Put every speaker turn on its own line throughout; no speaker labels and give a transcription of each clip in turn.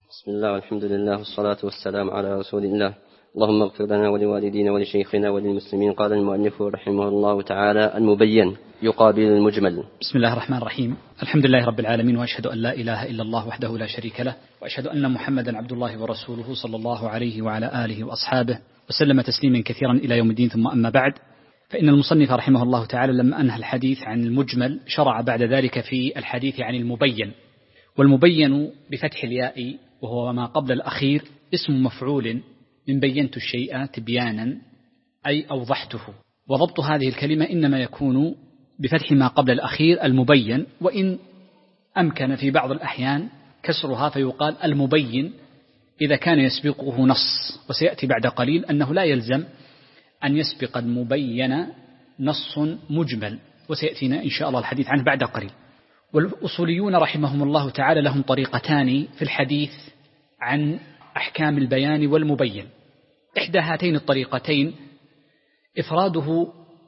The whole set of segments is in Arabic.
بسم الله والحمد لله والصلاة والسلام على رسول الله. اللهم اغفر لنا ولوالدينا ولشيخنا وللمسلمين. قال المؤلف رحمه الله تعالى: المبين يقابل المجمل.
بسم الله الرحمن الرحيم. الحمد لله رب العالمين، وأشهد أن لا إله إلا الله وحده لا شريك له، وأشهد أن محمدا عبد الله ورسوله صلى الله عليه وعلى آله وأصحابه وسلم تسليما كثيرا إلى يوم الدين. ثم أما بعد، فإن المصنف رحمه الله تعالى لما أنهى الحديث عن المجمل شرع بعد ذلك في الحديث عن المبين. والمبين بفتح الياء وهو ما قبل الأخير اسم مفعول من بينت الشيء تبيانا أي أوضحته. وضبط هذه الكلمة إنما يكون بفتح ما قبل الأخير المبين، وإن أمكن في بعض الأحيان كسرها فيقال المبين إذا كان يسبقه نص. وسيأتي بعد قليل أنه لا يلزم أن يسبق المبين نص مجمل، وسيأتينا إن شاء الله الحديث عنه بعد قليل. والأصوليون رحمهم الله تعالى لهم طريقتان في الحديث عن أحكام البيان والمبين. إحدى هاتين الطريقتين إفراده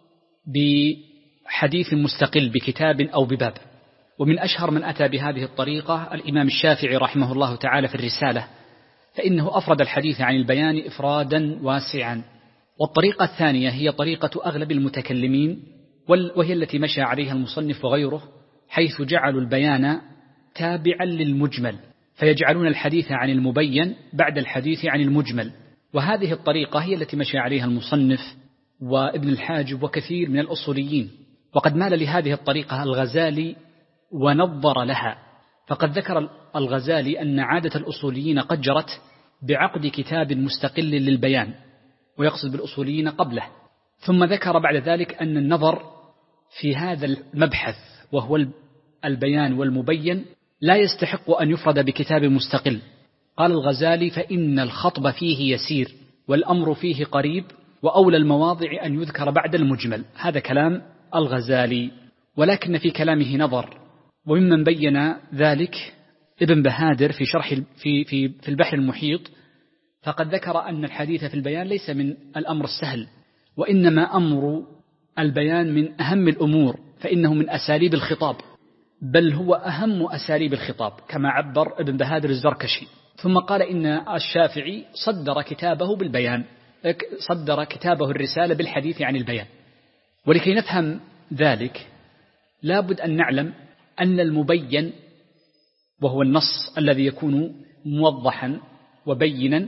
بحديث مستقل بكتاب أو بباب، ومن أشهر من أتى بهذه الطريقة الإمام الشافعي رحمه الله تعالى في الرسالة، فإنه أفرد الحديث عن البيان إفرادا واسعا. والطريقة الثانية هي طريقة أغلب المتكلمين، وهي التي مشى عليها المصنف وغيره، حيث جعلوا البيان تابعا للمجمل، فيجعلون الحديث عن المبين بعد الحديث عن المجمل. وهذه الطريقة هي التي مشى عليها المصنف وابن الحاجب وكثير من الأصوليين. وقد مال لهذه الطريقة الغزالي ونظر لها، فقد ذكر الغزالي أن عادة الأصوليين قد جرت بعقد كتاب مستقل للبيان، ويقصد بالأصوليين قبله. ثم ذكر بعد ذلك أن النظر في هذا المبحث وهو البيان والمبين لا يستحق أن يفرد بكتاب مستقل. قال الغزالي: فإن الخطب فيه يسير والأمر فيه قريب، وأولى المواضع أن يذكر بعد المجمل. هذا كلام الغزالي، ولكن في كلامه نظر. وممن بين ذلك ابن بهادر في شرح في البحر المحيط، فقد ذكر أن الحديث في البيان ليس من الأمر السهل، وإنما أمر البيان من أهم الأمور، فإنه من أساليب الخطاب، بل هو أهم أساليب الخطاب كما عبر ابن بهادر الزركشي. ثم قال إن الشافعي صدر كتابه بالبيان، صدر كتابه الرسالة بالحديث عن البيان. ولكي نفهم ذلك لابد أن نعلم أن المبين وهو النص الذي يكون موضحا وبينا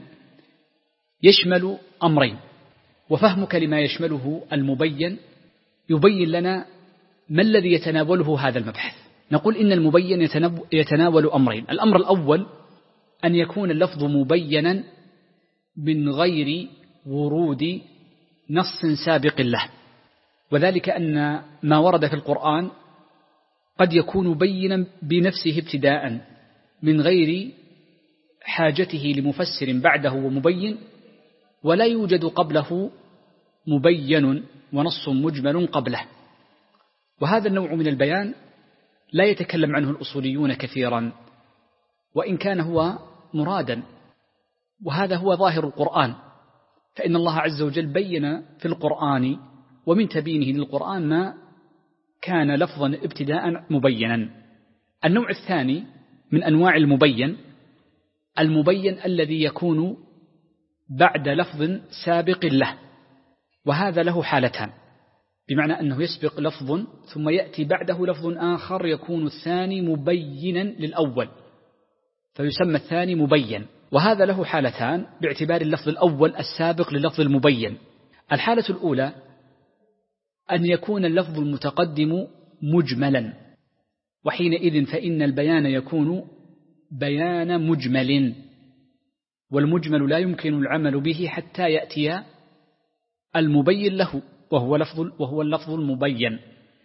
يشمل أمرين، وفهمك لما يشمله المبين يبين لنا ما الذي يتناوله هذا المبحث. نقول إن المبين يتناول أمرين. الأمر الأول أن يكون اللفظ مبينا من غير ورود نص سابق له، وذلك أن ما ورد في القرآن قد يكون بينا بنفسه ابتداء من غير حاجته لمفسر بعده ومبين، ولا يوجد قبله مبين ونص مجمل قبله. وهذا النوع من البيان لا يتكلم عنه الأصوليون كثيرا، وإن كان هو مرادا، وهذا هو ظاهر القرآن. فإن الله عز وجل بين في القرآن ومن تبينه للقرآن ما كان لفظا ابتداء مبينا. النوع الثاني من أنواع المبين الذي يكون بعد لفظ سابق له، وهذا له حالتان، بمعنى أنه يسبق لفظ ثم يأتي بعده لفظ آخر يكون الثاني مبينا للأول، فيسمى الثاني مبين. وهذا له حالتان باعتبار اللفظ الأول السابق للفظ المبين. الحالة الأولى أن يكون اللفظ المتقدم مجملا، وحينئذ فإن البيان يكون بيان مجمل، والمجمل لا يمكن العمل به حتى يأتي المبين له وهو اللفظ المبين.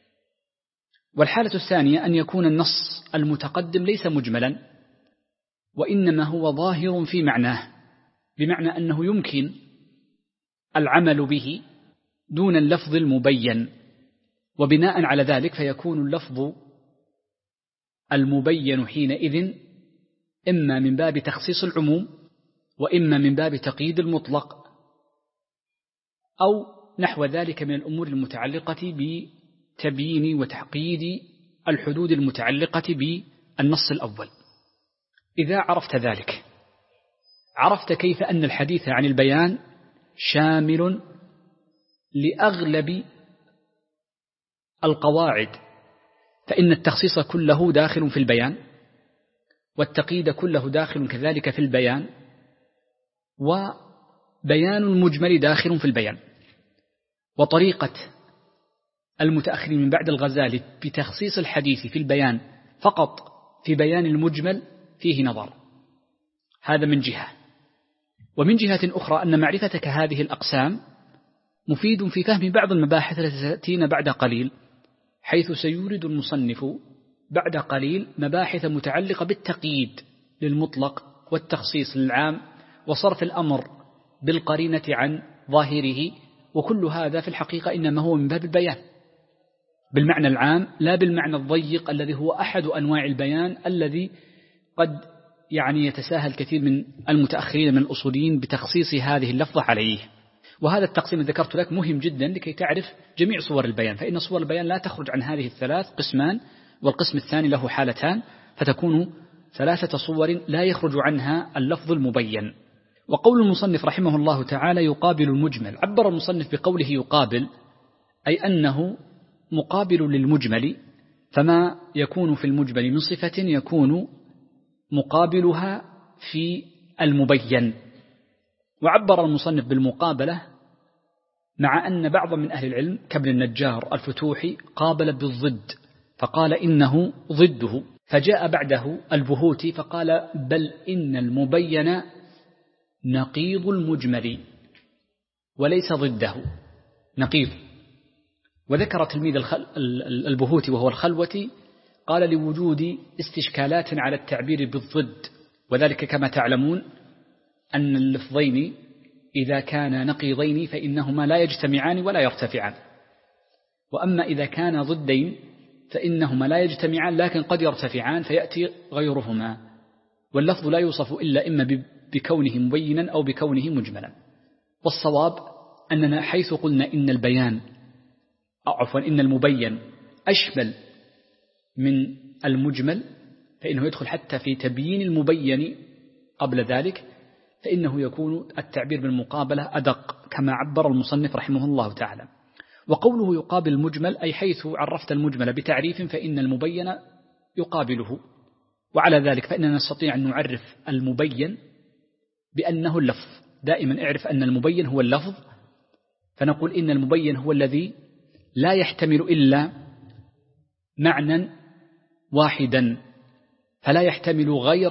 والحالة الثانية أن يكون النص المتقدم ليس مجملا، وإنما هو ظاهر في معناه، بمعنى أنه يمكن العمل به دون اللفظ المبين، وبناء على ذلك فيكون اللفظ المبين حينئذ إما من باب تخصيص العموم، وإما من باب تقييد المطلق، أو نحو ذلك من الأمور المتعلقة بتبيين وتحقيد الحدود المتعلقة بالنص الأول. إذا عرفت ذلك عرفت كيف أن الحديث عن البيان شامل لأغلب القواعد، فإن التخصيص كله داخل في البيان، والتقييد كله داخل كذلك في البيان، وبيان المجمل داخل في البيان. وطريقة المتأخرين من بعد الغزالي بتخصيص الحديث في البيان فقط في بيان المجمل فيه نظر، هذا من جهة. ومن جهة أخرى أن معرفتك هذه الأقسام مفيد في فهم بعض المباحث التي تأتينا بعد قليل، حيث سيورد المصنف بعد قليل مباحث متعلقة بالتقييد للمطلق والتخصيص للعام وصرف الأمر بالقرينة عن ظاهره، وكل هذا في الحقيقة إنما هو من باب البيان بالمعنى العام، لا بالمعنى الضيق الذي هو أحد أنواع البيان الذي قد يتساهل كثير من المتأخرين من الأصوليين بتخصيص هذه اللفظة عليه. وهذا التقسيم ذكرت لك مهم جدا لكي تعرف جميع صور البيان، فإن صور البيان لا تخرج عن هذه الثلاث قسمان، والقسم الثاني له حالتان، فتكون 3 صور لا يخرج عنها اللفظ المبين. وقول المصنف رحمه الله تعالى يقابل المجمل، عبر المصنف بقوله يقابل أي أنه مقابل للمجمل، فما يكون في المجمل من صفة يكون مقابلها في المبين. وعبر المصنف بالمقابلة مع أن بعض من أهل العلم كابن النجار الفتوحي قابل بالضد فقال إنه ضده، فجاء بعده البهوتي فقال بل إن المبين نقيض المجمل وليس ضده، نقيض. وذكر تلميذ البهوتي وهو الخلوتي قال لوجود استشكالات على التعبير بالضد، وذلك كما تعلمون أن اللفظين إذا كان نقيضين فإنهما لا يجتمعان ولا يرتفعان، وأما إذا كان ضدين فإنهما لا يجتمعان لكن قد يرتفعان فيأتي غيرهما، واللفظ لا يوصف إلا إما بكونه مبينا أو بكونه مجملا. والصواب أننا حيث قلنا إن البيان إن المبين أشمل من المجمل، فإنه يدخل حتى في تبيين المبين قبل ذلك، فإنه يكون التعبير بالمقابلة أدق كما عبر المصنف رحمه الله تعالى. وقوله يقابل المجمل أي حيث عرفت المجمل بتعريف فإن المبين يقابله، وعلى ذلك فإننا نستطيع أن نعرف المبين بأنه اللفظ. دائما اعرف أن المبين هو اللفظ، فنقول إن المبين هو الذي لا يحتمل إلا معنى واحدا، فلا يحتمل غير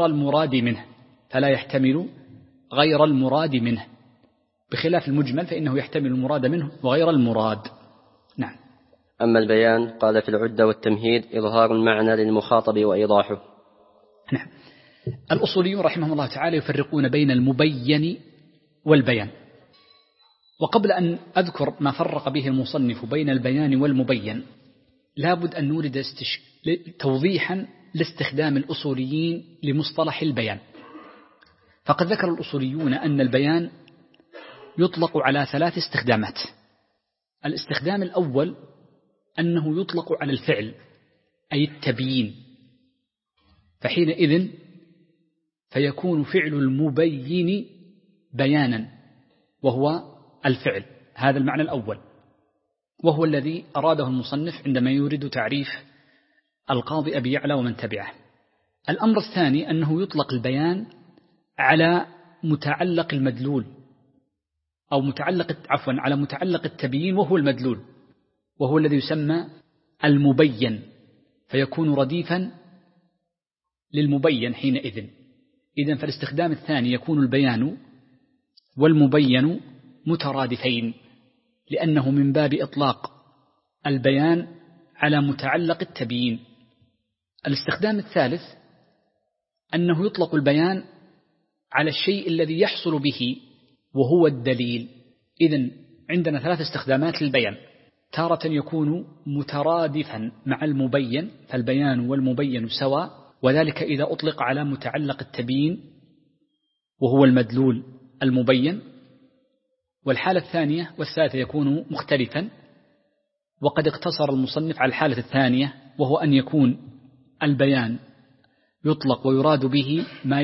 المراد منه، بخلاف المجمل فإنه يحتمل المراد منه وغير المراد. نعم.
أما البيان قال في العدة والتمهيد إظهار المعنى للمخاطب وإيضاحه.
نعم. الأصوليون رحمهم الله تعالى يفرقون بين المبين والبيان، وقبل أن أذكر ما فرق به المصنف بين البيان والمبين لابد أن نورد توضيحا لاستخدام الأصوليين لمصطلح البيان. فقد ذكر الأصوليون أن البيان يطلق على 3 استخدامات. الاستخدام الأول أنه يطلق على الفعل أي التبيين، فحينئذ فيكون فعل المبين بيانا وهو الفعل، هذا المعنى الأول، وهو الذي أراده المصنف عندما يورد تعريف القاضي أبي يعلى ومن تبعه. الأمر الثاني أنه يطلق البيان على متعلق المدلول أو على متعلق التبيين وهو المدلول، وهو الذي يسمى المبين، فيكون رديفا للمبين حينئذ. إذن فالاستخدام الثاني يكون البيان والمبين مترادفين، لأنه من باب إطلاق البيان على متعلق التبيين. الاستخدام الثالث أنه يطلق البيان على الشيء الذي يحصل به وهو الدليل. إذن عندنا 3 استخدامات للبيان، تارة يكون مترادفا مع المبين فالبيان والمبين سواء، وذلك إذا أطلق على متعلق التبيين وهو المدلول المبين. والحالة الثانية والثالثة يكون مختلفا، وقد اقتصر المصنف على الحالة الثانية، وهو أن يكون البيان يطلق ويراد به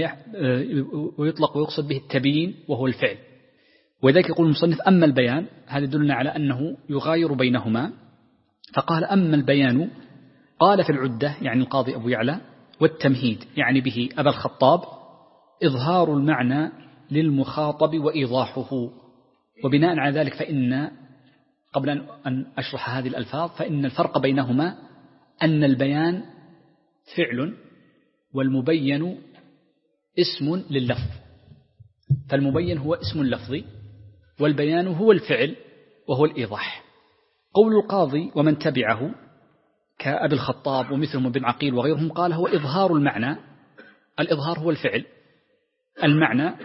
ويطلق ويقصد به التبيين وهو الفعل. وذلك يقول المصنف أما البيان، هذا يدلنا على أنه يغاير بينهما، فقال أما البيان قال في العدة يعني القاضي أبو يعلى والتمهيد يعني به أبا الخطاب إظهار المعنى للمخاطب وإيضاحه. وبناء على ذلك فإن قبل أن أشرح هذه الألفاظ فإن الفرق بينهما أن البيان فعل والمبين اسم لللفظ، فالمبين هو اسم لفظي والبيان هو الفعل وهو الإيضاح. قول القاضي ومن تبعه كأبي الخطاب ومثلهم ابن عقيل وغيرهم قال هو إظهار المعنى، الإظهار هو الفعل، المعنى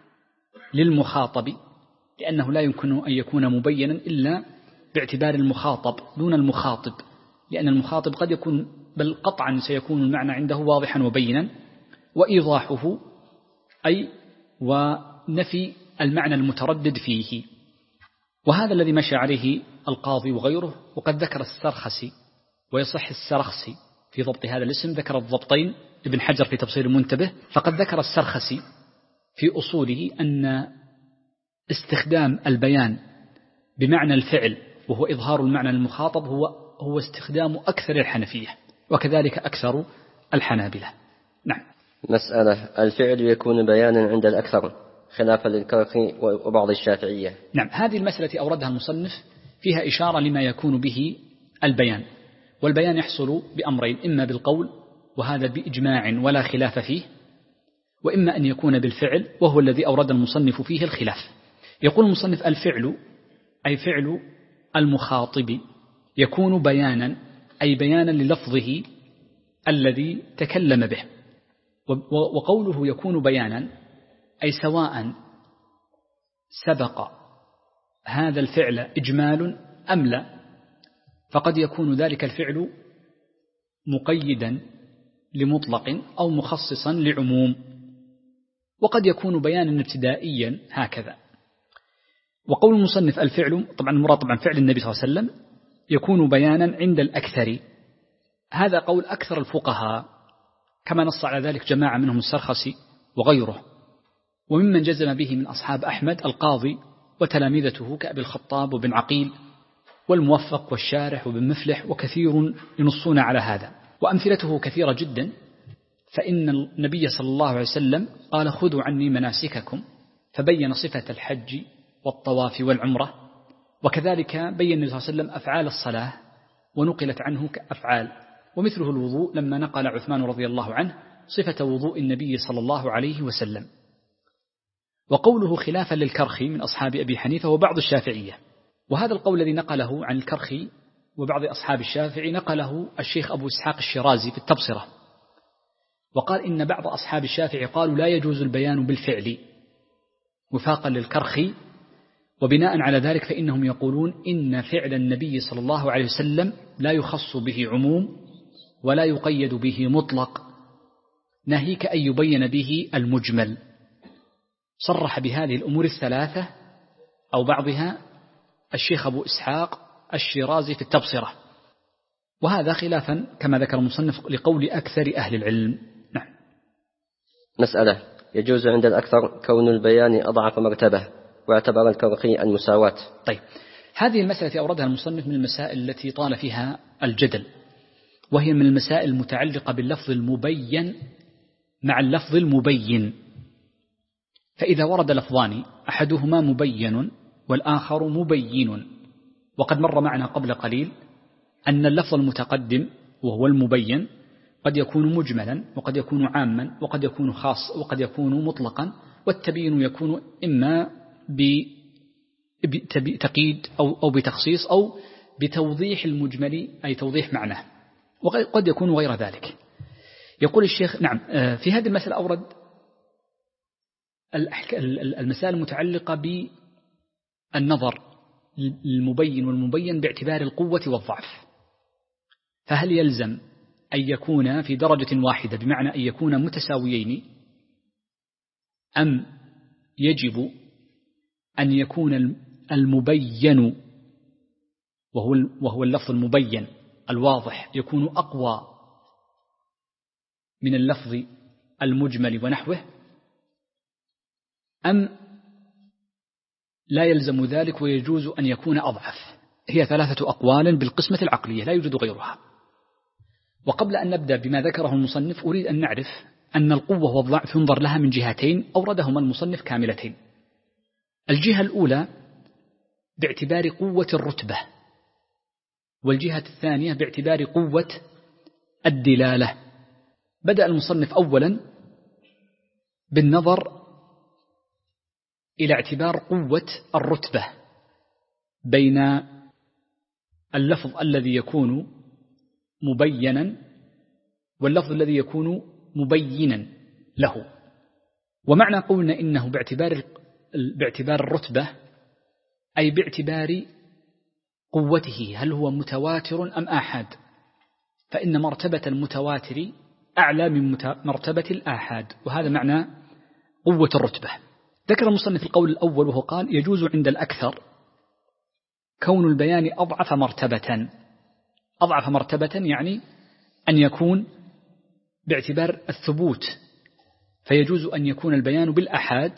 للمخاطب، لأنه لا يمكن أن يكون مبينا إلا باعتبار المخاطب دون المخاطب، لأن المخاطب قد يكون بل قطعا سيكون المعنى عنده واضحا وبينا، وإيضاحه أي ونفي المعنى المتردد فيه. وهذا الذي مشى عليه القاضي وغيره. وقد ذكر السرخسي ويصح السرخسي في ضبط هذا الاسم، ذكر الضبطين ابن حجر في تبصير المنتبه، فقد ذكر السرخسي في أصوله أن استخدام البيان بمعنى الفعل وهو إظهار المعنى للمخاطب هو استخدام أكثر الحنفية وكذلك أكثر الحنابلة. نعم.
مسألة: الفعل يكون بيانا عند الأكثر خلافا للكرخي وبعض الشافعية.
نعم، هذه المسألة أوردها المصنف فيها إشارة لما يكون به البيان، والبيان يحصل بأمرين: إما بالقول وهذا بإجماع ولا خلاف فيه، وإما أن يكون بالفعل وهو الذي أورد المصنف فيه الخلاف. يقول المصنف: الفعل أي فعل المخاطب يكون بيانا أي بيانا للفظه الذي تكلم به. وقوله يكون بيانا أي سواء سبق هذا الفعل إجمال أم لا، فقد يكون ذلك الفعل مقيدا لمطلق أو مخصصا لعموم، وقد يكون بيانا ابتدائيا هكذا. وقول المصنف الفعل، طبعا المراد طبعا فعل النبي صلى الله عليه وسلم، يكون بيانا عند الأكثر. هذا قول أكثر الفقهاء كما نص على ذلك جماعة منهم السرخسي وغيره. وممن جزم به من أصحاب أحمد القاضي وتلامذته كأبي الخطاب وبن عقيل والموفق والشارح وبن مفلح، وكثير ينصون على هذا، وأمثلته كثيرة جدا. فإن النبي صلى الله عليه وسلم قال: خذوا عني مناسككم، فبين صفة الحج والطواف والعمرة، وكذلك بين النبي صلى الله عليه وسلم أفعال الصلاة ونقلت عنه كأفعال، ومثله الوضوء لما نقل عثمان رضي الله عنه صفة وضوء النبي صلى الله عليه وسلم. وقوله خلافا للكرخي من أصحاب أبي حنيفة وبعض الشافعية، وهذا القول الذي نقله عن الكرخي وبعض أصحاب الشافعي نقله الشيخ أبو إسحاق الشيرازي في التبصرة، وقال إن بعض أصحاب الشافعي قالوا لا يجوز البيان بالفعل وفاقا للكرخي، وبناء على ذلك فإنهم يقولون إن فعل النبي صلى الله عليه وسلم لا يخص به عموم ولا يقيد به مطلق، ناهيك أن يبين به المجمل. صرح بهذه الأمور الثلاثة أو بعضها الشيخ أبو إسحاق الشيرازي في التبصرة، وهذا خلافا كما ذكر المصنف لقول أكثر أهل العلم. نعم.
مسألة: يجوز عند الأكثر كون البيان أضعف مرتبة، واعتبر الكرخي المساواة.
طيب، هذه المسألة أوردها المصنف من المسائل التي طال فيها الجدل، وهي من المسائل المتعلقة باللفظ المبين مع اللفظ المبين. فإذا ورد لفظان أحدهما مبين والآخر مبين، وقد مر معنا قبل قليل أن اللفظ المتقدم وهو المبين قد يكون مجملا وقد يكون عاما وقد يكون خاص وقد يكون مطلقا، والتبيين يكون إما بتقييد أو بتخصيص أو بتوضيح المجمل أي توضيح معناه، وقد يكون غير ذلك. يقول الشيخ: نعم، في هذه المسألة أورد المسائل المتعلقة بالنظر المبين والمبين باعتبار القوة والضعف، فهل يلزم أن يكون في درجة واحدة بمعنى أن يكون متساويين، أم يجب أن يكون المبين وهو اللفظ المبين الواضح يكون أقوى من اللفظ المجمل ونحوه، أم لا يلزم ذلك ويجوز أن يكون أضعف؟ هي 3 أقوال بالقسمة العقلية لا يوجد غيرها. وقبل أن نبدأ بما ذكره المصنف أريد أن نعرف أن القوة والضعف ينظر لها من جهتين أوردهما المصنف كاملتين. الجهة الأولى باعتبار قوة الرتبة، والجهة الثانية باعتبار قوة الدلالة. بدأ المصنف أولا بالنظر إلى اعتبار قوة الرتبة بين اللفظ الذي يكون مبينا واللفظ الذي يكون مبينا له. ومعنى قولنا إنه باعتبار الرتبة أي باعتبار قوته، هل هو متواتر أم آحاد؟ فإن مرتبة المتواتر أعلى من مرتبة الآحاد، وهذا معنى قوة الرتبة. ذكر المصنف القول الأول وهو قال يجوز عند الأكثر كون البيان أضعف مرتبة. أضعف مرتبة يعني أن يكون باعتبار الثبوت، فيجوز أن يكون البيان بالأحاد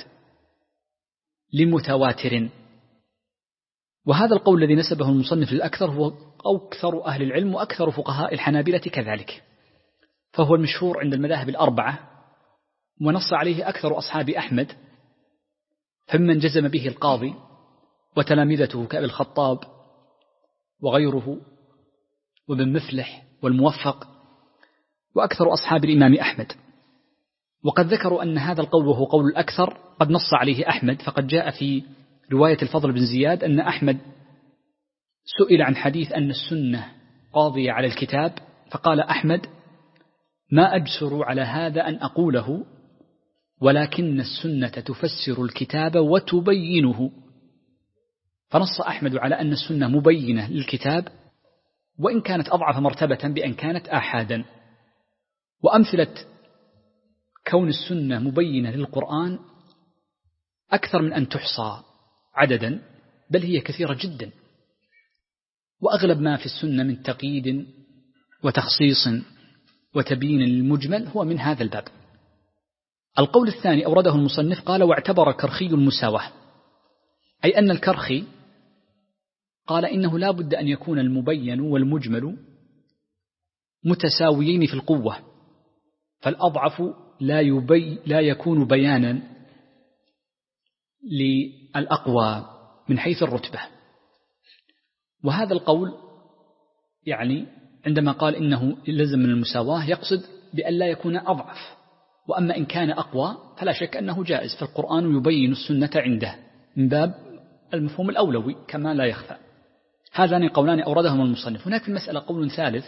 لمتواتر. وهذا القول الذي نسبه المصنف للأكثر هو أكثر أهل العلم وأكثر فقهاء الحنابلة كذلك، فهو المشهور عند المذاهب الأربعة، ونص عليه أكثر أصحاب أحمد، فمن جزم به القاضي وتلامذته كأبي الخطاب وغيره وابن مفلح والموفق وأكثر أصحاب الإمام أحمد. وقد ذكروا أن هذا القول وهو قول الأكثر قد نص عليه أحمد، فقد جاء في رواية الفضل بن زياد أن أحمد سئل عن حديث أن السنة قاضية على الكتاب، فقال أحمد ما أجسر على هذا أن أقوله، ولكن السنة تفسر الكتاب وتبينه. فنص أحمد على أن السنة مبينة للكتاب وإن كانت أضعف مرتبة بأن كانت آحادا. وأمثلة كون السنة مبينة للقرآن أكثر من أن تحصى عددا، بل هي كثيرة جدا، وأغلب ما في السنة من تقييد وتخصيص وتبيين للمجمل هو من هذا الباب. القول الثاني أورده المصنف قال واعتبر كرخي المساواة، أي أن الكرخي قال إنه لا بد أن يكون المبين والمجمل متساويين في القوة، فالأضعف لا يكون بيانا للأقوى من حيث الرتبة. وهذا القول يعني عندما قال إنه لزم من المساواة يقصد بأن لا يكون أضعف، وأما إن كان أقوى فلا شك أنه جائز، فالقرآن يبين السنة عنده من باب المفهوم الأولوي كما لا يخفى. هذان قولان أوردهما المصنف. هناك في المسألة قول ثالث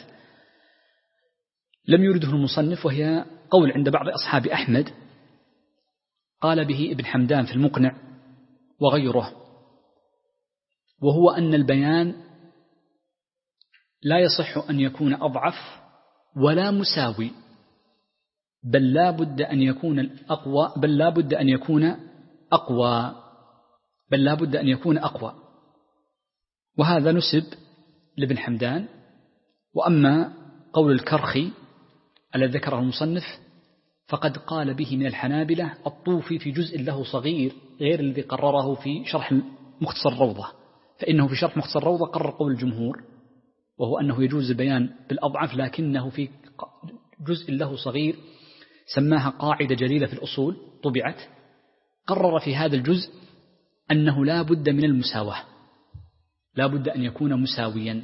لم يرده المصنف، وهي قول عند بعض أصحاب أحمد قال به ابن حمدان في المقنع وغيره، وهو أن البيان لا يصح أن يكون أضعف ولا مساوي، بل لا بد أن يكون أقوى، وهذا نسب لابن حمدان. وأما قول الكرخي الذي ذكره المصنف فقد قال به من الحنابلة الطوفي في جزء له صغير غير الذي قرره في شرح مختصر الروضة، فإنه في شرح مختصر الروضة قرر قول الجمهور وهو أنه يجوز البيان بالأضعف، لكنه في جزء له صغير سماها قاعدة جليلة في الأصول طبعت، قرر في هذا الجزء أنه لا بد من المساواة، لا بد أن يكون مساويا.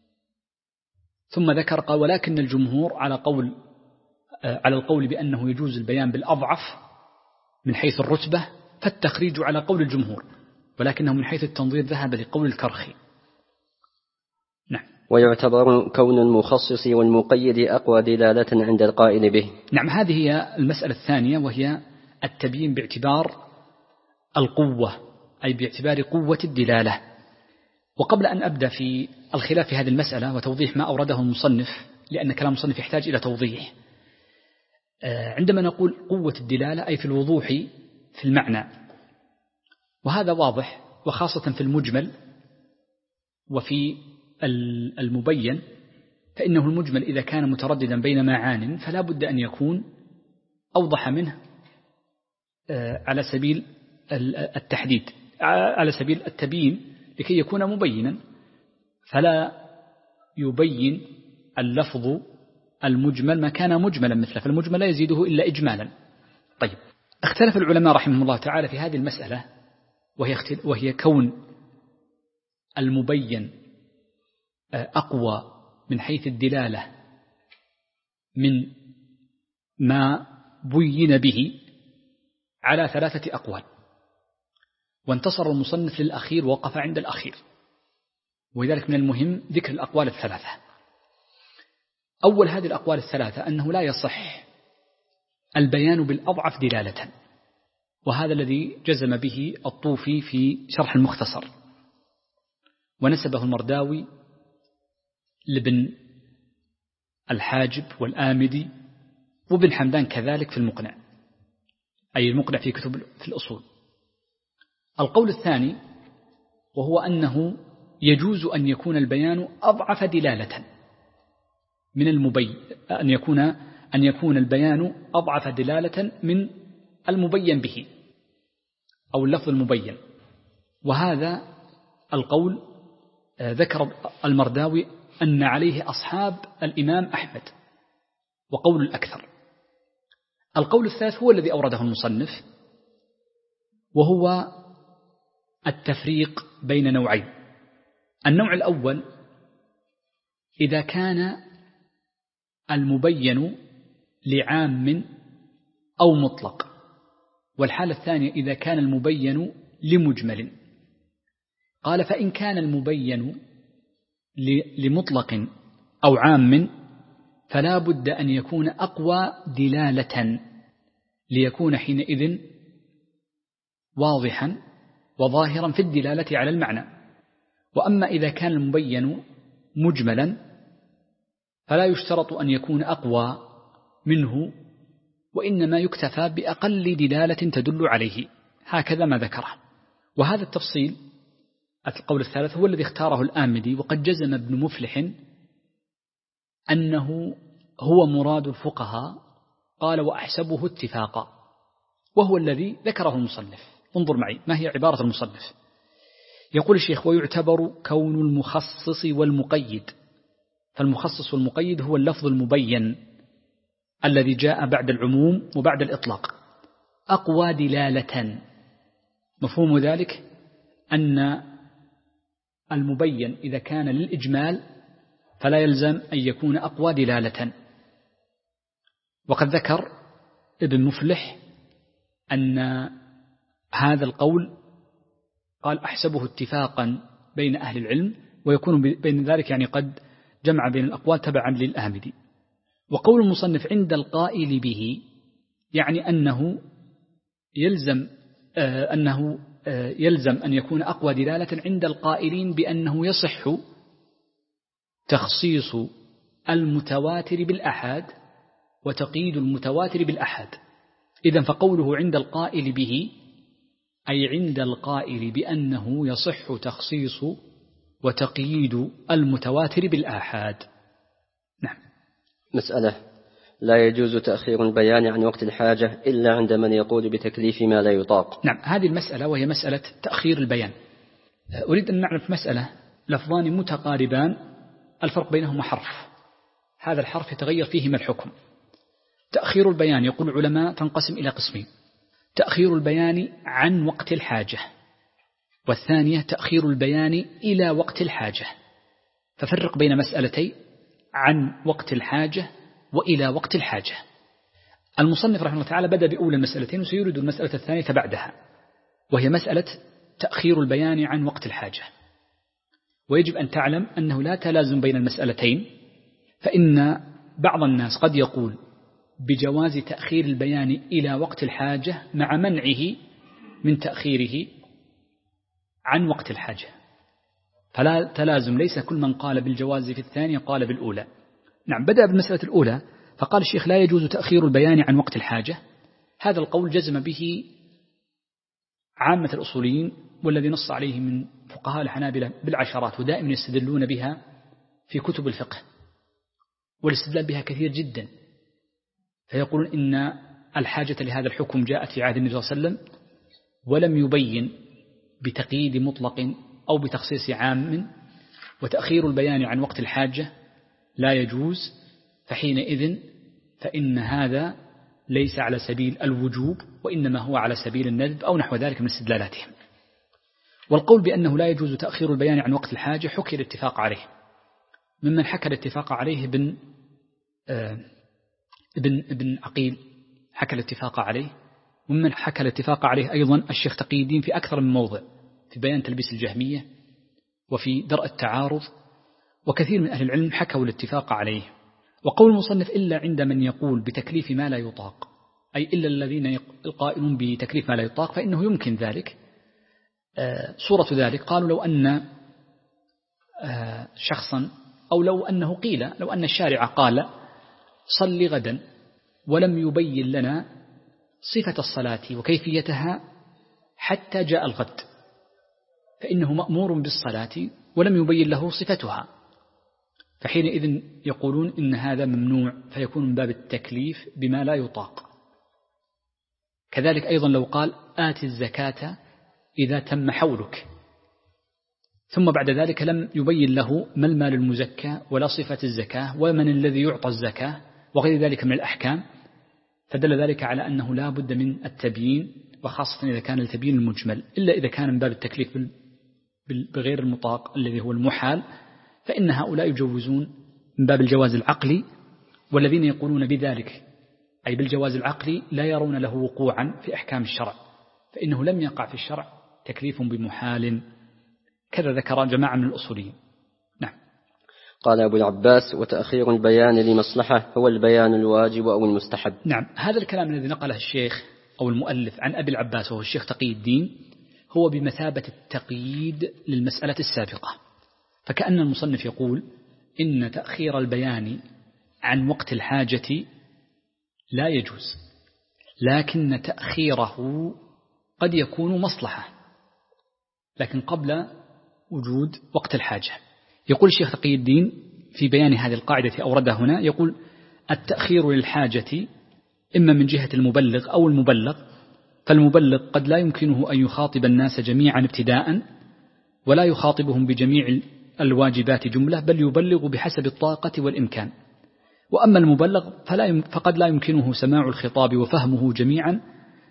ثم ذكر قال ولكن الجمهور على القول بأنه يجوز البيان بالأضعف من حيث الرتبة، فالتخريج على قول الجمهور، ولكنه من حيث التنظير ذهب لقول الكرخي. نعم.
ويعتبر كون المخصص والمقيد أقوى دلالة عند القائل به.
نعم، هذه هي المسألة الثانية، وهي التبيين باعتبار القوة، أي باعتبار قوة الدلالة. وقبل أن أبدأ في الخلاف في هذه المسألة وتوضيح ما أورده المصنف، لأن كلام المصنف يحتاج إلى توضيح، عندما نقول قوة الدلالة أي في الوضوح في المعنى، وهذا واضح، وخاصة في المجمل وفي المبين، فإنه المجمل إذا كان مترددا بين معان فلا بد أن يكون أوضح منه على سبيل التحديد، على سبيل التبيين لكي يكون مبينا، فلا يبين اللفظ المجمل ما كان مجملا مثله، فالمجمل لا يزيده إلا إجمالا. طيب، اختلف العلماء رحمهم الله تعالى في هذه المسألة، وهي كون المبين أقوى من حيث الدلالة من ما بين به، على 3 أقوال، وانتصر المصنف للأخير ووقف عند الأخير، ولذلك من المهم ذكر الأقوال 3. أول هذه الأقوال 3 أنه لا يصح البيان بالأضعف دلالة، وهذا الذي جزم به الطوفي في شرح المختصر، ونسبه المرداوي لابن الحاجب والآمدي وابن حمدان كذلك في المقنع، أي المقنع في كتب في الأصول. القول الثاني وهو أنه يجوز أن يكون البيان أضعف دلالة من المبين، أن يكون البيان أضعف دلالة من المبين به أو اللفظ المبين، وهذا القول ذكر المرداوي أن عليه أصحاب الإمام أحمد، وقول الأكثر. القول الثالث هو الذي أورده المصنف، وهو التفريق بين نوعين. النوع الأول إذا كان المبين لعام أو مطلق، والحالة الثانية إذا كان المبين لمجمل. قال فإن كان المبين لمطلق أو عام فلا بد أن يكون أقوى دلالة ليكون حينئذ واضحا وظاهرا في الدلالة على المعنى. وأما إذا كان المبين مجملا فلا يشترط أن يكون أقوى منه، وإنما يكتفى بأقل دلالة تدل عليه، هكذا ما ذكره. وهذا التفصيل القول الثالث هو الذي اختاره الآمدي، وقد جزم ابن مفلح أنه هو مراد الفقهاء، قال وأحسبه اتفاقا، وهو الذي ذكره المصنف. انظر معي ما هي عبارة المصنف. يقول الشيخ ويعتبر كون المخصص والمقيد، فالمخصص والمقيد هو اللفظ المبين الذي جاء بعد العموم وبعد الإطلاق أقوى دلالة. مفهوم ذلك أن المبين إذا كان للإجمال فلا يلزم أن يكون أقوى دلالة. وقد ذكر ابن مفلح أن هذا القول قال أحسبه اتفاقا بين أهل العلم، ويكون بين ذلك يعني قد جمع بين الأقوال تبعا للآمدي. وقول المصنف عند القائل به يعني أنه يلزم أن يكون أقوى دلالة عند القائلين بأنه يصح تخصيص المتواتر بالأحاد وتقييد المتواتر بالأحاد. إذن فقوله عند القائل به أي عند القائل بأنه يصح تخصيص وتقييد المتواتر بالآحاد. نعم.
مسألة: لا يجوز تأخير البيان عن وقت الحاجة إلا عند من يقول بتكليف ما لا يطاق.
نعم، هذه المسألة وهي مسألة تأخير البيان. أريد أن نعرف مسألة: لفظان متقاربان الفرق بينهما حرف، هذا الحرف يتغير فيهما الحكم. تأخير البيان يقول العلماء تنقسم إلى قسمين: تأخير البيان عن وقت الحاجة، والثانية تأخير البيان إلى وقت الحاجة. ففرق بين مسألتين: عن وقت الحاجة وإلى وقت الحاجة. المصنف رحمه الله تعالى بدأ بأولى المسألتين وسيريد المسألة الثانية بعدها، وهي مسألة تأخير البيان عن وقت الحاجة. ويجب أن تعلم أنه لا تلازم بين المسألتين، فإن بعض الناس قد يقول بجواز تأخير البيان إلى وقت الحاجة مع منعه من تأخيره عن وقت الحاجة، فلا تلازم، ليس كل من قال بالجواز في الثانية قال بالأولى. نعم، بدأ بالمسألة الأولى فقال الشيخ لا يجوز تأخير البيان عن وقت الحاجة. هذا القول جزم به عامة الأصوليين، والذي نص عليه من فقهاء الحنابلة بالعشرات، ودائما يستدلون بها في كتب الفقه. والاستدلال بها كثير جدا، فيقولون إن الحاجة لهذا الحكم جاءت في عهد النبي صلى الله عليه وسلم ولم يبين بتقييد مطلق أو بتخصيص عام، وتأخير البيان عن وقت الحاجة لا يجوز، فحينئذ فإن هذا ليس على سبيل الوجوب وإنما هو على سبيل الندب أو نحو ذلك من استدلالاتهم. والقول بأنه لا يجوز تأخير البيان عن وقت الحاجة حكي الاتفاق عليه، ممن حكى الاتفاق عليه ابن عقيل حكى الاتفاق عليه، ومن حكى الاتفاق عليه أيضا الشيخ تقي الدين في أكثر من موضع، في بيان تلبيس الجهمية وفي درء التعارض، وكثير من أهل العلم حكوا الاتفاق عليه. وقول المصنف إلا عند من يقول بتكليف ما لا يطاق، أي إلا الذين القائلون بتكليف ما لا يطاق فإنه يمكن ذلك. صورة ذلك قالوا لو أن شخصا، أو لو أنه قيل لو أن الشارع قال صل غدا ولم يبين لنا صفة الصلاة وكيفيتها حتى جاء الغد، فإنه مأمور بالصلاة ولم يبين له صفتها، فحينئذ يقولون إن هذا ممنوع، فيكون من باب التكليف بما لا يطاق. كذلك أيضا لو قال آت الزكاة إذا تم حولك، ثم بعد ذلك لم يبين له ما المال المزكى ولا صفة الزكاة ومن الذي يعطى الزكاة وغير ذلك من الأحكام، فدل ذلك على أنه لا بد من التبيين، وخاصة إذا كان التبيين المجمل، إلا إذا كان من باب التكليف بغير المطاق الذي هو المحال، فإن هؤلاء يجوزون من باب الجواز العقلي، والذين يقولون بذلك أي بالجواز العقلي لا يرون له وقوعا في أحكام الشرع، فإنه لم يقع في الشرع تكليف بمحال، كذا ذكر جماعة من الأصوليين. نعم.
قال أبو العباس: وتأخير البيان لمصلحة هو البيان الواجب أو المستحب.
نعم، هذا الكلام الذي نقله الشيخ أو المؤلف عن أبي العباس وهو الشيخ تقي الدين هو بمثابة التقييد للمسألة السابقة، فكأن المصنف يقول إن تأخير البيان عن وقت الحاجة لا يجوز، لكن تأخيره قد يكون مصلحة، لكن قبل وجود وقت الحاجة. يقول الشيخ تقي الدين في بيان هذه القاعدة أوردها هنا، يقول التأخير للحاجة إما من جهة المبلغ أو المبلغ، فالمبلغ قد لا يمكنه أن يخاطب الناس جميعا ابتداء، ولا يخاطبهم بجميع الواجبات جملة، بل يبلغ بحسب الطاقة والإمكان. وأما المبلغ فقد لا يمكنه سماع الخطاب وفهمه جميعا،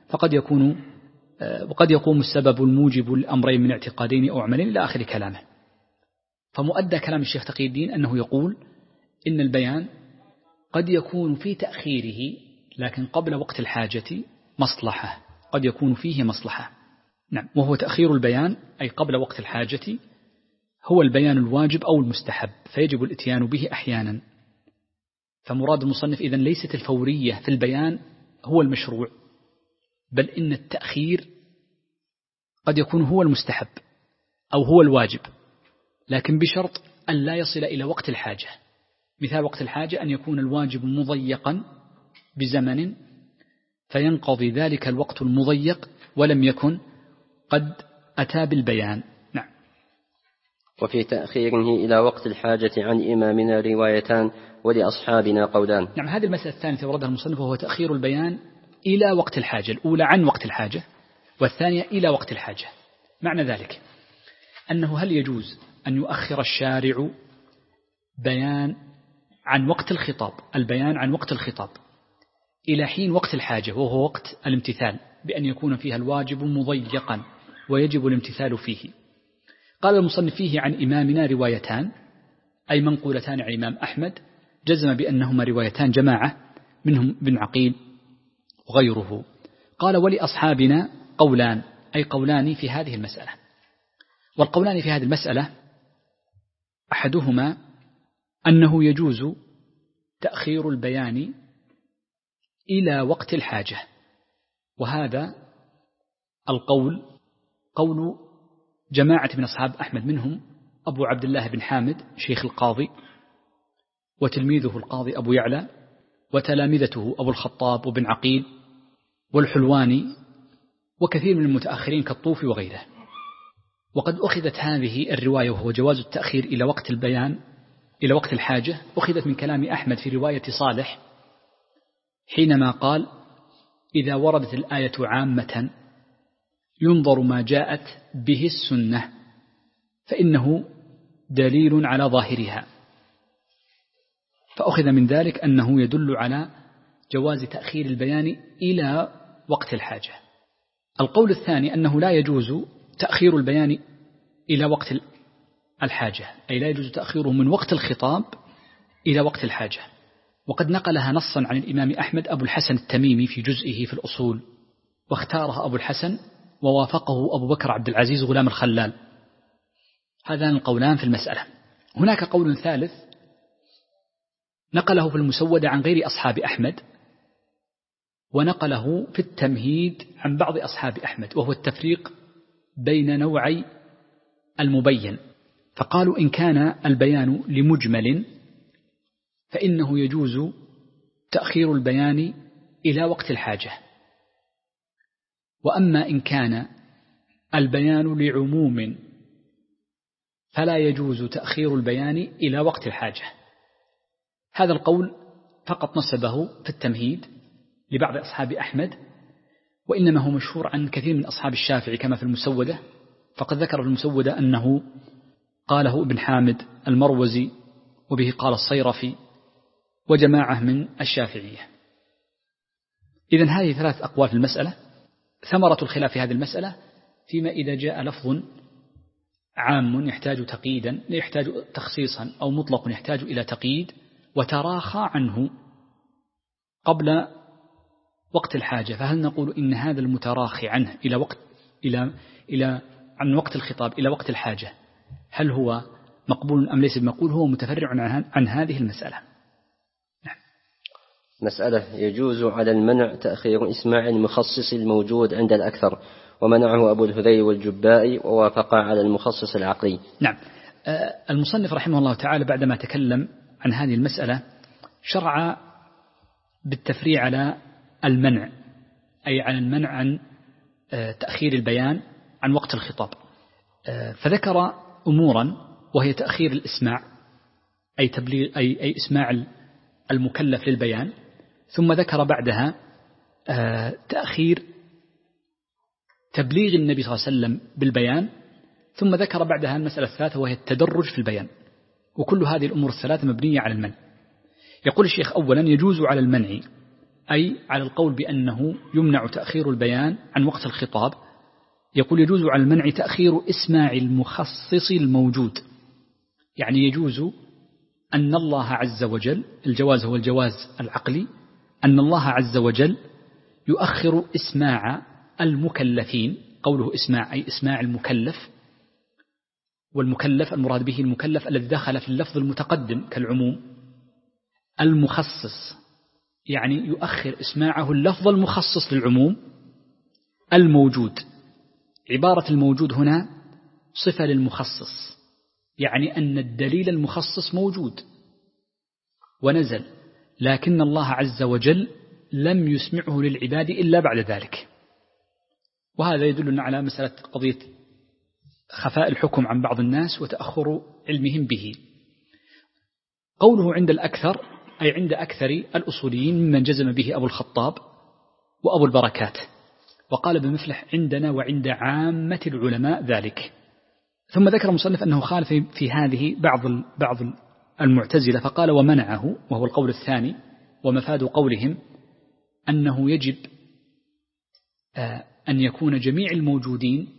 وقد يقوم السبب الموجب الأمرين من اعتقادين أو عملين إلى آخر كلامه. فمؤدى كلام الشيخ تقي الدين أنه يقول إن البيان قد يكون في تأخيره لكن قبل وقت الحاجة مصلحة، قد يكون فيه مصلحة. نعم، وهو تأخير البيان أي قبل وقت الحاجة هو البيان الواجب أو المستحب، فيجب الاتيان به أحيانا. فمراد المصنف إذن ليست الفورية في البيان هو المشروع، بل إن التأخير قد يكون هو المستحب أو هو الواجب، لكن بشرط أن لا يصل إلى وقت الحاجة. مثال وقت الحاجة أن يكون الواجب مضيقا بزمن فينقضي ذلك الوقت المضيق ولم يكن قد أتى بالبيان. نعم.
وفي تأخيره إلى وقت الحاجة عن إمامنا روايتان ولأصحابنا قولان.
نعم، هذه المسألة الثانية وردها المصنف، وهو تأخير البيان إلى وقت الحاجة، الأولى عن وقت الحاجة والثانية إلى وقت الحاجة. معنى ذلك أنه هل يجوز أن يؤخر الشارع بيان عن وقت الخطاب، البيان عن وقت الخطاب إلى حين وقت الحاجة وهو وقت الامتثال، بأن يكون فيها الواجب مضيقا ويجب الامتثال فيه؟ قال المصنف فيه عن إمامنا روايتان، أي منقولتان عن الإمام أحمد، جزم بأنهما روايتان جماعة منهم ابن عقيل وغيره. قال ولأصحابنا قولان، أي قولان في هذه المسألة. والقولان في هذه المسألة أحدهما أنه يجوز تأخير البيان إلى وقت الحاجة، وهذا القول قول جماعة من أصحاب أحمد، منهم أبو عبد الله بن حامد شيخ القاضي، وتلميذه القاضي أبو يعلى، وتلامذته أبو الخطاب وابن عقيل والحلواني، وكثير من المتأخرين كالطوفي وغيره. وقد أخذت هذه الرواية وهو جواز التأخير إلى وقت البيان إلى وقت الحاجة أخذت من كلام أحمد في رواية صالح حينما قال: إذا وردت الآية عامة ينظر ما جاءت به السنة فإنه دليل على ظاهرها، فأخذ من ذلك أنه يدل على جواز تأخير البيان إلى وقت الحاجة. القول الثاني أنه لا يجوز تأخير البيان إلى وقت الحاجة، أي لا يجوز تأخيره من وقت الخطاب إلى وقت الحاجة، وقد نقلها نصا عن الإمام أحمد أبو الحسن التميمي في جزئه في الأصول، واختارها أبو الحسن ووافقه أبو بكر عبد العزيز غلام الخلال. هذان القولان في المسألة. هناك قول ثالث نقله في المسودة عن غير أصحاب أحمد، ونقله في التمهيد عن بعض أصحاب أحمد، وهو التفريق بين نوعي المبين. فقالوا إن كان البيان لمجمل فإنه يجوز تأخير البيان إلى وقت الحاجة، وأما إن كان البيان لعموم فلا يجوز تأخير البيان إلى وقت الحاجة. هذا القول فقط نسبه في التمهيد لبعض أصحاب أحمد، وإنما هو مشهور عن كثير من أصحاب الشافعي كما في المسودة، فقد ذكر في المسودة أنه قاله ابن حامد المروزي، وبه قال الصيرفي وجماعة من الشافعية. إذن هذه ثلاث أقوال في المسألة. ثمرة الخلاف في هذه المسألة فيما إذا جاء لفظ عام يحتاج تقييدا، يحتاج تخصيصا، أو مطلق يحتاج إلى تقييد وتراخى عنه قبل وقت الحاجة، فهل نقول إن هذا المتراخي عنه عن وقت الخطاب إلى وقت الحاجة هل هو مقبول أم ليس بمقبول؟ هو متفرع عن هذه المسألة.
مسألة: يجوز على المنع تأخير إسماع المخصص الموجود عند الأكثر، ومنعه أبو الهذيل والجبائي، ووافقا على المخصص العقلي.
نعم. المصنف رحمه الله تعالى بعدما تكلم عن هذه المسألة شرع بالتفريع على المنع، أي عن المنع عن تأخير البيان عن وقت الخطاب، فذكر أمورا وهي تأخير الإسماع، أي تبليغ أي إسماع المكلف للبيان، ثم ذكر بعدها تأخير تبليغ النبي صلى الله عليه وسلم بالبيان، ثم ذكر بعدها المسألة الثالثة وهي التدرج في البيان. وكل هذه الأمور الثلاثة مبنية على المنع. يقول الشيخ: أولا يجوز على المنع، أي على القول بأنه يمنع تأخير البيان عن وقت الخطاب، يقول يجوز على المنع تأخير إسماع المخصص الموجود، يعني يجوز أن الله عز وجل، الجواز هو الجواز العقلي، أن الله عز وجل يؤخر إسماع المكلفين. قوله إسماع أي إسماع المكلف، والمكلف المراد به المكلف الذي دخل في اللفظ المتقدم كالعموم. المخصص يعني يؤخر إسماعه اللفظ المخصص للعموم الموجود. عبارة الموجود هنا صفة للمخصص، يعني أن الدليل المخصص موجود ونزل، لكن الله عز وجل لم يسمعه للعباد إلا بعد ذلك. وهذا يدلنا على مسألة قضية خفاء الحكم عن بعض الناس وتأخر علمهم به. قوله عند الأكثر أي عند أكثر الأصوليين ممن جزم به أبو الخطاب وأبو البركات، وقال ابن مفلح عندنا وعند عامة العلماء ذلك. ثم ذكر المصنف أنه خالف في هذه بعض المعتزلة، فقال ومنعه، وهو القول الثاني، ومفاد قولهم أنه يجب أن يكون جميع الموجودين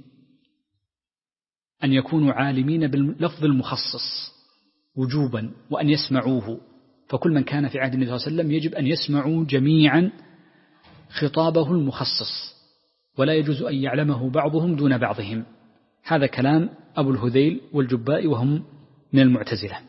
أن يكونوا عالمين باللفظ المخصص وجوبا وأن يسمعوه، فكل من كان في عهد النبي صلى الله عليه وسلم يجب أن يسمعوا جميعا خطابه المخصص، ولا يجوز أن يعلمه بعضهم دون بعضهم. هذا كلام أبو الهذيل والجبائي وهم من المعتزلة.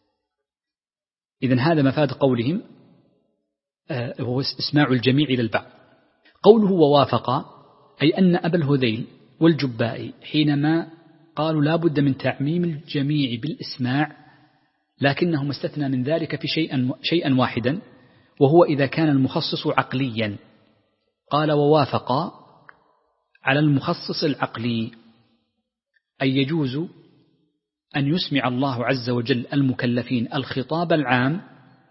إذن هذا مفاد قولهم هو اسماع الجميع إلى البعض. قوله ووافق أي أن أبا الهذيل والجبائي حينما قالوا لا بد من تعميم الجميع بالإسماع، لكنهم استثنى من ذلك في شيئا واحدا، وهو إذا كان المخصص عقليا. قال ووافق على المخصص العقلي، أي يجوز أن يسمع الله عز وجل المكلفين الخطاب العام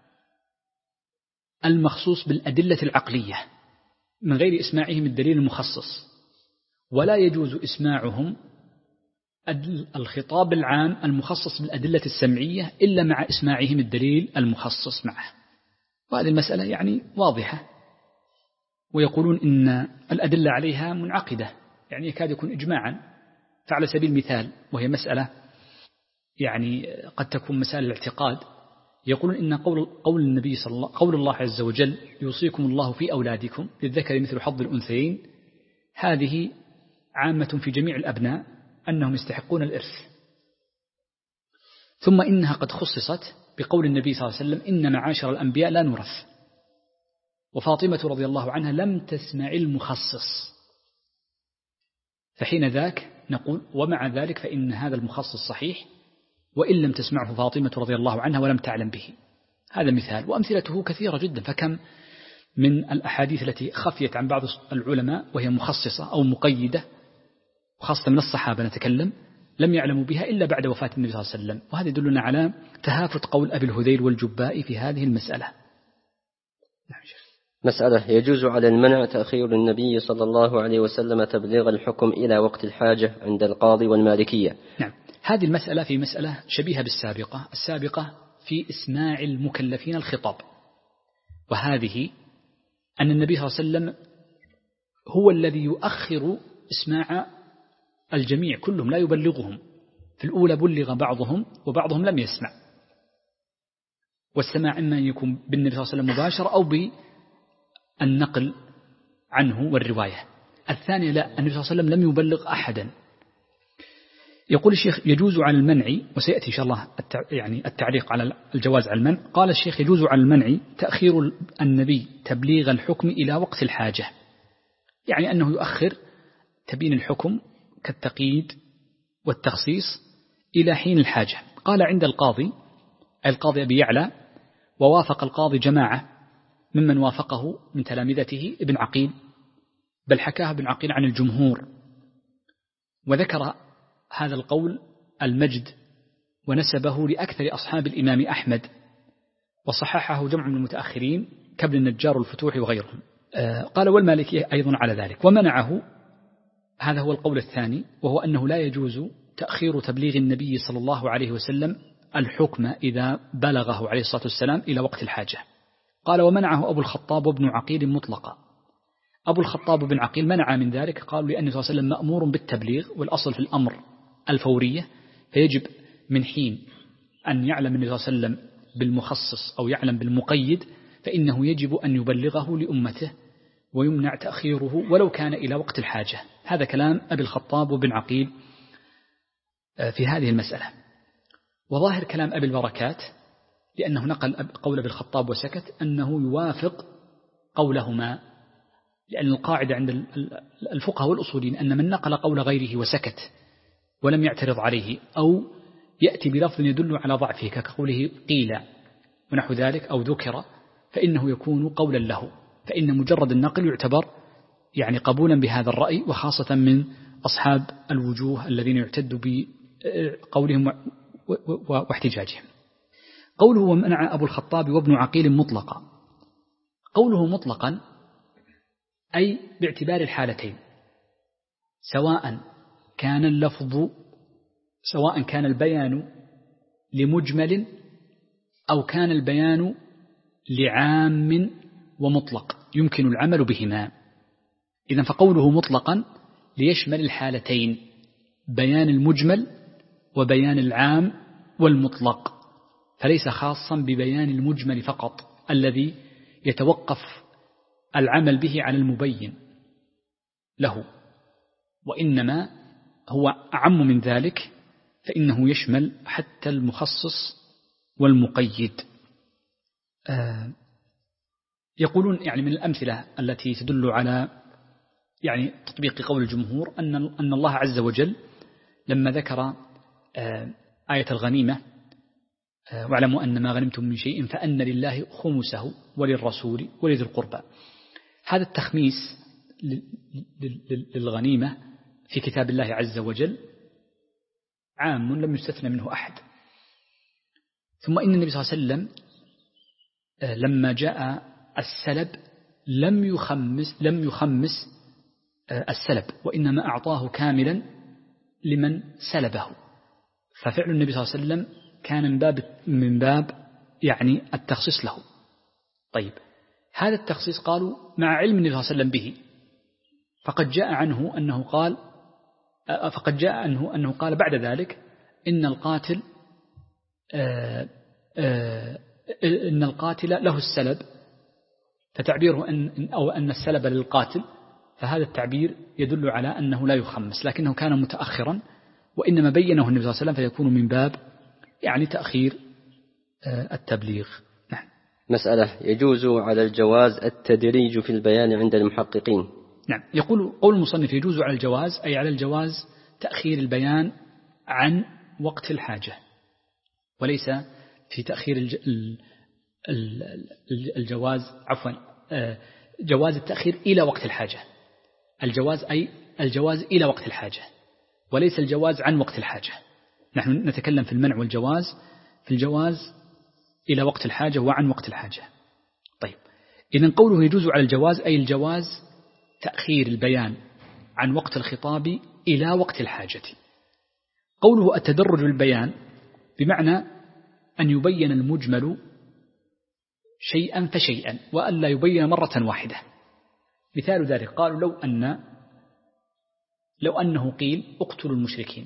المخصوص بالأدلة العقلية من غير إسماعهم الدليل المخصص، ولا يجوز إسماعهم الخطاب العام المخصص بالأدلة السمعية إلا مع إسماعهم الدليل المخصص معه. وهذه المسألة يعني واضحة، ويقولون إن الأدلة عليها منعقدة، يعني يكاد يكون إجماعا. فعلى سبيل المثال، وهي مسألة يعني قد تكون مسائل الاعتقاد، يقولون إن قول النبي صلى الله قول الله عز وجل يوصيكم الله في أولادكم للذكر مثل حظ الأنثيين، هذه عامة في جميع الأبناء أنهم يستحقون الإرث، ثم إنها قد خصصت بقول النبي صلى الله عليه وسلم إن معاشر الأنبياء لا نورث، وفاطمة رضي الله عنها لم تسمع المخصص، فحين ذاك نقول ومع ذلك فإن هذا المخصص صحيح وإن لم تسمعه فاطمة رضي الله عنها ولم تعلم به. هذا مثال، وأمثلته كثيرة جدا. فكم من الأحاديث التي خفيت عن بعض العلماء وهي مخصصة أو مقيدة، وخاصة من الصحابة نتكلم، لم يعلموا بها إلا بعد وفاة النبي صلى الله عليه وسلم. وهذا يدلنا على تهافت قول أبي الهذيل والجبائي في هذه المسألة.
مسألة: يجوز على المنع تأخير النبي صلى الله عليه وسلم تبليغ الحكم إلى وقت الحاجة عند القاضي والمالكية.
نعم، هذه المسألة في مسألة شبيهة السابقة في إسماع المكلفين الخطاب، وهذه أن النبي صلى الله عليه وسلم هو الذي يؤخر إسماع الجميع كلهم، لا يبلغهم. في الأولى بلغ بعضهم وبعضهم لم يسمع، والسماع إما أن يكون بالنبي صلى الله عليه وسلم مباشرة أو بالنقل عنه والرواية. الثانية لا، النبي صلى الله عليه وسلم لم يبلغ أحدا. يقول الشيخ يجوز على المنع، وسيأتي إن شاء الله يعني التعليق على الجواز على المنع. قال الشيخ يجوز على المنع تأخير النبي تبليغ الحكم إلى وقت الحاجة، يعني أنه يؤخر تبيين الحكم كالتقييد والتخصيص إلى حين الحاجة. قال عند القاضي أبي يعلى، ووافق القاضي جماعة ممن وافقه من تلامذته ابن عقيل، بل حكاه ابن عقيل عن الجمهور، وذكر هذا القول المجد ونسبه لأكثر أصحاب الإمام أحمد، وصححه جمع من المتأخرين كابن النجار والفتوح وغيرهم. قال والمالكية أيضا على ذلك، ومنعه. هذا هو القول الثاني، وهو أنه لا يجوز تأخير تبليغ النبي صلى الله عليه وسلم الحكم إذا بلغه عليه الصلاة والسلام إلى وقت الحاجة. قال ومنعه أبو الخطاب وابن عقيل مطلقا. أبو الخطاب بن عقيل منع من ذلك، قالوا لأنه صلى الله عليه وسلم مأمور بالتبليغ، والأصل في الأمر الفورية، فيجب من حين أن يعلم النبي صلى الله عليه وسلم بالمخصص أو يعلم بالمقيد فإنه يجب أن يبلغه لأمته، ويمنع تأخيره ولو كان إلى وقت الحاجة. هذا كلام أبي الخطاب وابن عقيل في هذه المسألة. وظاهر كلام أبي البركات، لأنه نقل قول أبي الخطاب وسكت، أنه يوافق قولهما، لأن القاعدة عند الفقهاء والأصوليين أن من نقل قول غيره وسكت ولم يعترض عليه أو يأتي بلفظ يدل على ضعفه كقوله قيل ونحو ذلك أو ذكر، فإنه يكون قولا له، فإن مجرد النقل يعتبر يعني قبولا بهذا الرأي، وخاصة من أصحاب الوجوه الذين يعتد بقولهم واحتجاجهم. قوله ومنع أبو الخطاب وابن عقيل مطلقا، قوله مطلقا أي باعتبار الحالتين، سواء كان البيان لمجمل أو كان البيان لعام ومطلق يمكن العمل بهما. إذن فقوله مطلقا ليشمل الحالتين، بيان المجمل وبيان العام والمطلق، فليس خاصا ببيان المجمل فقط الذي يتوقف العمل به على المبين له، وإنما هو أعم من ذلك، فإنه يشمل حتى المخصص والمقيد. يقولون يعني من الأمثلة التي تدل على يعني تطبيق قول الجمهور أن الله عز وجل لما ذكر آية الغنيمة واعلموا أن ما غنمتم من شيء فأن لله خمسه وللرسول ولذي القربى، هذا التخميس للغنيمة في كتاب الله عز وجل عام لم يستثنى منه أحد. ثم إن النبي صلى الله عليه وسلم لما جاء السلب لم يخمس السلب، وإنما أعطاه كاملا لمن سلبه، ففعل النبي صلى الله عليه وسلم كان من باب يعني التخصيص له. طيب هذا التخصيص قالوا مع علم النبي صلى الله عليه وسلم به، فقد جاء عنه أنه قال بعد ذلك إن القاتل له السلب، فتعبيره أن السلب للقاتل، فهذا التعبير يدل على أنه لا يخمس، لكنه كان متأخرا، وإنما بينه النبي صلى الله عليه وسلم فيكون من باب يعني تأخير التبليغ. نعم.
مسألة: يجوز على الجواز التدريج في البيان عند المحققين؟
نعم. يقول قول المصنف يجوز على الجواز، أي على الجواز تأخير البيان عن وقت الحاجة، وليس في تأخير الجواز جواز التأخير إلى وقت الحاجة. الجواز أي الجواز إلى وقت الحاجة، وليس الجواز عن وقت الحاجة. نحن نتكلم في المنع والجواز، في الجواز إلى وقت الحاجة وعن وقت الحاجة. طيب إذن قوله يجوز على الجواز أي الجواز تأخير البيان عن وقت الخطاب إلى وقت الحاجة. قوله التدرج بالبيان بمعنى أن يبين المجمل شيئا فشيئا وأن لا يبين مرة واحدة. مثال ذلك قالوا لو أنه قيل اقتلوا المشركين،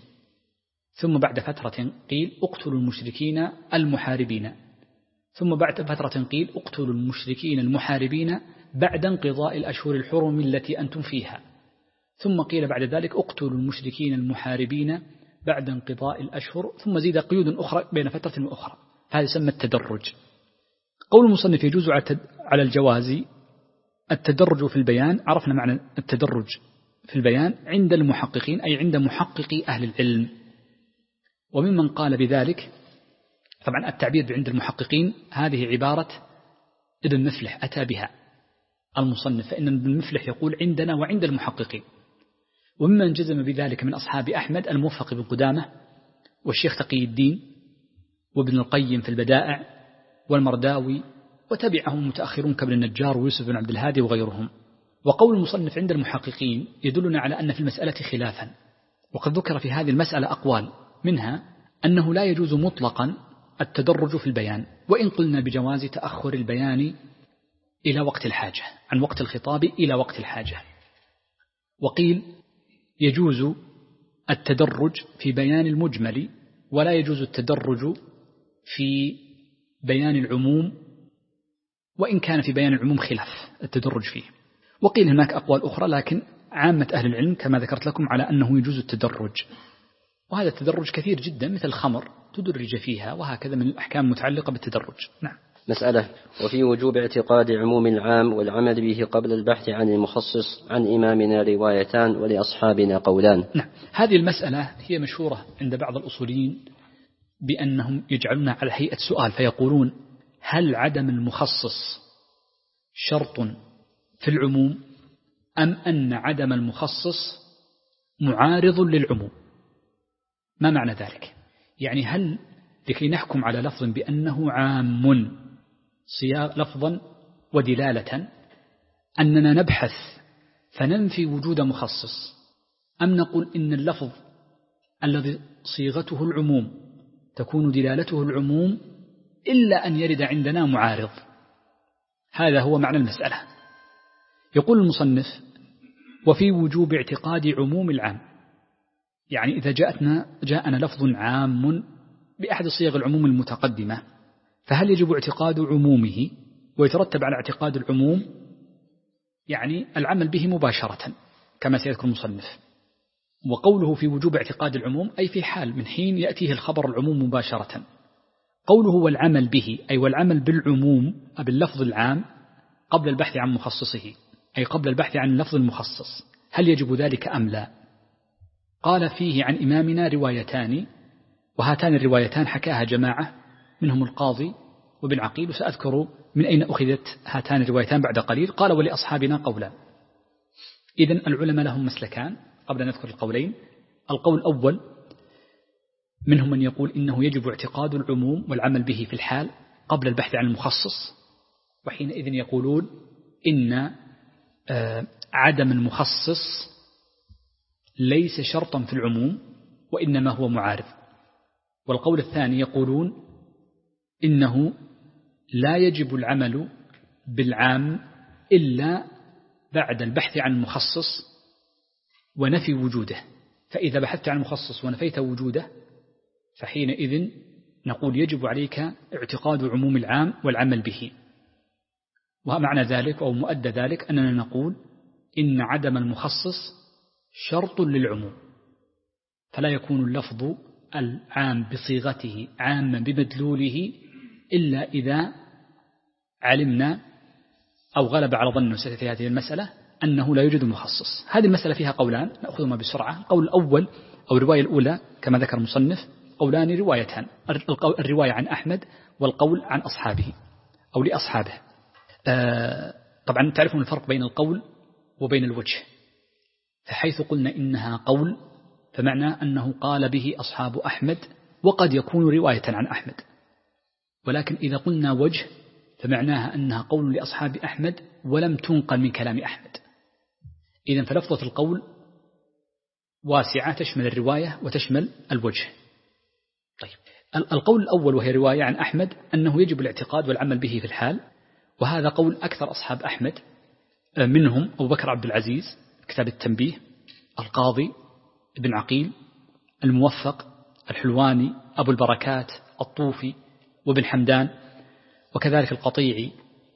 ثم بعد فترة قيل اقتلوا المشركين المحاربين، ثم بعد فترة قيل اقتلوا المشركين المحاربين بعد انقضاء الأشهر الحرم التي أنتم فيها، ثم قيل بعد ذلك اقتلوا المشركين المحاربين بعد انقضاء الأشهر، ثم زيد قيود أخرى بين فترة وأخرى. هذا يسمى التدرج. قول المصنف يجوز على الجواز التدرج في البيان، عرفنا معنى التدرج في البيان عند المحققين أي عند محققي أهل العلم. وممن قال بذلك، طبعا التعبير عند المحققين هذه عبارة ابن مفلح أتى بها المصنف، فإن ابن مفلح يقول عندنا وعند المحققين. وممن جزم بذلك من أصحاب أحمد الموفق بن قدامة والشيخ تقي الدين وابن القيم في البدائع والمرداوي، وتبعهم المتأخرون كابن النجار ويوسف بن عبد الهادي وغيرهم. وقول المصنف عند المحققين يدلنا على أن في المسألة خلافا، وقد ذكر في هذه المسألة أقوال، منها أنه لا يجوز مطلقا التدرج في البيان، وإن قلنا بجواز تأخر البيان إلى وقت الحاجة عن وقت الخطاب إلى وقت الحاجة. وقيل يجوز التدرج في بيان المجمل، ولا يجوز التدرج في بيان العموم، وإن كان في بيان العموم خلاف التدرج فيه. وقيل هناك أقوال أخرى، لكن عامة أهل العلم كما ذكرت لكم على أنه يجوز التدرج، وهذا التدرج كثير جدا، مثل الخمر تدرج فيها، وهكذا من الأحكام المتعلقة بالتدرج. نعم.
مسألة: وفي وجوب اعتقاد عموم العام والعمل به قبل البحث عن المخصص عن إمامنا روايتان ولأصحابنا قولان.
نعم. هذه المسألة هي مشهورة عند بعض الأصوليين بأنهم يجعلون على هيئة سؤال، فيقولون: هل عدم المخصص شرط في العموم، أم أن عدم المخصص معارض للعموم؟ ما معنى ذلك؟ يعني هل لكي نحكم على لفظ بأنه عام لفظا ودلالة أننا نبحث فننفي وجود مخصص، أم نقول إن اللفظ الذي صيغته العموم تكون دلالته العموم إلا أن يرد عندنا معارض؟ هذا هو معنى المسألة. يقول المصنف: وفي وجوب اعتقاد عموم العام، يعني إذا جاءنا لفظ عام بأحد صيغ العموم المتقدمة، فهل يجب اعتقاد عمومه ويترتب على اعتقاد العموم يعني العمل به مباشرة كما سيذكر المصنف. وقوله في وجوب اعتقاد العموم أي في حال من حين يأتيه الخبر العموم مباشرة. قوله والعمل به أي والعمل بالعموم باللفظ العام قبل البحث عن مخصصه، أي قبل البحث عن اللفظ المخصص، هل يجب ذلك أم لا؟ قال فيه عن إمامنا روايتان، وهاتان الروايتان حكاها جماعة منهم القاضي وابن عقيل، وسأذكر من أين أخذت هاتان الروايتان بعد قليل. قال ولأصحابنا قولان. إذن العلماء لهم مسلكان قبل أن نذكر القولين. القول الأول منهم من يقول إنه يجب اعتقاد العموم والعمل به في الحال قبل البحث عن المخصص، وحينئذ يقولون إن عدم المخصص ليس شرطا في العموم وإنما هو معارض. والقول الثاني يقولون إنه لا يجب العمل بالعام إلا بعد البحث عن المخصص ونفي وجوده، فإذا بحثت عن المخصص ونفيت وجوده فحينئذ نقول يجب عليك اعتقاد عموم العام والعمل به. ومعنى ذلك أو مؤدى ذلك أننا نقول إن عدم المخصص شرط للعموم، فلا يكون اللفظ العام بصيغته عاما بمدلوله إلا إذا علمنا أو غلب على ظننا في هذه المسألة أنه لا يوجد مخصص. هذه المسألة فيها قولان نأخذهما بسرعة. القول الأول أو الرواية الأولى كما ذكر المصنف قولان روايتان، الرواية عن أحمد والقول عن أصحابه أو لأصحابه. طبعا تعرفون الفرق بين القول وبين الوجه، فحيث قلنا إنها قول فمعنى أنه قال به أصحاب أحمد وقد يكون رواية عن أحمد، ولكن إذا قلنا وجه فمعناها أنها قول لأصحاب أحمد ولم تنقل من كلام أحمد. إذن فلفظة القول واسعة تشمل الرواية وتشمل الوجه. طيب القول الأول وهي رواية عن أحمد أنه يجب الاعتقاد والعمل به في الحال، وهذا قول أكثر أصحاب أحمد، منهم أبو بكر عبد العزيز كتاب التنبيه، القاضي ابن عقيل، الموفق، الحلواني، أبو البركات، الطوفي، وابن حمدان، وكذلك القطيعي،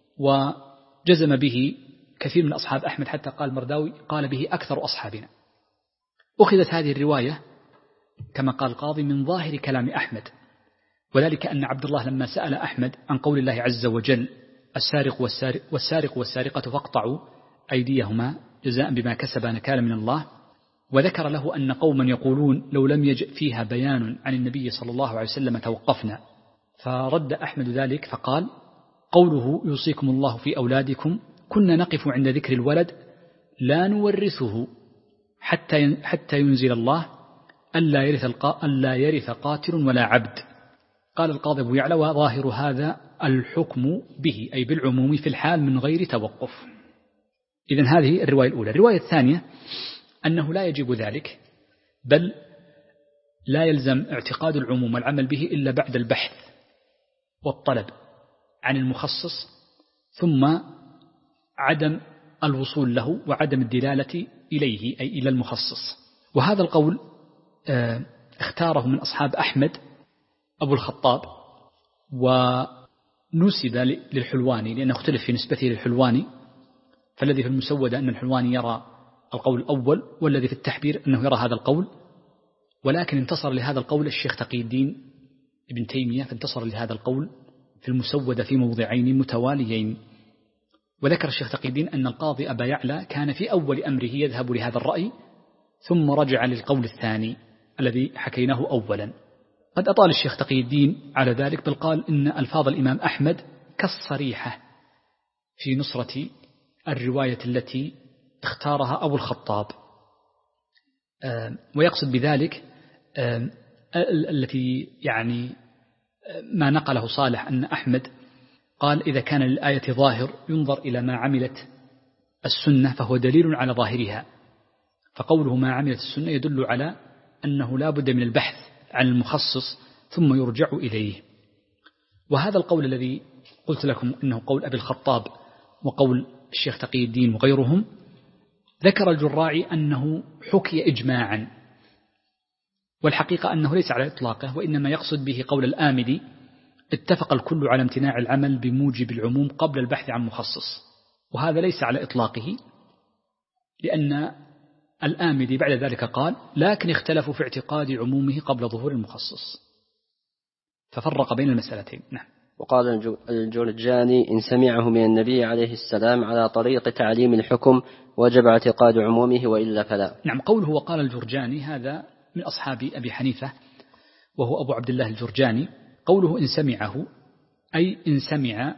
وجزم به كثير من أصحاب أحمد حتى قال مرداوي قال به أكثر أصحابنا. أخذت هذه الرواية كما قال القاضي من ظاهر كلام أحمد، وذلك أن عبد الله لما سأل أحمد عن قول الله عز وجل والسارق والسارقة فاقطعوا أيديهما جزاء بما كسبا نكالا من الله، وذكر له أن قوما يقولون لو لم يجئ فيها بيان عن النبي صلى الله عليه وسلم توقفنا، فرد أحمد ذلك فقال قوله يوصيكم الله في أولادكم كنا نقف عند ذكر الولد لا نورثه حتى ينزل الله ألا يرث قاتل ولا عبد. قال القاضي أبو يعلى وظاهر هذا الحكم به أي بالعموم في الحال من غير توقف. إذن هذه الرواية الأولى. الرواية الثانية أنه لا يجب ذلك، بل لا يلزم اعتقاد العموم والعمل به إلا بعد البحث والطلب عن المخصص، ثم عدم الوصول له وعدم الدلالة إليه أي إلى المخصص. وهذا القول اختاره من أصحاب أحمد أبو الخطاب، ونسب للحلواني لأنه اختلف في نسبته للحلواني، فالذي في المسودة أن الحلواني يرى القول الأول، والذي في التحبير أنه يرى هذا القول، ولكن انتصر لهذا القول الشيخ تقي الدين ابن تيمية، فانتصر لهذا القول في المسودة في موضعين متواليين. وذكر الشيخ تقي الدين أن القاضي أبا يعلى كان في أول أمره يذهب لهذا الرأي ثم رجع للقول الثاني الذي حكيناه أولا. قد أطال الشيخ تقي الدين على ذلك، بل قال إن ألفاظ الإمام أحمد كالصريحة في نصرة الرواية التي اختارها أبو الخطاب، ويقصد بذلك التي يعني ما نقله صالح أن أحمد قال إذا كان للآية ظاهر ينظر إلى ما عملت السنة فهو دليل على ظاهرها، فقوله ما عملت السنة يدل على أنه لا بد من البحث عن المخصص ثم يرجع إليه. وهذا القول الذي قلت لكم إنه قول أبي الخطاب وقول الشيخ تقي الدين وغيرهم، ذكر الجراعي أنه حكي إجماعا، والحقيقة أنه ليس على إطلاقه، وإنما يقصد به قول الآمدي اتفق الكل على امتناع العمل بموجب العموم قبل البحث عن مخصص، وهذا ليس على إطلاقه، لأن الآمدي بعد ذلك قال لكن اختلفوا في اعتقاد عمومه قبل ظهور المخصص، ففرق بين المسألتين. نعم.
وقال الجرجاني إن سمعه من النبي عليه السلام على طريق تعليم الحكم وجب اعتقاد عمومه وإلا فلا.
نعم. قوله وقال الجرجاني هذا من أصحاب أبي حنيفة وهو أبو عبد الله الجرجاني. قوله إن سمعه أي إن سمع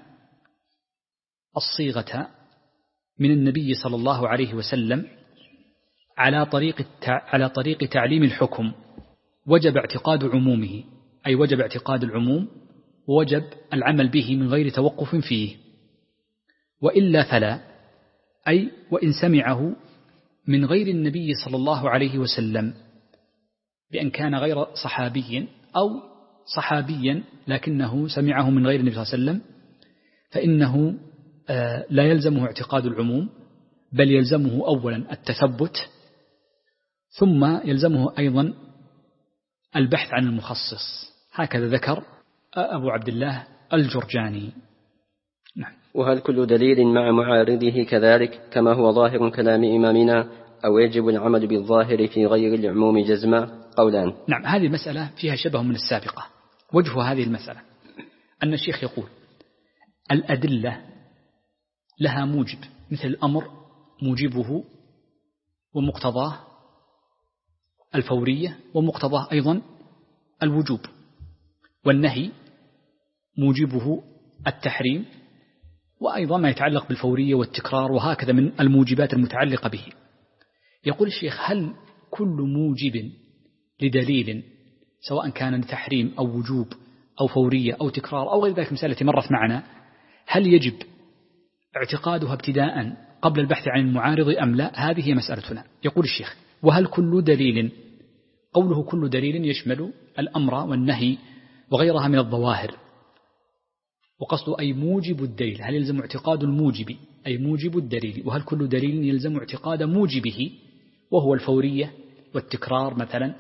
الصيغة من النبي صلى الله عليه وسلم على طريق تعليم الحكم وجب اعتقاد عمومه، أي وجب اعتقاد العموم ووجب العمل به من غير توقف فيه. وإلا فلا، أي وإن سمعه من غير النبي صلى الله عليه وسلم بأن كان غير صحابي أو صحابيا لكنه سمعه من غير النبي صلى الله عليه وسلم، فإنه لا يلزمه اعتقاد العموم، بل يلزمه أولا التثبت، ثم يلزمه أيضا البحث عن المخصص. هكذا ذكر أبو عبد الله الجرجاني. نعم.
وهل كل دليل مع معارضه كذلك كما هو ظاهر كلام إمامنا، أو يجب العمل بالظاهر في غير العموم جزما؟ قولان.
نعم، هذه المسألة فيها شبه من السابقة. وجه هذه المسألة أن الشيخ يقول الأدلة لها موجب، مثل الأمر موجبه ومقتضاه الفورية، ومقتضاه أيضا الوجوب، والنهي موجبه التحريم، وأيضا ما يتعلق بالفورية والتكرار، وهكذا من الموجبات المتعلقة به. يقول الشيخ هل كل موجب لدليل سواء كان تحريم أو وجوب أو فورية أو تكرار أو غير ذلك مسألة مرت معنا، هل يجب اعتقادها ابتداء قبل البحث عن المعارض أم لا؟ هذه هي مسألتنا. يقول الشيخ وهل كل دليل، قوله كل دليل يشمل الأمر والنهي وغيرها من الظواهر، وقصده أي موجب الدليل، هل يلزم اعتقاد الموجب أي موجب الدليل، وهل كل دليل يلزم اعتقاد موجبه وهو الفورية والتكرار مثلا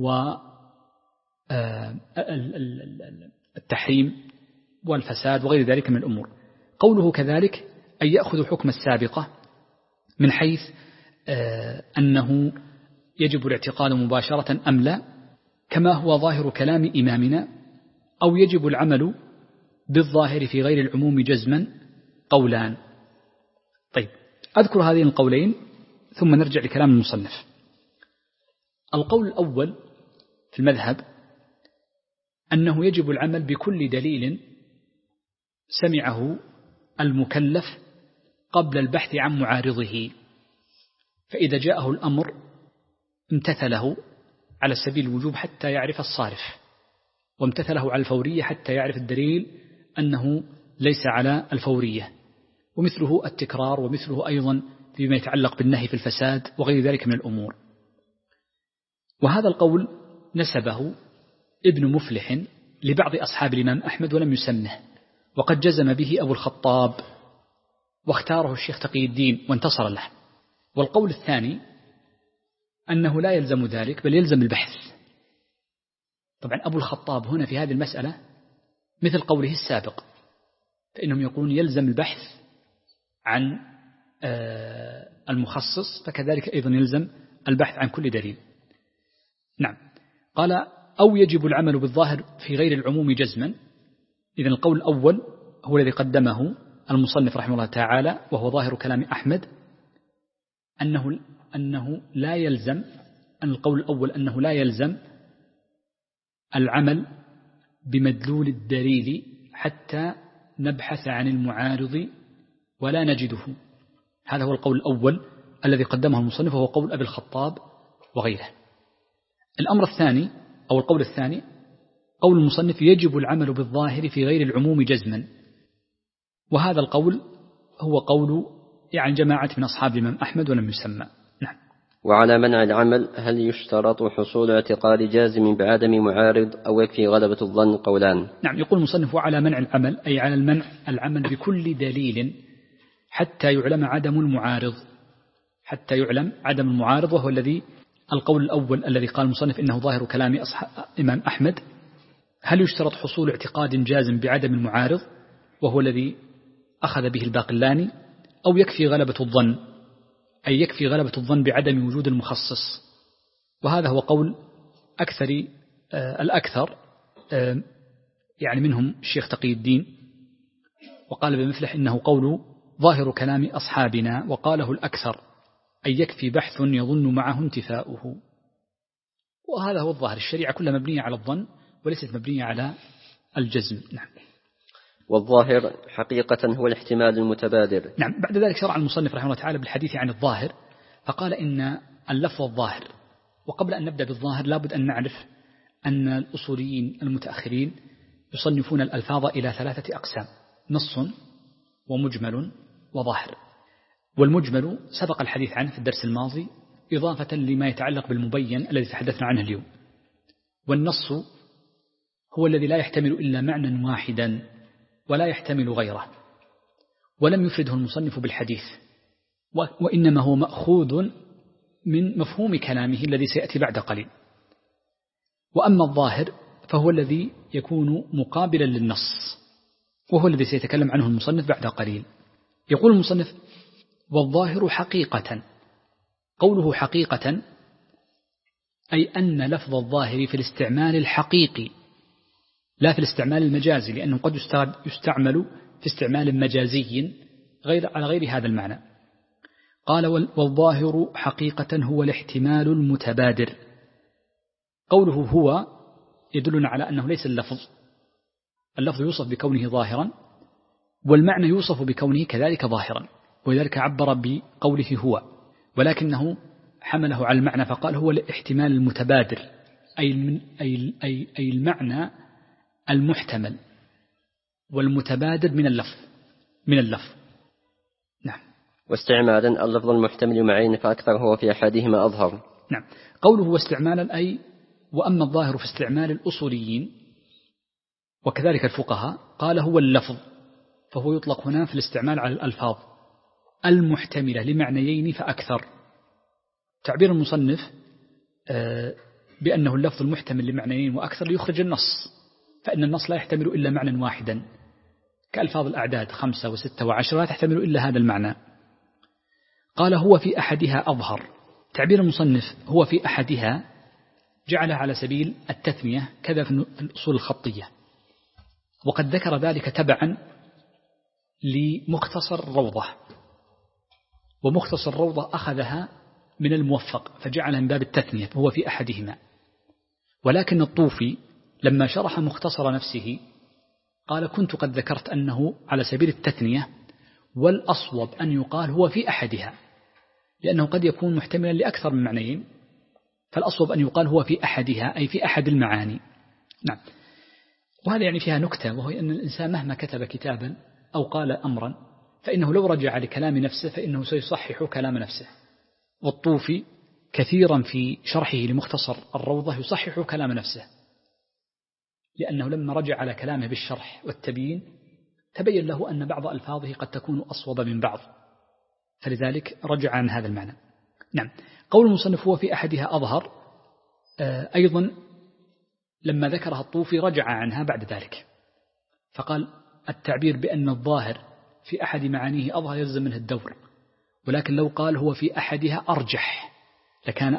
والتحريم والفساد وغير ذلك من الأمور. قوله كذلك أن يأخذ حكم السابقة من حيث أنه يجب الاعتقاد مباشرة أم لا، كما هو ظاهر كلام إمامنا، أو يجب العمل بالظاهر في غير العموم جزما، قولان. طيب، أذكر هذين القولين ثم نرجع لكلام المصنف. القول الأول في المذهب أنه يجب العمل بكل دليل سمعه المكلف قبل البحث عن معارضه، فإذا جاءه الأمر امتثله على سبيل الوجوب حتى يعرف الصارف، وامتثله على الفورية حتى يعرف الدليل أنه ليس على الفورية، ومثله التكرار، ومثله أيضا فيما يتعلق بالنهي في الفساد وغير ذلك من الأمور. وهذا القول نسبه ابن مفلح لبعض أصحاب الإمام أحمد ولم يسمه، وقد جزم به أبو الخطاب واختاره الشيخ تقي الدين وانتصر له. والقول الثاني أنه لا يلزم ذلك بل يلزم البحث. طبعا أبو الخطاب هنا في هذه المسألة مثل قوله السابق، فإنهم يقولون يلزم البحث عن المخصص، فكذلك أيضا يلزم البحث عن كل دليل. نعم. قال أو يجب العمل بالظاهر في غير العموم جزما. إذن القول الأول هو الذي قدمه المصنف رحمه الله تعالى، وهو ظاهر كلام أحمد، أنه لا يلزم، أن القول الأول أنه لا يلزم العمل بمدلول الدليل حتى نبحث عن المعارض ولا نجده. هذا هو القول الأول الذي قدمه المصنف، وهو قول أبي الخطاب وغيره. الأمر الثاني أو القول الثاني قول المصنف يجب العمل بالظاهر في غير العموم جزما، وهذا القول هو قول يعني جماعة من أصحاب الإمام أحمد ولم يسمى. نعم.
وعلى منع العمل هل يشترط حصول اعتقاد جازم بعدم معارض أو يكفي غلبة الظن؟ قولان.
نعم. يقول المصنف وعلى منع العمل أي على المنع العمل بكل دليل حتى يعلم عدم المعارض، حتى يعلم عدم المعارض، وهو الذي القول الأول الذي قال المصنف إنه ظاهر كلام إمام أحمد. هل يشترط حصول اعتقاد جازم بعدم المعارض، وهو الذي أخذ به الباقلاني، أو يكفي غلبة الظن أي يكفي غلبة الظن بعدم وجود المخصص؟ وهذا هو قول الأكثر يعني منهم الشيخ تقي الدين، وقال بمفلح إنه قول ظاهر كلام أصحابنا، وقاله الأكثر أي يكفي بحث يظن معه انتفاؤه. وهذا هو الظاهر، الشريعة كلها مبنية على الظن وليست مبنية على الجزم. نعم.
والظاهر حقيقة هو الاحتمال المتبادر.
نعم. بعد ذلك شرع المصنف رحمه الله تعالى بالحديث عن الظاهر، فقال إن اللفظ الظاهر. وقبل أن نبدأ بالظاهر لابد أن نعرف أن الأصوليين المتأخرين يصنفون الألفاظ إلى 3 أقسام: نص ومجمل وظاهر. والمجمل سبق الحديث عنه في الدرس الماضي إضافة لما يتعلق بالمبين الذي تحدثنا عنه اليوم. والنص هو الذي لا يحتمل إلا معنى واحدا ولا يحتمل غيره، ولم يفرده المصنف بالحديث، وإنما هو مأخوذ من مفهوم كلامه الذي سيأتي بعد قليل. وأما الظاهر فهو الذي يكون مقابلا للنص، وهو الذي سيتكلم عنه المصنف بعد قليل. يقول المصنف: والظاهر حقيقة. قوله حقيقة أي أن لفظ الظاهر في الاستعمال الحقيقي لا في الاستعمال المجازي، لأنه قد يستعمل في استعمال مجازي على غير هذا المعنى. قال: والظاهر حقيقة هو الاحتمال المتبادر. قوله هو يدلنا على أنه ليس اللفظ يوصف بكونه ظاهرا، والمعنى يوصف بكونه كذلك ظاهرا، ولذلك عبر بقوله هو، ولكنه حمله على المعنى فقال هو الاحتمال المتبادر، أي المعنى المحتمل والمتبادر من اللفظ. نعم.
واستعمالا اللفظ المحتمل معين فأكثر هو في أحدهما أظهر.
نعم. قوله واستعمالا أي وأما الظاهر في استعمال الأصوليين وكذلك الفقهاء قال هو اللفظ، فهو يطلق هنا في الاستعمال على الألفاظ المحتملة لمعنيين فأكثر. تعبير المصنف بأنه اللفظ المحتمل لمعنيين وأكثر ليخرج النص، فإن النص لا يحتمل إلا معنى واحدا، كألفاظ الأعداد 5 و6 و10 لا تحتمل إلا هذا المعنى. قال هو في أحدها أظهر. تعبير المصنف هو في أحدها جعل على سبيل التثنية كذا في الأصول الخطية، وقد ذكر ذلك تبعا لمختصر الروضة، ومختصر الروضة أخذها من الموفق فجعلها من باب التثنية، هو في أحدهما. ولكن الطوفي لما شرح مختصر نفسه قال كنت قد ذكرت أنه على سبيل التثنية، والأصوب أن يقال هو في أحدها، لأنه قد يكون محتملا لأكثر من معنيين، فالأصوب أن يقال هو في أحدها أي في أحد المعاني. نعم. وهذا يعني فيها نكتة، وهو أن الإنسان مهما كتب كتابا أو قال أمرا فإنه لو رجع لكلام نفسه فإنه سيصحح كلام نفسه. والطوفي كثيرا في شرحه لمختصر الروضة يصحح كلام نفسه، لأنه لما رجع على كلامه بالشرح والتبيين تبين له أن بعض ألفاظه قد تكون أصوب من بعض، فلذلك رجع عن هذا المعنى. نعم. قول المصنف هو في أحدها أظهر أيضا لما ذكرها الطوفي رجع عنها بعد ذلك، فقال التعبير بأن الظاهر في أحد معانيه أظهر يلزم منه الدور، ولكن لو قال هو في أحدها أرجح لكان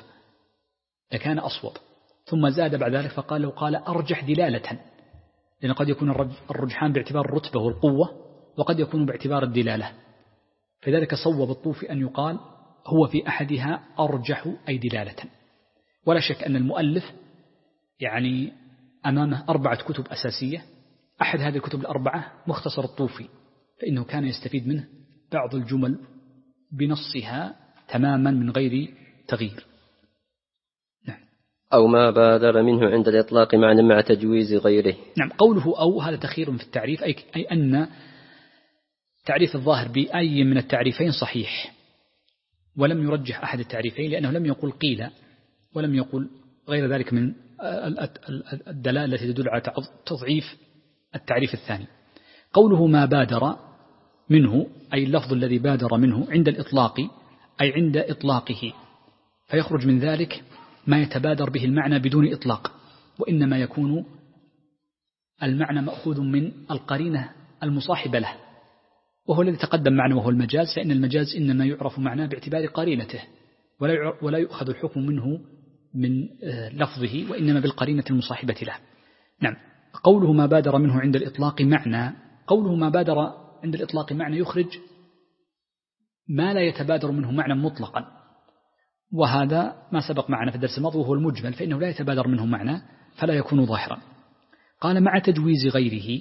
أصوب. ثم زاد بعد ذلك فقال لو قال أرجح دلالة، لأن قد يكون الرجحان باعتبار الرتبة والقوة، وقد يكون باعتبار الدلالة، فذلك صوب الطوفي أن يقال هو في أحدها أرجح أي دلالة. ولا شك أن المؤلف يعني أمامه 4 كتب أساسية، أحد هذه الكتب ال4 مختصر الطوفي، فإنه كان يستفيد منه بعض الجمل بنصها تماما من غير تغيير. نعم.
أو ما بادر منه عند الإطلاق مع تجويز غيره.
نعم. قوله أو هذا تخير في التعريف، أي أن تعريف الظاهر بأي من التعريفين صحيح، ولم يرجح أحد التعريفين، لأنه لم يقل قيل ولم يقل غير ذلك من الدلالة التي تدل على تضعيف التعريف الثاني. قوله ما بادر منه أي اللفظ الذي بادر منه عند الإطلاق أي عند إطلاقه، فيخرج من ذلك ما يتبادر به المعنى بدون إطلاق، وإنما يكون المعنى مأخوذ من القرينة المصاحبة له، وهو الذي تقدم معنا وهو المجاز، فإن المجاز إنما يعرف معناه باعتبار قرينته، ولا يؤخذ الحكم منه من لفظه، وإنما بالقرينة المصاحبة له. نعم. قوله ما بادر منه عند الإطلاق معنى، قوله ما بادر عند الإطلاق معنى يخرج ما لا يتبادر منه معنى مطلقا، وهذا ما سبق معنا في الدرس الماضي وهو المجمل، فإنه لا يتبادر منه معنى فلا يكون ظاهرا. قال مع تجويز غيره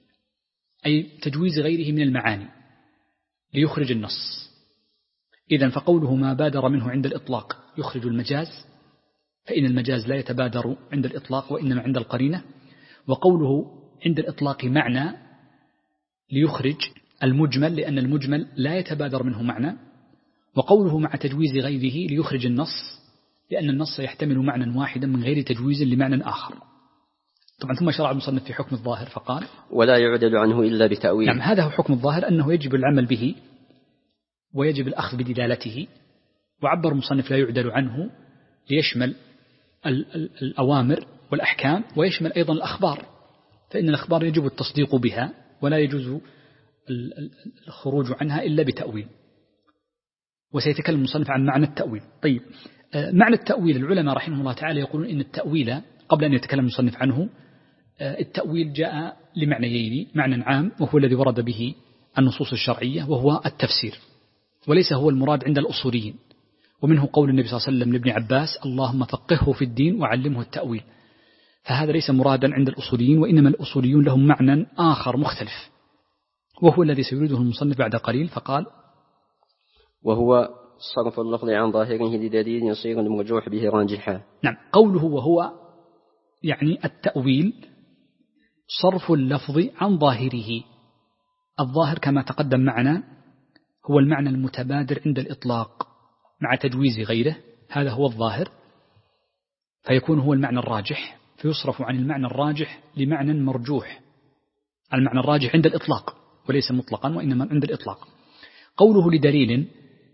أي تجويز غيره من المعاني ليخرج النص. إذن فقوله ما بادر منه عند الإطلاق يخرج المجاز، فإن المجاز لا يتبادر عند الإطلاق وإنما عند القرينة. وقوله عند الإطلاق معنى ليخرج المجمل لأن المجمل لا يتبادر منه معنى. وقوله مع تجويز غيره ليخرج النص لأن النص يحتمل معنى واحدا من غير تجويز لمعنى آخر. طبعا ثم شرع المصنف في حكم الظاهر فقال
ولا يعدل عنه إلا بتأويل.
نعم، هذا هو حكم الظاهر أنه يجب العمل به ويجب الأخذ بدلالته. وعبر المصنف لا يعدل عنه ليشمل الأوامر والأحكام ويشمل أيضا الأخبار، فإن الأخبار يجب التصديق بها ولا يجوز الخروج عنها إلا بتأويل. وسيتكلم المصنف عن معنى التأويل. طيب، معنى التأويل العلماء رحمه الله تعالى يقولون إن التأويل قبل أن يتكلم المصنف عنه التأويل جاء لمعنيين، معنى عام وهو الذي ورد به النصوص الشرعية وهو التفسير، وليس هو المراد عند الأصوليين. ومنه قول النبي صلى الله عليه وسلم لابن عباس اللهم فقهه في الدين وعلمه التأويل، فهذا ليس مرادا عند الأصوليين، وإنما الأصوليون لهم معنى آخر مختلف وهو الذي سيريده المصنف بعد قليل. فقال
وهو صرف اللفظ عن ظاهره لدليل يصير المرجوح به راجحا.
نعم، قوله وهو يعني التأويل صرف اللفظ عن ظاهره. الظاهر كما تقدم معنا هو المعنى المتبادر عند الإطلاق مع تجويز غيره، هذا هو الظاهر، فيكون هو المعنى الراجح، فيصرف عن المعنى الراجح لمعنى مرجوح. المعنى الراجح عند الإطلاق وليس مطلقا وإنما عند الإطلاق. قوله لدليل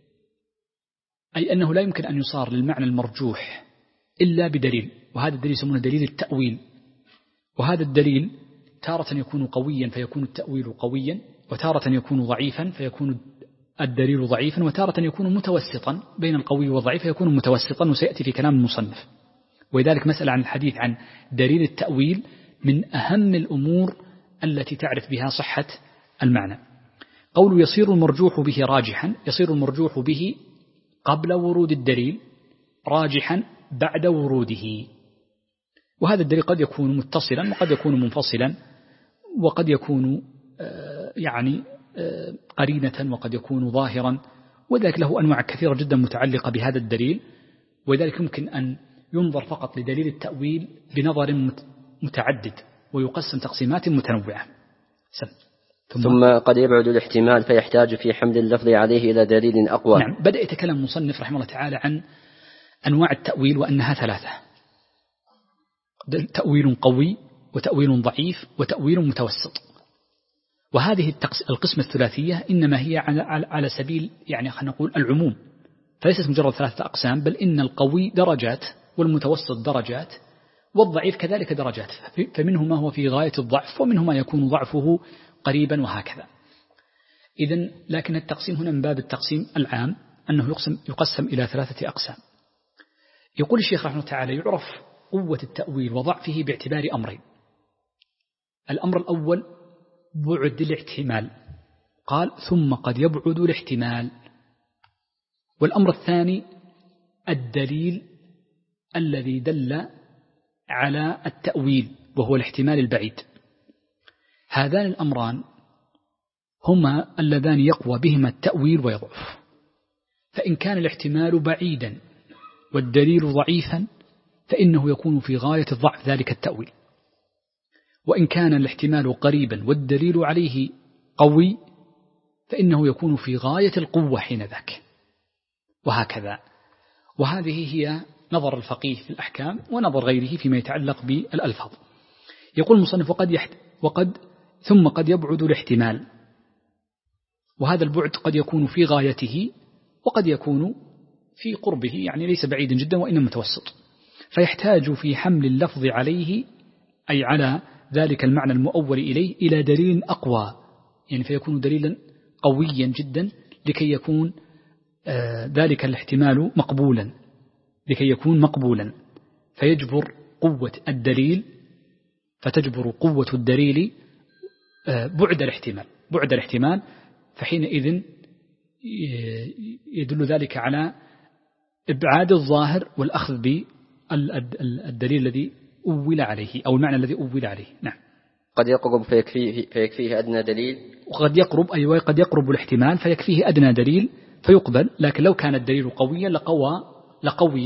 أي أنه لا يمكن أن يصار للمعنى المرجوح إلا بدليل، وهذا الدليل يسمونه دليل التأويل. وهذا الدليل تارة يكون قويا فيكون التأويل قويا، وتارة يكون ضعيفا فيكون الدليل ضعيفا، وتارة يكون متوسطا بين القوي والضعيف فيكون متوسطا، وسيأتي في كلام المصنف. ولذلك مسألة عن الحديث عن دليل التأويل من أهم الأمور التي تعرف بها صحة المعنى. قول يصير المرجوح به راجحا، يصير المرجوح به قبل ورود الدليل، راجحا بعد وروده. وهذا الدليل قد يكون متصلا وقد يكون منفصلا وقد يكون قرينة وقد يكون ظاهرا، وذلك له أنواع كثيرة جدا متعلقة بهذا الدليل. وذلك يمكن أن ينظر فقط لدليل التأويل بنظر متعدد ويقسم تقسيمات متنوعة.
ثم قد يبعد الاحتمال فيحتاج في حمل اللفظ عليه إلى دليل أقوى.
نعم، بدأ يتكلم المصنف رحمه الله تعالى عن أنواع التأويل وأنها ثلاثة: تأويل قوي وتأويل ضعيف وتأويل متوسط. وهذه القسمة الثلاثية إنما هي على سبيل خلينا نقول العموم، فليست مجرد ثلاثة أقسام، بل إن القوي درجات والمتوسط درجات والضعيف كذلك درجات، فمنه ما هو في غاية الضعف ومنه ما يكون ضعفه قريبا وهكذا. إذن لكن التقسيم هنا من باب التقسيم العام أنه يقسم إلى ثلاثة أقسام. يقول الشيخ رحمه الله تعالى يعرف قوة التأويل وضعفه باعتبار أمرين. الأمر الأول بعد الاحتمال، قال ثم قد يبعد الاحتمال. والأمر الثاني الدليل الذي دل على التأويل وهو الاحتمال البعيد. هذان الأمران هما اللذان يقوى بهما التأويل ويضعف. فإن كان الاحتمال بعيدا والدليل ضعيفا فإنه يكون في غاية الضعف ذلك التأويل، وإن كان الاحتمال قريبا والدليل عليه قوي فإنه يكون في غاية القوة حينذاك، وهكذا. وهذه هي نظر الفقيه في الأحكام ونظر غيره فيما يتعلق بالألفاظ. يقول المصنف ثم قد يبعد الاحتمال، وهذا البعد قد يكون في غايته وقد يكون في قربه، ليس بعيدا جدا وإنما متوسط، فيحتاج في حمل اللفظ عليه أي على ذلك المعنى المؤول إليه إلى دليل أقوى، فيكون دليلا قويا جدا لكي يكون ذلك الاحتمال مقبولا، لكي يكون مقبولا، فيجبر قوة الدليل، فتجبر قوة الدليل بعد الاحتمال، فحينئذ يدل ذلك على إبعاد الظاهر والأخذ بالدليل الذي أول عليه أو المعنى الذي أول عليه. نعم.
قد يقرب فيكفيه أدنى دليل،
وقد يقرب قد يقرب الاحتمال فيكفيه أدنى دليل فيقبل، لكن لو كان الدليل قويا لقوي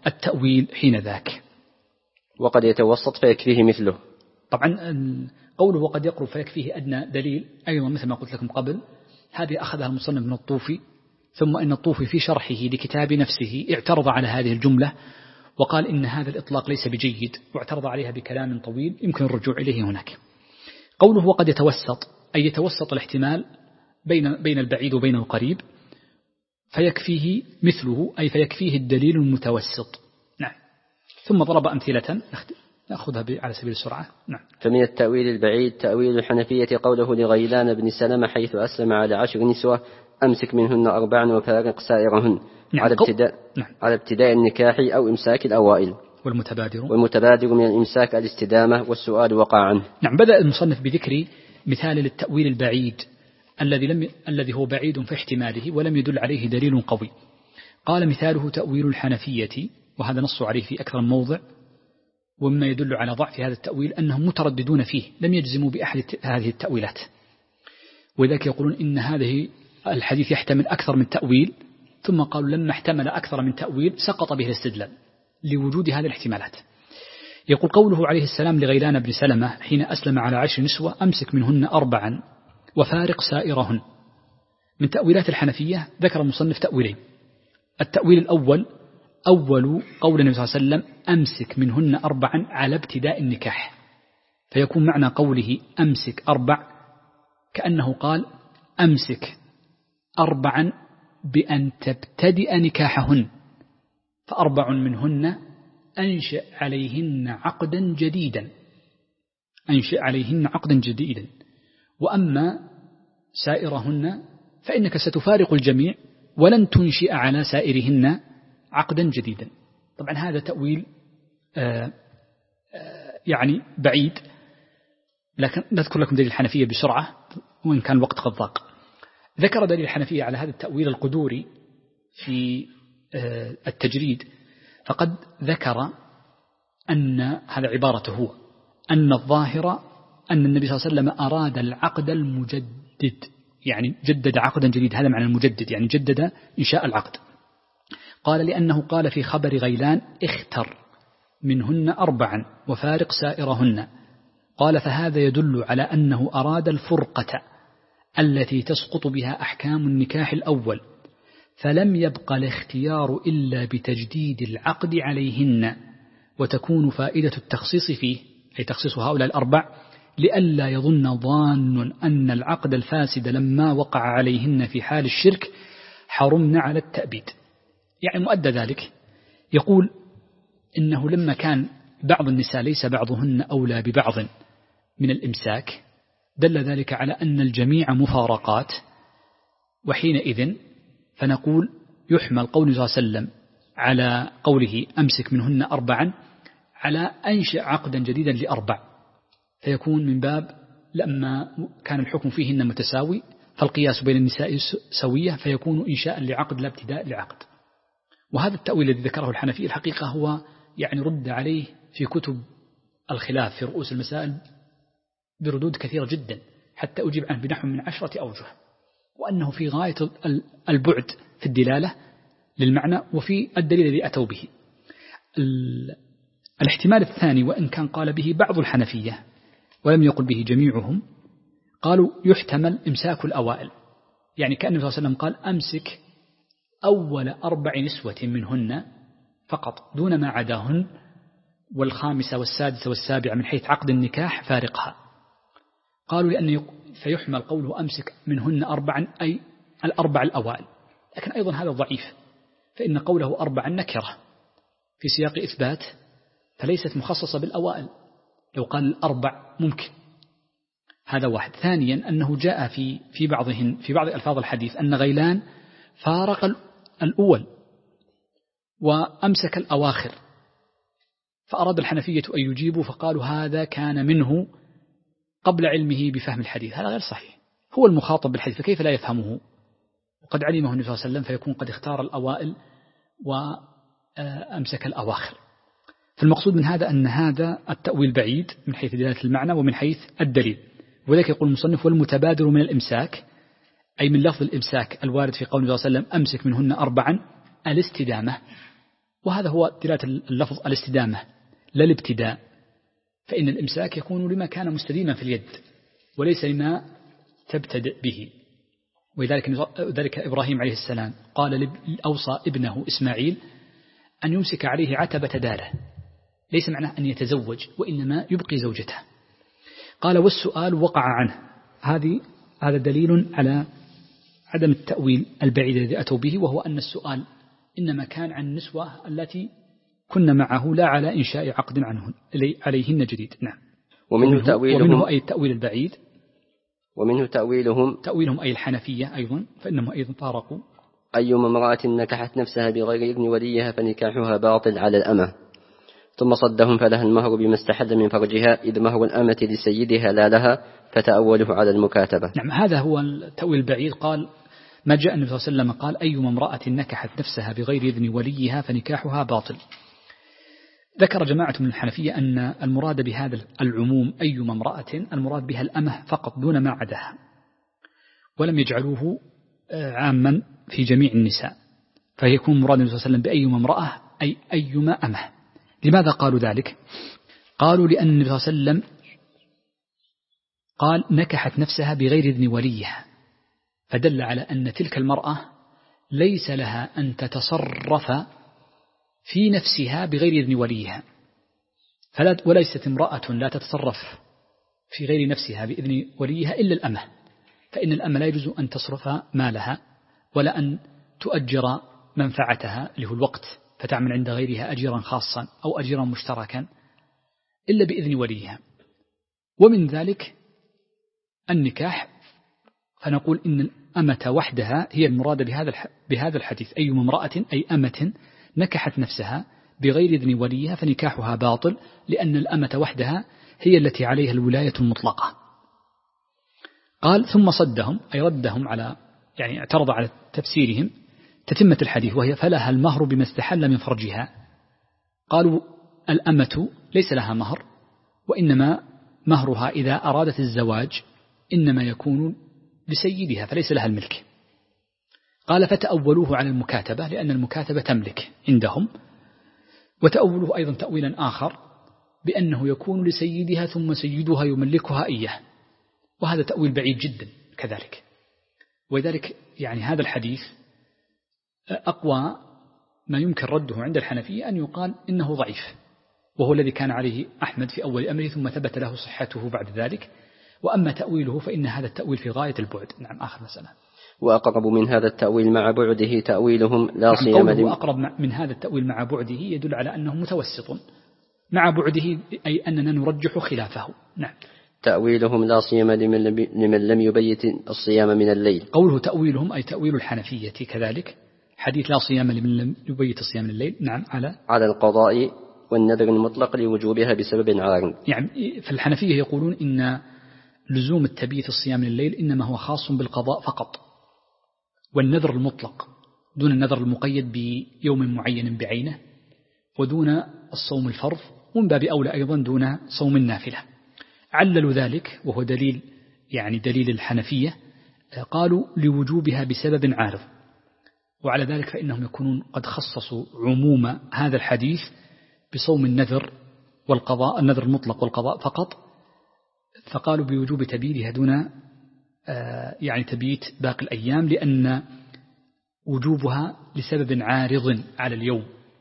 التأويل حين ذاك.
وقد يتوسط فيكفيه مثله.
طبعا قوله وقد يقرب فيكفيه أدنى دليل أيضا مثل ما قلت لكم قبل، هذه أخذها المصنف من الطوفي، ثم إن الطوفي في شرحه لكتاب نفسه اعترض على هذه الجملة وقال إن هذا الإطلاق ليس بجيد، واعترض عليها بكلام طويل يمكن الرجوع إليه هناك. قوله وقد يتوسط أي يتوسط الاحتمال بين البعيد وبين القريب، فيكفيه مثله أي فيكفيه الدليل المتوسط. نعم. ثم ضرب أمثلة نأخذها على سبيل السرعة. نعم.
فمن التأويل البعيد تأويل الحنفية قوله لغيلان بن سلمة حيث أسلم على 10 نسوة أمسك منهن 4 وفارق سائرهن.
نعم.
على ابتداء النكاح أو إمساك الأوائل. والمتبادر من الإمساك الاستدامة والسؤال وقع عنه.
نعم. بدأ المصنف بذكر مثال للتأويل البعيد الذي هو بعيد في احتماله ولم يدل عليه دليل قوي. قال مثاله تأويل الحنفية، وهذا نص عليه في أكثر من موضع، ومما يدل على ضعف هذا التأويل أنهم مترددون فيه، لم يجزموا بأحد هذه التأويلات، وذلك يقولون إن هذه الحديث يحتمل أكثر من تأويل، ثم قالوا لما احتمل أكثر من تأويل سقط به الاستدلال لوجود هذه الاحتمالات. يقول قوله عليه السلام لغيلان بن سلمة حين أسلم على 10 نسوة أمسك منهن 4 وفارق سائرهن. من تأويلات الحنفية ذكر المصنف تأويلين. التأويل الأول أول قول النبي صلى الله عليه وسلم أمسك منهن 4 على ابتداء النكاح، فيكون معنى قوله أمسك 4 كأنه قال أمسك 4 بأن تبتدئ نكاحهن، ف4 منهن أنشئ عليهن عقدا جديدا، وأما سائرهن فإنك ستفارق الجميع ولن تنشئ على سائرهن عقدا جديدا. طبعا هذا تأويل يعني بعيد، لكن نذكر لكم دليل الحنفية بسرعة وإن كان الوقت قد ضاق. ذكر دليل الحنفية على هذا التأويل القدوري في التجريد، فقد ذكر أن هذا عبارته هو أن الظاهر أن النبي صلى الله عليه وسلم أراد العقد المجدد، يعني جدد عقدا جديد، هذا معنى المجدد يعني جدد إنشاء العقد. قال لأنه قال في خبر غيلان اختر منهن 4 وفارق سائرهن، قال فهذا يدل على أنه أراد الفرقة التي تسقط بها أحكام النكاح الأول، فلم يبق الاختيار إلا بتجديد العقد عليهن، وتكون فائدة التخصيص فيه أي تخصيص هؤلاء 4 لئلا يظن ظان أن العقد الفاسد لما وقع عليهن في حال الشرك حرمنا على التأبيد. يعني مؤدى ذلك يقول إنه لما كان بعض النساء ليس بعضهن أولى ببعض من الإمساك دل ذلك على أن الجميع مفارقات، وحينئذ فنقول يحمل قول صلى الله عليه وسلم على قوله أمسك منهن 4 على أنشئ عقدا جديدا ل4، فيكون من باب لما كان الحكم فيهن متساوي فالقياس بين النساء سوية، فيكون إنشاء لعقد لا ابتداء لعقد. وهذا التأويل الذي ذكره الحنفي الحقيقة هو يعني رد عليه في كتب الخلاف في رؤوس المسائل بردود كثيرة جدا، حتى أجيب عنه بنحو من 10 أوجه، وأنه في غاية البعد في الدلالة للمعنى وفي الدليل الذي أتوا به. الاحتمال الثاني، وإن كان قال به بعض الحنفية ولم يقل به جميعهم، قالوا يحتمل إمساك الأوائل، يعني كأن النبي صلى الله عليه وسلم قال أمسك أول 4 نسوة منهن فقط دون ما عداهن، والخامسة والسادسة والسابعة من حيث عقد النكاح فارقها. قالوا لأن فيحمل قوله أمسك منهن 4 أي 4 الأوائل، لكن أيضا هذا ضعيف، فإن قوله 4 نكرة في سياق إثبات فليست مخصصة بالأوائل، لو قال 4 ممكن. هذا واحد. ثانيا أنه جاء في بعض ألفاظ الحديث أن غيلان فارق الأول وأمسك الأواخر، فأراد الحنفية أن يجيبوا فقالوا هذا كان منه قبل علمه بفهم الحديث. هذا غير صحيح، هو المخاطب بالحديث فكيف لا يفهمه وقد علمه النبي صلى الله عليه وسلم، فيكون قد اختار الأوائل وأمسك الأواخر. فالمقصود من هذا أن هذا التأويل بعيد من حيث دلالة المعنى ومن حيث الدليل، وذلك يقول المصنف والمتبادر من الإمساك أي من لفظ الإمساك الوارد في قول صلى الله عليه وسلم أمسك منهن 4 الاستدامة، وهذا هو دلالة اللفظ الاستدامة لا الابتداء، فإن الإمساك يكون لما كان مستديما في اليد وليس لما تبتدئ به. وذلك إبراهيم عليه السلام قال أوصى ابنه إسماعيل أن يمسك عليه عتبة داره، ليس معناه أن يتزوج وإنما يبقي زوجته. قال والسؤال وقع عنه. هذا دليل على عدم التأويل البعيد الذي أتوا به، وهو أن السؤال إنما كان عن النسوة التي كن معه لا على إنشاء عقد عنهن عليهن جديد. نعم. ومنه أي التأويل البعيد،
ومنه
تأويلهم أي الحنفية أيضا، فإنهم أيضا طارقوا
أيما امرأة نكحت نفسها بغير إذن وليها فنكاحها باطل على الأمة. ثم صدهم فلها المهر بما استحل من فرجها، إذ مهر الأمة لسيدها لا لها، فتأوله على المكاتبة.
نعم، هذا هو التأويل البعيد. قال ما جاء النبي صلى الله عليه وسلم قال أيما امرأة نكحت نفسها بغير إذن وليها فنكاحها باطل. ذكر جماعة من الحنفية أن المراد بهذا العموم أيما امرأة المراد بها الأمة فقط دون ما عداها، ولم يجعلوه عاما في جميع النساء، فيكون مراد النبي صلى الله عليه وسلم بأيما امرأة أي أيما أمة. لماذا قالوا ذلك؟ قالوا لأن النبي صلى الله عليه وسلم قال نكحت نفسها بغير إذن وليها، فدل على أن تلك المرأة ليس لها أن تتصرف في نفسها بغير إذن وليها، وليست امرأة لا تتصرف في غير نفسها بإذن وليها إلا الأمة، فإن الأمة لا يجوز أن تصرف مالها ولا أن تؤجر منفعتها اللي هو الوقت فتعمل عند غيرها أجيرا خاصا أو أجيرا مشتركا إلا بإذن وليها. ومن ذلك النكاح، فنقول إن الأمة وحدها هي المراد بهذا الحديث أيما امرأة أي أمة نكحت نفسها بغير إذن وليها فنكاحها باطل، لأن الأمة وحدها هي التي عليها الولاية المطلقة. قال ثم صدهم أي ردهم على يعني اعترض على تفسيرهم تتمة الحديث، وهي فلها المهر بما استحل من فرجها. قالوا الأمة ليس لها مهر، وإنما مهرها إذا أرادت الزواج إنما يكون لسيدها فليس لها الملك. قال فتأولوه على المكاتبة لأن المكاتبة تملك عندهم، وتأولوه أيضا تأويلا آخر بأنه يكون لسيدها ثم سيدها يملكها إياه، وهذا تأويل بعيد جدا كذلك. ولذلك يعني هذا الحديث أقوى ما يمكن رده عند الحنفية أن يقال إنه ضعيف، وهو الذي كان عليه أحمد في أول أمره ثم ثبت له صحته بعد ذلك. وأما تأويله فإن هذا التأويل في غاية البعد. نعم، آخر مسألة.
وأقرب من هذا التأويل مع بعده تأويلهم لا صيام
قوله أقرب من هذا التأويل مع بعده يدل على أنه متوسط مع بعده، أي أننا نرجح خلافه. نعم.
تأويلهم لا صيام لمن لم يبيت الصيام من الليل.
قوله تأويلهم أي تأويل الحنفية كذلك، حديث لا صيام لمن لم يبيت الصيام من الليل. نعم،
على القضاء والنذر المطلق لوجوبها بسبب عارض.
يعني في الحنفية يقولون إن لزوم التبيت الصيام من الليل إنما هو خاص بالقضاء فقط، والنذر المطلق دون النذر المقيد بيوم معين بعينه، ودون الصوم الفرض، ومن باب أولى أيضا دون صوم النافلة. عللوا ذلك وهو دليل يعني دليل الحنفية، قالوا لوجوبها بسبب عارض، وعلى ذلك فإنهم يكونون قد خصصوا عموم هذا الحديث بصوم النذر والقضاء، النذر المطلق والقضاء فقط، فقالوا بوجوب تبييتها دون يعني تبييت باقي الأيام، لأن وجوبها لسبب عارض على اليوم،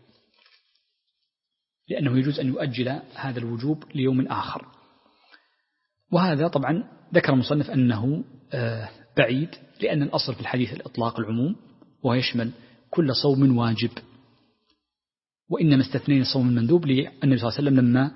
لأنه يجوز أن يؤجل هذا الوجوب ليوم آخر. وهذا طبعا ذكر المصنف أنه بعيد، لأن الأصل في الحديث الإطلاق العموم، ويشمل كل صوم واجب، وإنما استثنين الصوم المندوب للنبي صلى الله عليه وسلم لما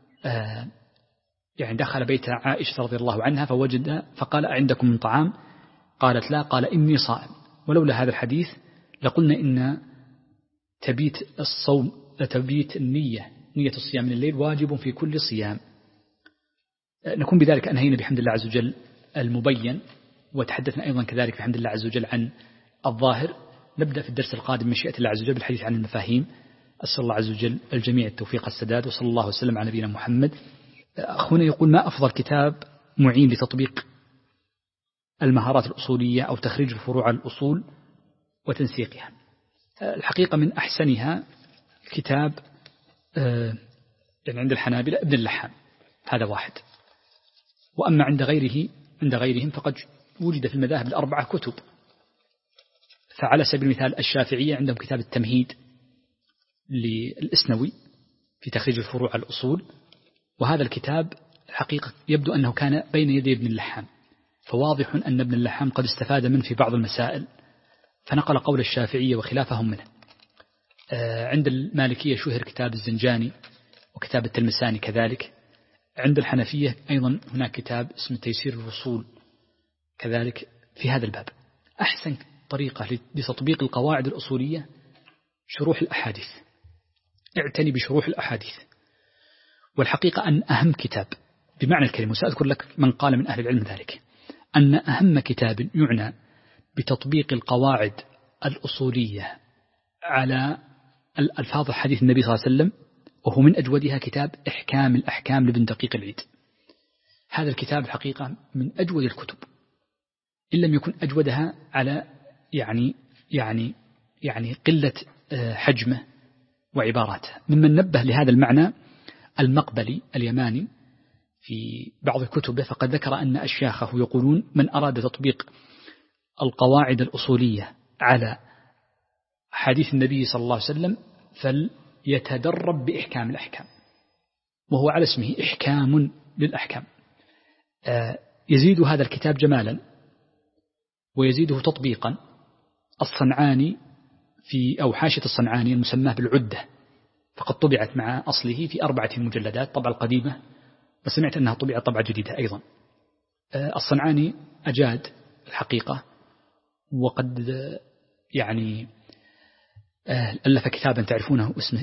يعني دخل بيت عائشة رضي الله عنها فقال أعندكم من طعام؟ قالت لا، قال إني صائم. ولولا هذا الحديث لقلنا إن تبيت الصوم تبيت نية الصيام من الليل واجب في كل صيام. نكون بذلك أنهينا بحمد الله عز وجل المبين، وتحدثنا أيضا كذلك بحمد الله عز وجل عن الظاهر. نبدأ في الدرس القادم من شيئة الله عز وجل بالحديث عن المفاهيم. أسأل الله عز وجل الجميع التوفيق السداد، وصلى الله وسلم على نبينا محمد. أخونا يقول ما أفضل كتاب معين لتطبيق المهارات الأصولية أو تخريج الفروع على الأصول وتنسيقها؟ الحقيقة من أحسنها كتاب يعني عند الحنابلة ابن اللحام، هذا واحد. وأما عند غيرهم فقد وجد في المذاهب الأربعة كتب. فعلى سبيل المثال الشافعية عندهم كتاب التمهيد للإسنوي في تخريج الفروع على الأصول، وهذا الكتاب حقيقة يبدو أنه كان بين يدي ابن اللحام، فواضح أن ابن اللحام قد استفاد منه في بعض المسائل فنقل قول الشافعية وخلافهم منه. عند المالكية شهر كتاب الزنجاني وكتاب التلمساني كذلك. عند الحنفية أيضا هناك كتاب اسمه تيسير الوصول كذلك في هذا الباب. أحسن طريقة لتطبيق القواعد الأصولية شروح الأحاديث، اعتني بشروح الأحاديث. والحقيقة أن أهم كتاب بمعنى الكلمة، وسأذكر لك من قال من أهل العلم ذلك، أن أهم كتاب يعنى بتطبيق القواعد الأصولية على الألفاظ حديث النبي صلى الله عليه وسلم، وهو من أجودها كتاب إحكام الأحكام لابن دقيق العيد. هذا الكتاب الحقيقة من أجود الكتب، إن لم يكن أجودها على يعني قلة حجمه وعباراته. ممن نبه لهذا المعنى المقبلي اليماني في بعض كتبه، فقد ذكر أن أشياخه يقولون من أراد تطبيق القواعد الأصولية على حديث النبي صلى الله عليه وسلم فليتدرب بإحكام الأحكام، وهو على اسمه إحكام للأحكام. يزيد هذا الكتاب جمالا ويزيده تطبيقا الصنعاني أو حاشية الصنعاني المسماه بالعدة، فقد طبعت مع أصله في 4 مجلدات، طبعة القديمة، وسمعت أنها طبعت طبعة جديدة أيضا. الصنعاني أجاد الحقيقة، وقد يعني ألف كتابا تعرفونه اسمه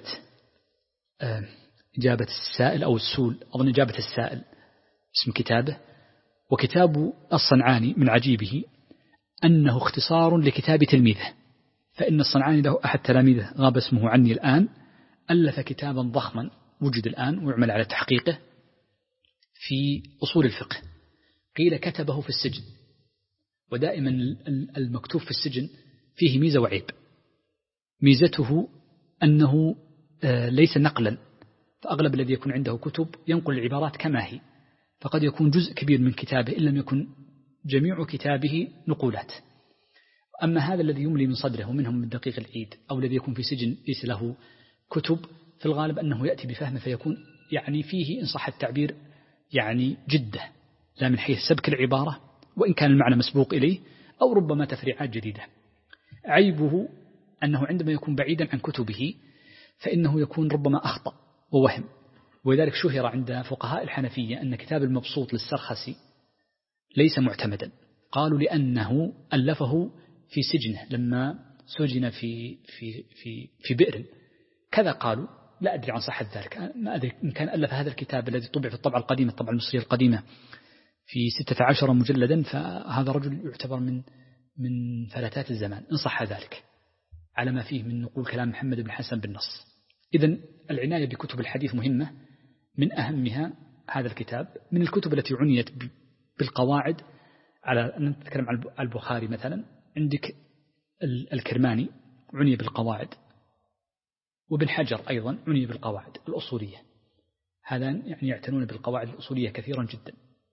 إجابة السائل أو السول، أظن إجابة السائل اسم كتابه. وكتاب الصنعاني من عجيبه أنه اختصار لكتاب تلميذه، فإن الصنعاني له أحد تلاميذه غاب اسمه عني الآن، ألف كتابا ضخما وجد الآن ويعمل على تحقيقه في أصول الفقه، قيل كتبه في السجن. ودائما المكتوب في السجن فيه ميزة وعيب. ميزته أنه ليس نقلا، فأغلب الذي يكون عنده كتب ينقل العبارات كما هي، فقد يكون جزء كبير من كتابه إن لم يكن جميع كتابه نقولات. أما هذا الذي يملي من صدره ومنهم من دقيق العيد أو الذي يكون في سجن ليس له كتب، في الغالب أنه يأتي بفهم فيكون يعني فيه إن صح التعبير يعني جدة، لا من حيث سبك العبارة وإن كان المعنى مسبوق إليه، أو ربما تفريعات جديدة. عيبه أنه عندما يكون بعيدا عن كتبه فإنه يكون ربما أخطأ ووهم. ولذلك شهر عند فقهاء الحنفية أن كتاب المبسوط للسرخسي ليس معتمدا، قالوا لأنه ألفه في سجنه لما سجن في بئر كذا، قالوا لا أدري عن صحة ذلك، ما أدري إن كان ألف هذا الكتاب الذي طبع في الطبعة القديمة، الطبعة المصرية القديمة، في 16 مجلدا، فهذا رجل يعتبر من فلتات الزمان إن صح ذلك، على ما فيه من نقول كلام محمد بن حسن بالنص. إذن العناية بكتب الحديث مهمة، من أهمها هذا الكتاب. من الكتب التي عنيت بالقواعد، على أن نتكلم عن البخاري مثلا، عندك الكرماني عني بالقواعد، وابن حجر أيضا عني بالقواعد الأصولية. هذان يعني يعتنون بالقواعد الأصولية كثيرا جدا.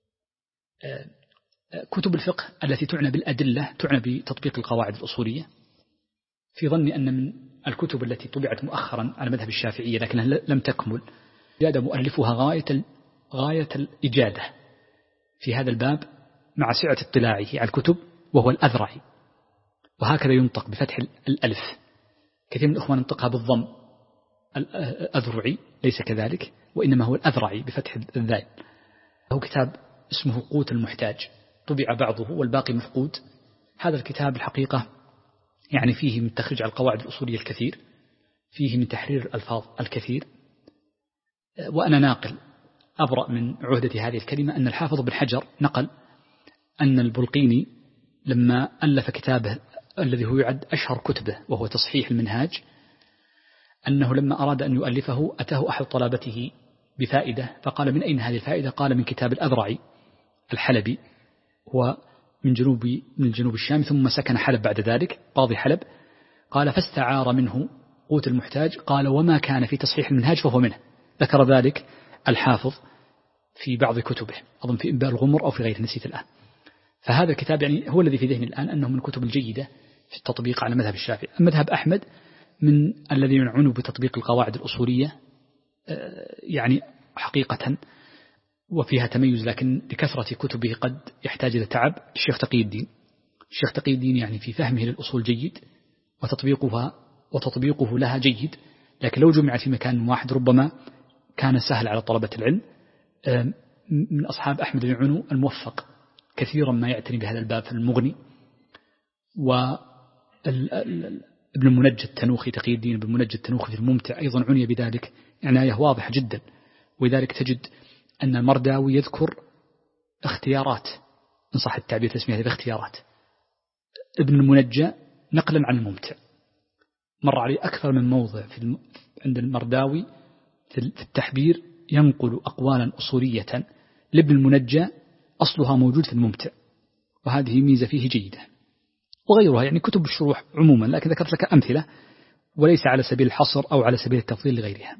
كتب الفقه التي تعنى بالأدلة تعنى بتطبيق القواعد الأصولية. في ظني أن من الكتب التي طبعت مؤخرا على مذهب الشافعية لكنها لم تكمل، جاد مؤلفها غاية الإجادة في هذا الباب مع سعة اطلاعه على الكتب، وهو الأذرعي، وهكذا ينطق بفتح الألف. كثير من الأخوان ينطقها بالضم، الأذرعي ليس كذلك، وإنما هو الأذرعي بفتح الذال. له كتاب اسمه قوت المحتاج، طبع بعضه والباقي مفقود. هذا الكتاب الحقيقة يعني فيه من تخريج على القواعد الأصولية الكثير، فيه من تحرير الألفاظ الكثير. وأنا ناقل أبرأ من عهدة هذه الكلمة أن الحافظ بن حجر نقل أن البلقيني لما ألف كتابه الذي هو يعد أشهر كتبه وهو تصحيح المنهاج، أنه لما أراد أن يؤلفه أتاه أحد طلبته بفائدة، فقال من أين هذه الفائدة؟ قال من كتاب الأذرعي الحلبي، هو من الجنوب الشام، ثم سكن حلب بعد ذلك، قاضي حلب. قال فاستعار منه قوت المحتاج قال وما كان في تصحيح المنهاج فهو منه. ذكر ذلك الحافظ في بعض كتبه، أظن في إنباء الغمر أو في غيره نسيت الآن. فهذا الكتاب يعني هو الذي في ذهني الآن أنه من الكتب الجيدة في التطبيق على مذهب الشافعي. مذهب أحمد من الذين يعنون بتطبيق القواعد الأصولية يعني حقيقة، وفيها تميز، لكن لكثرة كتبه قد يحتاج إلى تعب. الشيخ تقي الدين، الشيخ تقي الدين يعني في فهمه للأصول جيد، وتطبيقه لها جيد، لكن لو جمع في مكان واحد ربما كان سهل على طلبة العلم. من أصحاب أحمد بن عنو الموفق كثيرا ما يعتني بهذا الباب في المغني، وابن المنجد التنوخي تقي الدين ابن المنجد التنوخي في الممتع أيضا عني بذلك عناية واضحة جدا. ولذلك تجد أن المرداوي يذكر اختيارات، إن صح التعبير تسمية باختيارات ابن المنجى نقلا عن الممتع. مر عليه أكثر من موضع عند المرداوي في التحبير ينقل أقوالا أصولية لابن المنجى أصلها موجود في الممتع، وهذه ميزة فيه جيدة. وغيرها يعني كتب الشروح عموما، لكن ذكرت لك أمثلة وليس على سبيل الحصر أو على سبيل التفضيل لغيرها.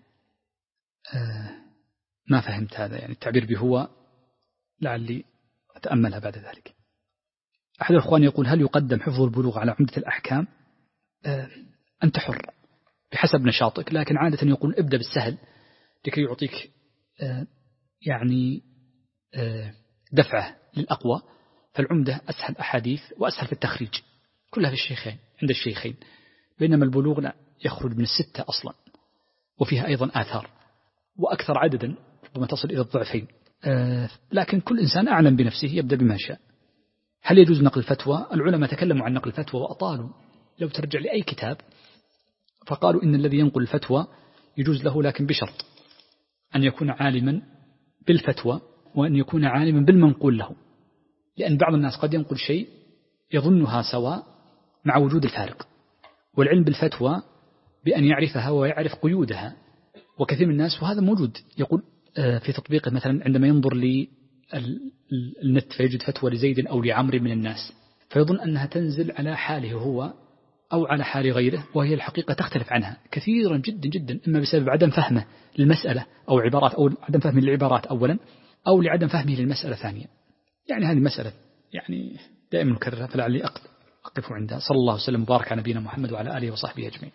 ما فهمت هذا يعني التعبير به هو، لعلي أتأملها بعد ذلك. أحد الأخوان يقول هل يقدم حفظ البلوغ على عمدة الأحكام؟ أنت حر بحسب نشاطك، لكن عادة يقول ابدأ بالسهل لكي يعطيك يعني دفعة للأقوى. فالعمدة أسهل أحاديث وأسهل في التخريج، كلها في الشيخين عند الشيخين، بينما البلوغ لا يخرج من 6 أصلا، وفيها أيضا آثار وأكثر عددا ربما تصل إلى الضعفين. لكن كل إنسان أعلم بنفسه يبدأ بما شاء. هل يجوز نقل الفتوى؟ العلماء تكلموا عن نقل الفتوى وأطالوا، لو ترجع لأي كتاب فقالوا إن الذي ينقل الفتوى يجوز له، لكن بشرط أن يكون عالما بالفتوى وأن يكون عالما بالمنقول له، لأن بعض الناس قد ينقل شيء يظنها سواء مع وجود الفارق. والعلم بالفتوى بأن يعرفها ويعرف قيودها، وكثير من الناس وهذا موجود يقول في تطبيقه مثلا عندما ينظر للنت فيجد فتوى لزيد أو لعمر من الناس فيظن أنها تنزل على حاله هو أو على حال غيره، وهي الحقيقة تختلف عنها كثيرا جدا جدا، إما بسبب عدم فهمه للمسألة أو عبارات أو عدم فهمه للعبارات أولا، أو لعدم فهمه للمسألة ثانيا. يعني هذه مسألة يعني دائما نكررها، فلعلي أقف عندها. صلى الله وسلم وبارك على نبينا محمد وعلى آله وصحبه أجمعين.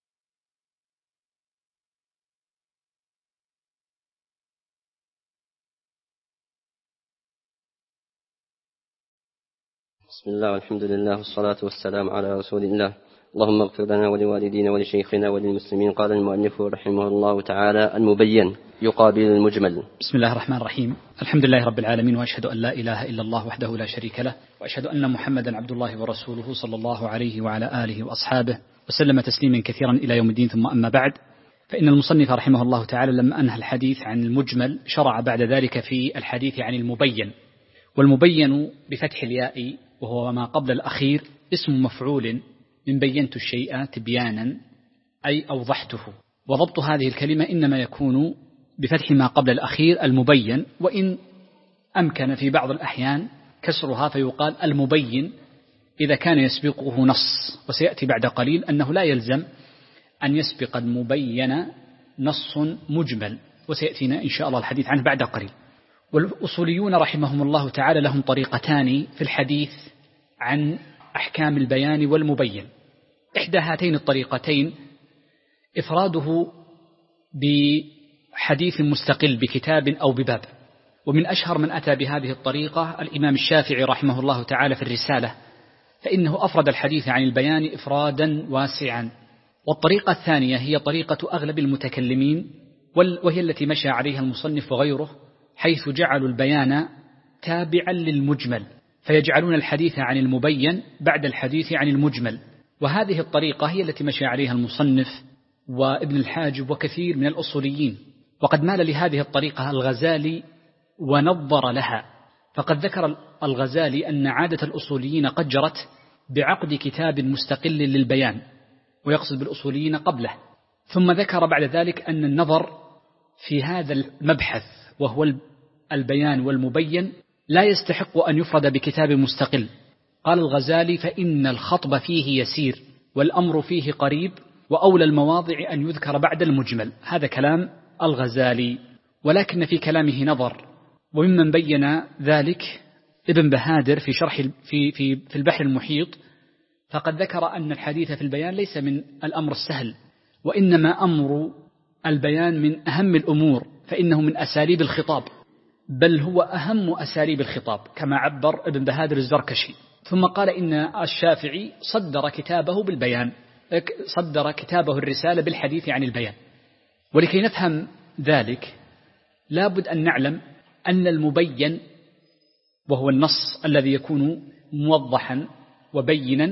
بسم الله والحمد لله والصلاة والسلام على رسول الله. اللهم اغفر لنا ولوالدينا ولشيخنا وللمسلمين. قال المؤلف رحمه الله تعالى: المبين يقابل المجمل.
بسم الله الرحمن الرحيم. الحمد لله رب العالمين، وأشهد أن لا إله إلا الله وحده لا شريك له، وأشهد أن محمدا عبد الله ورسوله صلى الله عليه وعلى آله وأصحابه وسلم تسليما كثيرا إلى يوم الدين. ثم أما بعد، فإن المصنف رحمه الله تعالى لما أنهى الحديث عن المجمل شرع بعد ذلك في الحديث عن المبين. والمبين بفتح الياء وهو ما قبل الأخير اسم مفعول من بينت الشيء تبيانا أي أوضحته. وضبط هذه الكلمة إنما يكون بفتح ما قبل الأخير المبين، وإن أمكن في بعض الأحيان كسرها فيقال المبين إذا كان يسبقه نص. وسيأتي بعد قليل أنه لا يلزم أن يسبق المبين نص مجمل، وسيأتينا إن شاء الله الحديث عنه بعد قليل. والأصوليون رحمهم الله تعالى لهم طريقتان في الحديث عن أحكام البيان والمبين. إحدى هاتين الطريقتين إفراده بحديث مستقل بكتاب أو بباب، ومن أشهر من أتى بهذه الطريقة الإمام الشافعي رحمه الله تعالى في الرسالة، فإنه أفرد الحديث عن البيان إفرادا واسعا. والطريقة الثانية هي طريقة أغلب المتكلمين، وهي التي مشى عليها المصنف وغيره، حيث جعلوا البيان تابعا للمجمل، فيجعلون الحديث عن المبين بعد الحديث عن المجمل. وهذه الطريقة هي التي مشى عليها المصنف وابن الحاجب وكثير من الأصوليين. وقد مال لهذه الطريقة الغزالي ونظر لها، فقد ذكر الغزالي أن عادة الأصوليين قد جرت بعقد كتاب مستقل للبيان، ويقصد بالأصوليين قبله. ثم ذكر بعد ذلك أن النظر في هذا المبحث وهو البيان والمبين لا يستحق أن يفرد بكتاب مستقل. قال الغزالي: فإن الخطب فيه يسير والأمر فيه قريب، وأولى المواضع أن يذكر بعد المجمل. هذا كلام الغزالي، ولكن في كلامه نظر. وممن بين ذلك ابن بهادر في شرح في البحر المحيط، فقد ذكر أن الحديث في البيان ليس من الأمر السهل، وإنما أمر البيان من أهم الأمور، فإنه من أساليب الخطاب، بل هو أهم أساليب الخطاب كما عبر ابن بهادر الزركشي. ثم قال إن الشافعي صدر كتابه بالبيان، صدر كتابه الرسالة بالحديث عن البيان. ولكي نفهم ذلك لابد أن نعلم أن المبين، وهو النص الذي يكون موضحا وبينا،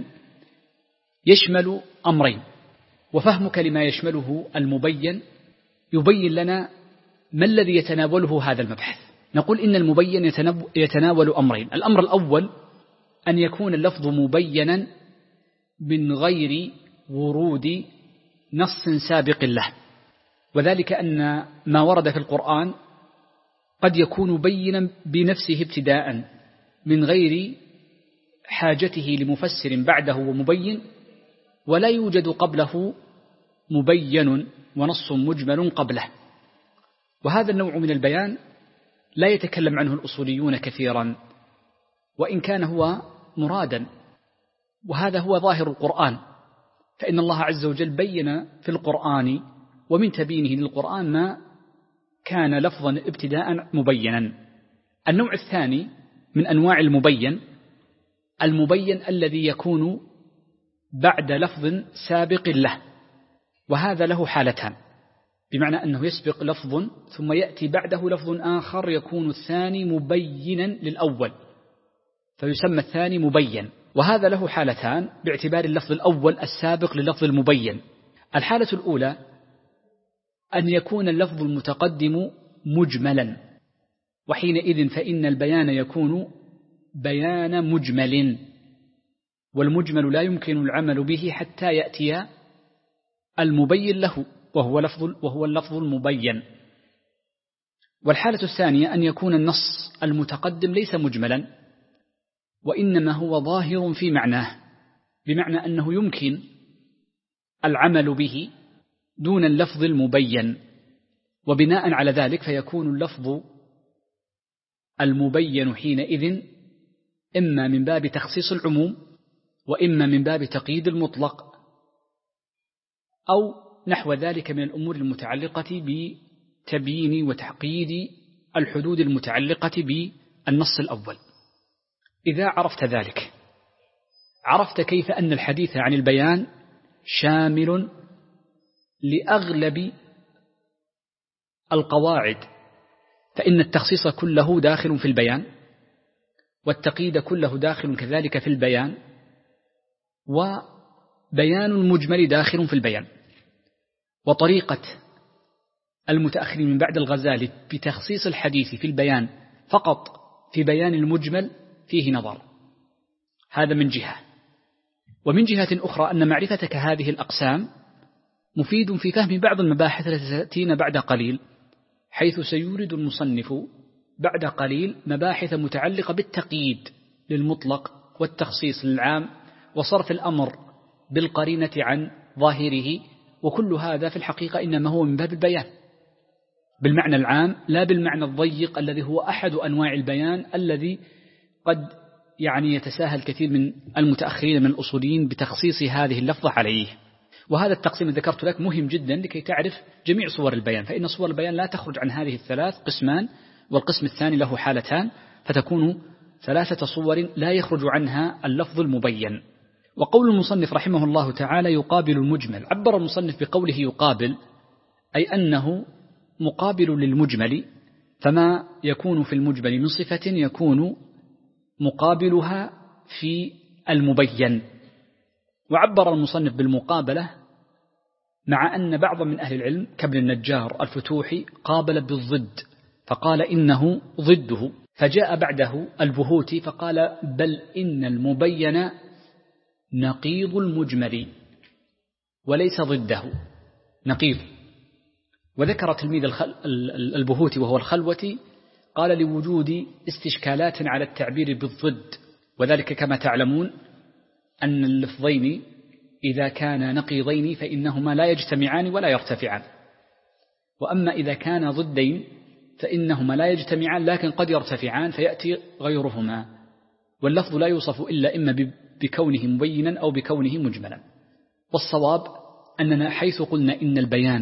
يشمل أمرين. وفهمك لما يشمله المبين يبين لنا ما الذي يتناوله هذا المبحث. نقول إن المبين يتناول أمرين. الأمر الأول أن يكون اللفظ مبينا من غير ورود نص سابق له، وذلك أن ما ورد في القرآن قد يكون بينا بنفسه ابتداء من غير حاجته لمفسر بعده ومبين، ولا يوجد قبله مبين ونص مجمل قبله. وهذا النوع من البيان لا يتكلم عنه الأصوليون كثيرا، وإن كان هو مرادا، وهذا هو ظاهر القرآن. فإن الله عز وجل بين في القرآن ومن تبينه للقرآن ما كان لفظا ابتداء مبينا. النوع الثاني من أنواع المبين الذي يكون بعد لفظ سابق له، وهذا له حالتان، بمعنى أنه يسبق لفظ ثم يأتي بعده لفظ آخر يكون الثاني مبينا للأول، فيسمى الثاني مبين. وهذا له حالتان باعتبار اللفظ الأول السابق للفظ المبين. الحالة الأولى أن يكون اللفظ المتقدم مجملا، وحينئذ فإن البيان يكون بيان مجمل، والمجمل لا يمكن العمل به حتى يأتي المبين له وهو اللفظ المبين. والحالة الثانية أن يكون النص المتقدم ليس مجملا، وإنما هو ظاهر في معناه، بمعنى أنه يمكن العمل به دون اللفظ المبين، وبناء على ذلك فيكون اللفظ المبين حينئذ إما من باب تخصيص العموم، وإما من باب تقييد المطلق، أو نحو ذلك من الأمور المتعلقة بتبيين وتحقيد الحدود المتعلقة بالنص الأول. إذا عرفت ذلك عرفت كيف أن الحديث عن البيان شامل لأغلب القواعد، فإن التخصيص كله داخل في البيان، والتقييد كله داخل كذلك في البيان، وبيان المجمل داخل في البيان. وطريقة المتأخرين من بعد الغزالي بتخصيص الحديث في البيان فقط في بيان المجمل فيه نظر، هذا من جهة. ومن جهة أخرى أن معرفتك هذه الأقسام مفيد في فهم بعض المباحث التي تأتينا بعد قليل، حيث سيورد المصنف بعد قليل مباحث متعلقة بالتقييد للمطلق والتخصيص للعام وصرف الأمر بالقرينة عن ظاهره، وكل هذا في الحقيقة إنما هو من باب البيان بالمعنى العام، لا بالمعنى الضيق الذي هو أحد أنواع البيان الذي قد يتساهل كثير من المتأخرين من الأصوليين بتخصيص هذه اللفظة عليه. وهذا التقسيم الذي ذكرت لك مهم جدا لكي تعرف جميع صور البيان، فإن صور البيان لا تخرج عن هذه الثلاث قسمان، والقسم الثاني له حالتان، فتكون 3 صور لا يخرج عنها اللفظ المبين. وقول المصنف رحمه الله تعالى يقابل المجمل، عبر المصنف بقوله يقابل أي أنه مقابل للمجمل، فما يكون في المجمل من صفة يكون مقابلها في المبين. وعبر المصنف بالمقابلة مع أن بعض من أهل العلم كابن النجار الفتوحي قابل بالضد فقال إنه ضده، فجاء بعده البهوتي فقال بل إن المبين نقيض المجمل وليس ضده، نقيض. وذكر تلميذ البهوتي وهو الخلوتي قال لوجود استشكالات على التعبير بالضد، وذلك كما تعلمون أن اللفظين إذا كان نقيضين فإنهما لا يجتمعان ولا يرتفعان، وأما إذا كان ضدين فإنهما لا يجتمعان لكن قد يرتفعان فيأتي غيرهما. واللفظ لا يوصف إلا إما بكونه مبينا أو بكونه مجملا. والصواب أننا حيث قلنا إن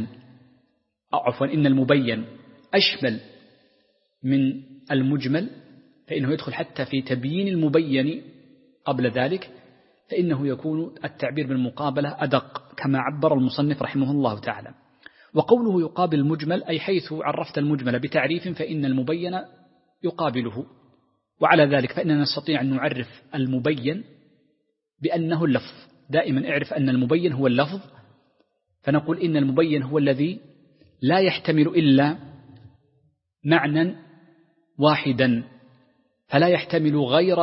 إن المبين أشمل من المجمل، فإنه يدخل حتى في تبيين المبين قبل ذلك، فإنه يكون التعبير بالمقابلة أدق كما عبر المصنف رحمه الله تعالى. وقوله يقابل المجمل أي حيث عرفت المجمل بتعريف فإن المبين يقابله، وعلى ذلك فإننا نستطيع أن نعرف المبين بأنه اللفظ. دائما اعرف أن المبين هو اللفظ، فنقول إن المبين هو الذي لا يحتمل إلا معنى واحدا، فلا يحتمل غير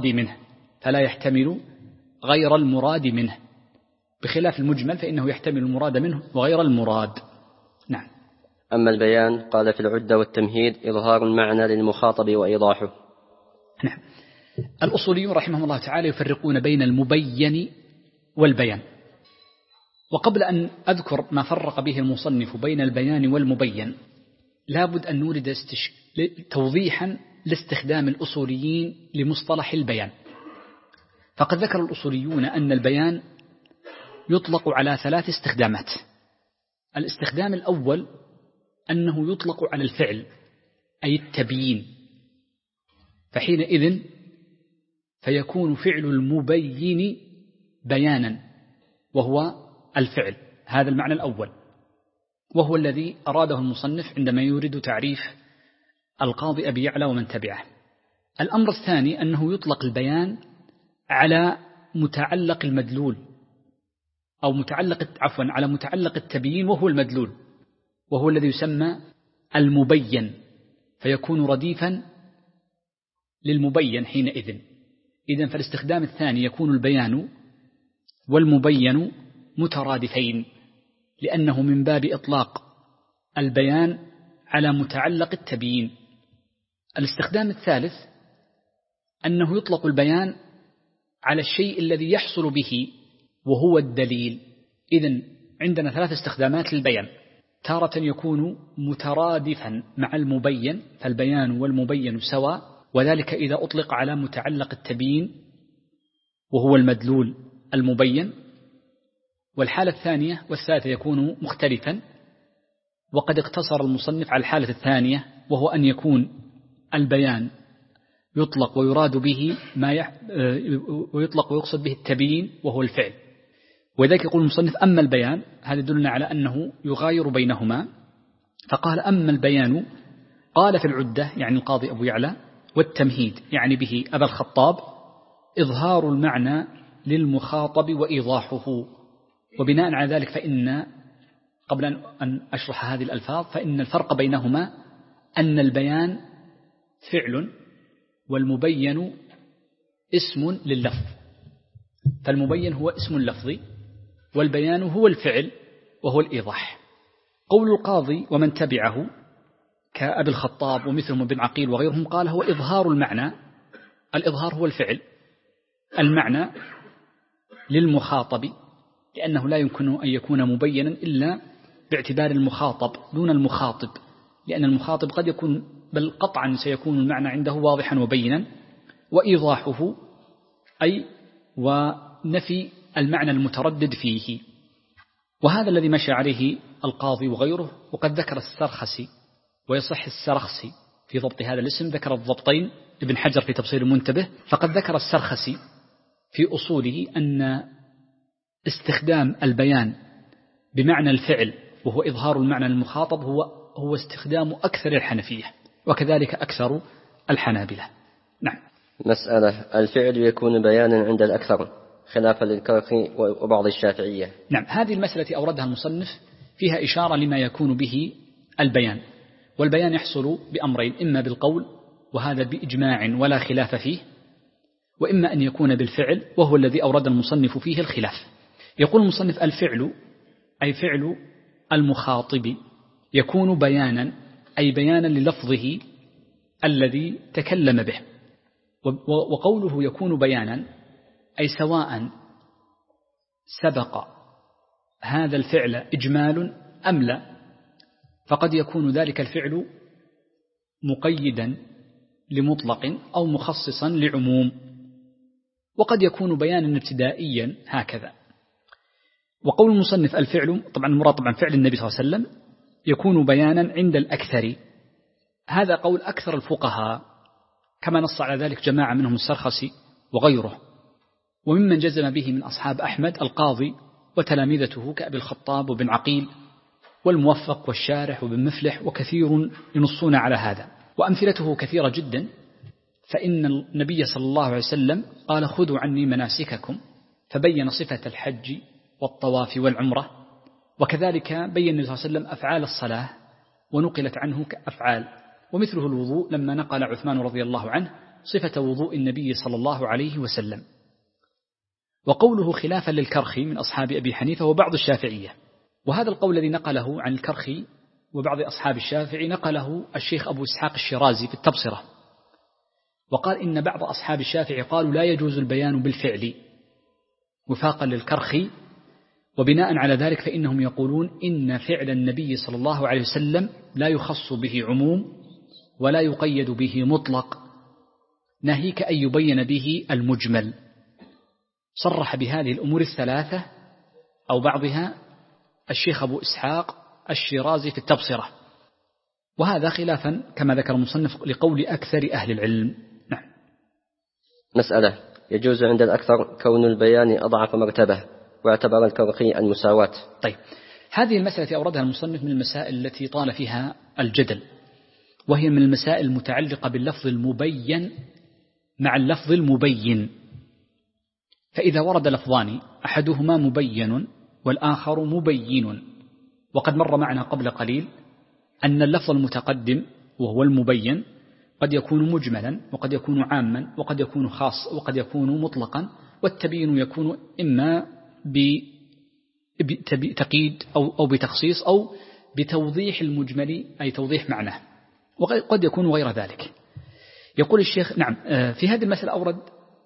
المراد منه، بخلاف المجمل فإنه يحتمل المراد منه وغير المراد. نعم.
أما البيان قال في العدة والتمهيد إظهار المعنى للمخاطب وإيضاحه.
نعم. الأصوليون رحمهم الله تعالى يفرقون بين المبين والبيان، وقبل أن أذكر ما فرق به المصنف بين البيان والمبين لابد أن نورد توضيحا لاستخدام الأصوليين لمصطلح البيان. فقد ذكر الأصوليون أن البيان يطلق على 3 استخدامات. الاستخدام الأول أنه يطلق على الفعل أي التبيين، فحينئذ فيكون فعل المبين بيانا وهو الفعل. هذا المعنى الأول، وهو الذي أراده المصنف عندما يورد تعريف القاضي أبي يعلى ومن تبعه. الأمر الثاني أنه يطلق البيان على متعلق المدلول أو على متعلق التبيين وهو المدلول، وهو الذي يسمى المبين، فيكون رديفا للمبين حينئذ. إذن فالاستخدام الثاني يكون البيان والمبين مترادفين، لأنه من باب إطلاق البيان على متعلق التبيين. الاستخدام الثالث أنه يطلق البيان على الشيء الذي يحصل به وهو الدليل. إذن عندنا 3 استخدامات للبيان: تارة يكون مترادفا مع المبين فالبيان والمبين سواء، وذلك إذا أطلق على متعلق التبيين وهو المدلول المبين. والحالة الثانية والثالثة يكون مختلفا، وقد اقتصر المصنف على الحالة الثانية، وهو أن يكون البيان يطلق ويراد به ويطلق ويقصد به التبيين وهو الفعل. وذلك يقول المصنف أما البيان، هذا يدلنا على أنه يغاير بينهما، فقال أما البيان قال في العدة يعني القاضي أبو يعلى، والتمهيد يعني به أبا الخطاب، إظهار المعنى للمخاطب وإيضاحه. وبناء على ذلك فإن قبل أن أشرح هذه الألفاظ فإن الفرق بينهما أن البيان فعل والمبين اسم لللفظ، فالمبين هو اسم اللفظ والبيان هو الفعل وهو الإيضاح. قول القاضي ومن تبعه كأبي الخطاب ومثلهم بن عقيل وغيرهم قال هو إظهار المعنى. الإظهار هو الفعل، المعنى للمخاطب، لأنه لا يمكن أن يكون مبينا إلا باعتبار المخاطب دون المخاطب، لأن المخاطب قد يكون بل قطعا سيكون المعنى عنده واضحا وبينا. وإيضاحه أي ونفي المعنى المتردد فيه، وهذا الذي مشى عليه القاضي وغيره. وقد ذكر السرخسي ويصح السرخسي في ضبط هذا الاسم، ذكر الضبطين ابن حجر في تبصير المنتبه، فقد ذكر السرخسي في أصوله أن استخدام البيان بمعنى الفعل وهو إظهار المعنى للمخاطب هو استخدام أكثر الحنفية، وكذلك أكثر الحنابلة. نعم.
مسألة: الفعل يكون بيانا عند الأكثر خلافا للكرخي وبعض الشافعية.
نعم، هذه المسألة أوردها المصنف فيها إشارة لما يكون به البيان. والبيان يحصل بأمرين: إما بالقول وهذا بإجماع ولا خلاف فيه، وإما أن يكون بالفعل وهو الذي أورد المصنف فيه الخلاف. يقول المصنف: الفعل أي فعل المخاطب يكون بيانا أي بيانا للفظه الذي تكلم به. وقوله يكون بيانا أي سواء سبق هذا الفعل إجمال أم لا، فقد يكون ذلك الفعل مقيدا لمطلق أو مخصصا لعموم، وقد يكون بيانا ابتدائيا هكذا. وقول المصنف الفعل، طبعا المراد طبعا فعل النبي صلى الله عليه وسلم، يكون بيانا عند الأكثر، هذا قول أكثر الفقهاء كما نص على ذلك جماعة منهم السرخسي وغيره، وممن جزم به من أصحاب أحمد القاضي وتلامذته كأبي الخطاب وبن عقيل والموفق والشارح وبن مفلح، وكثير ينصون على هذا، وأمثلته كثيرة جدا. فإن النبي صلى الله عليه وسلم قال خذوا عني مناسككم، فبين صفة الحج والطواف والعمرة، وكذلك بين النبي صلى الله عليه وسلم أفعال الصلاة ونقلت عنه كأفعال، ومثله الوضوء لما نقل عثمان رضي الله عنه صفة وضوء النبي صلى الله عليه وسلم. وقوله خلافا للكرخي من أصحاب أبي حنيفة وبعض الشافعية، وهذا القول الذي نقله عن الكرخي وبعض أصحاب الشافعي نقله الشيخ أبو إسحاق الشيرازي في التبصرة، وقال إن بعض أصحاب الشافعي قالوا لا يجوز البيان بالفعل وفاقا للكرخي، وبناء على ذلك فإنهم يقولون إن فعل النبي صلى الله عليه وسلم لا يخص به عموم ولا يقيد به مطلق، ناهيك أن يبين به المجمل. صرح بهذه الأمور الثلاثة أو بعضها الشيخ أبو إسحاق الشيرازي في التبصرة، وهذا خلافا كما ذكر المصنف لقول أكثر أهل العلم. نعم.
مسألة: يجوز عند الأكثر كون البيان أضعف مرتبة، واعتبر الكرخي المساواة.
طيب، هذه المسألة أوردها المصنف من المسائل التي طال فيها الجدل، وهي من المسائل المتعلقة باللفظ المبين مع اللفظ المبين. فإذا ورد لفظان أحدهما مبين والآخر مبين، وقد مر معنا قبل قليل أن اللفظ المتقدم وهو المبين قد يكون مجملا وقد يكون عاما وقد يكون خاص وقد يكون مطلقا، والتبيين يكون إما بتقييد أو بتخصيص أو بتوضيح المجمل أي توضيح معناه، وقد يكون غير ذلك. يقول الشيخ نعم في هذه المسألة أورد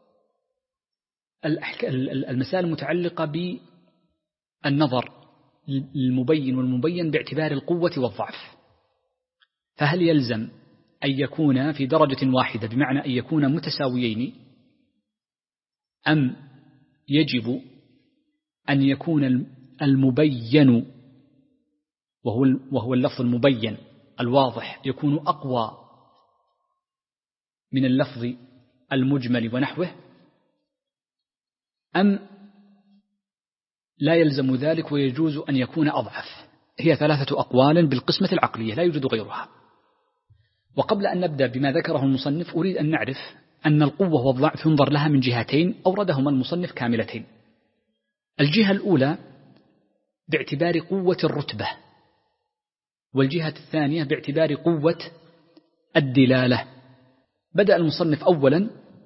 المسائل المتعلقة بالنظر المبين والمبين باعتبار القوة والضعف، فهل يلزم أن يكون في درجة واحدة بمعنى أن يكون متساويين، أم يجب أن يكون المبين وهو اللفظ المبين الواضح يكون أقوى من اللفظ المجمل ونحوه، أم لا يلزم ذلك ويجوز أن يكون أضعف؟ هي ثلاثة أقوال بالقسمة العقلية لا يوجد غيرها. وقبل أن نبدأ بما ذكره المصنف أريد أن نعرف أن القوة والضعف ينظر لها من جهتين أوردهما المصنف كاملتين. الجهة الأولى باعتبار قوة الرتبة، والجهة الثانية باعتبار قوة الدلالة. بدأ المصنف أولا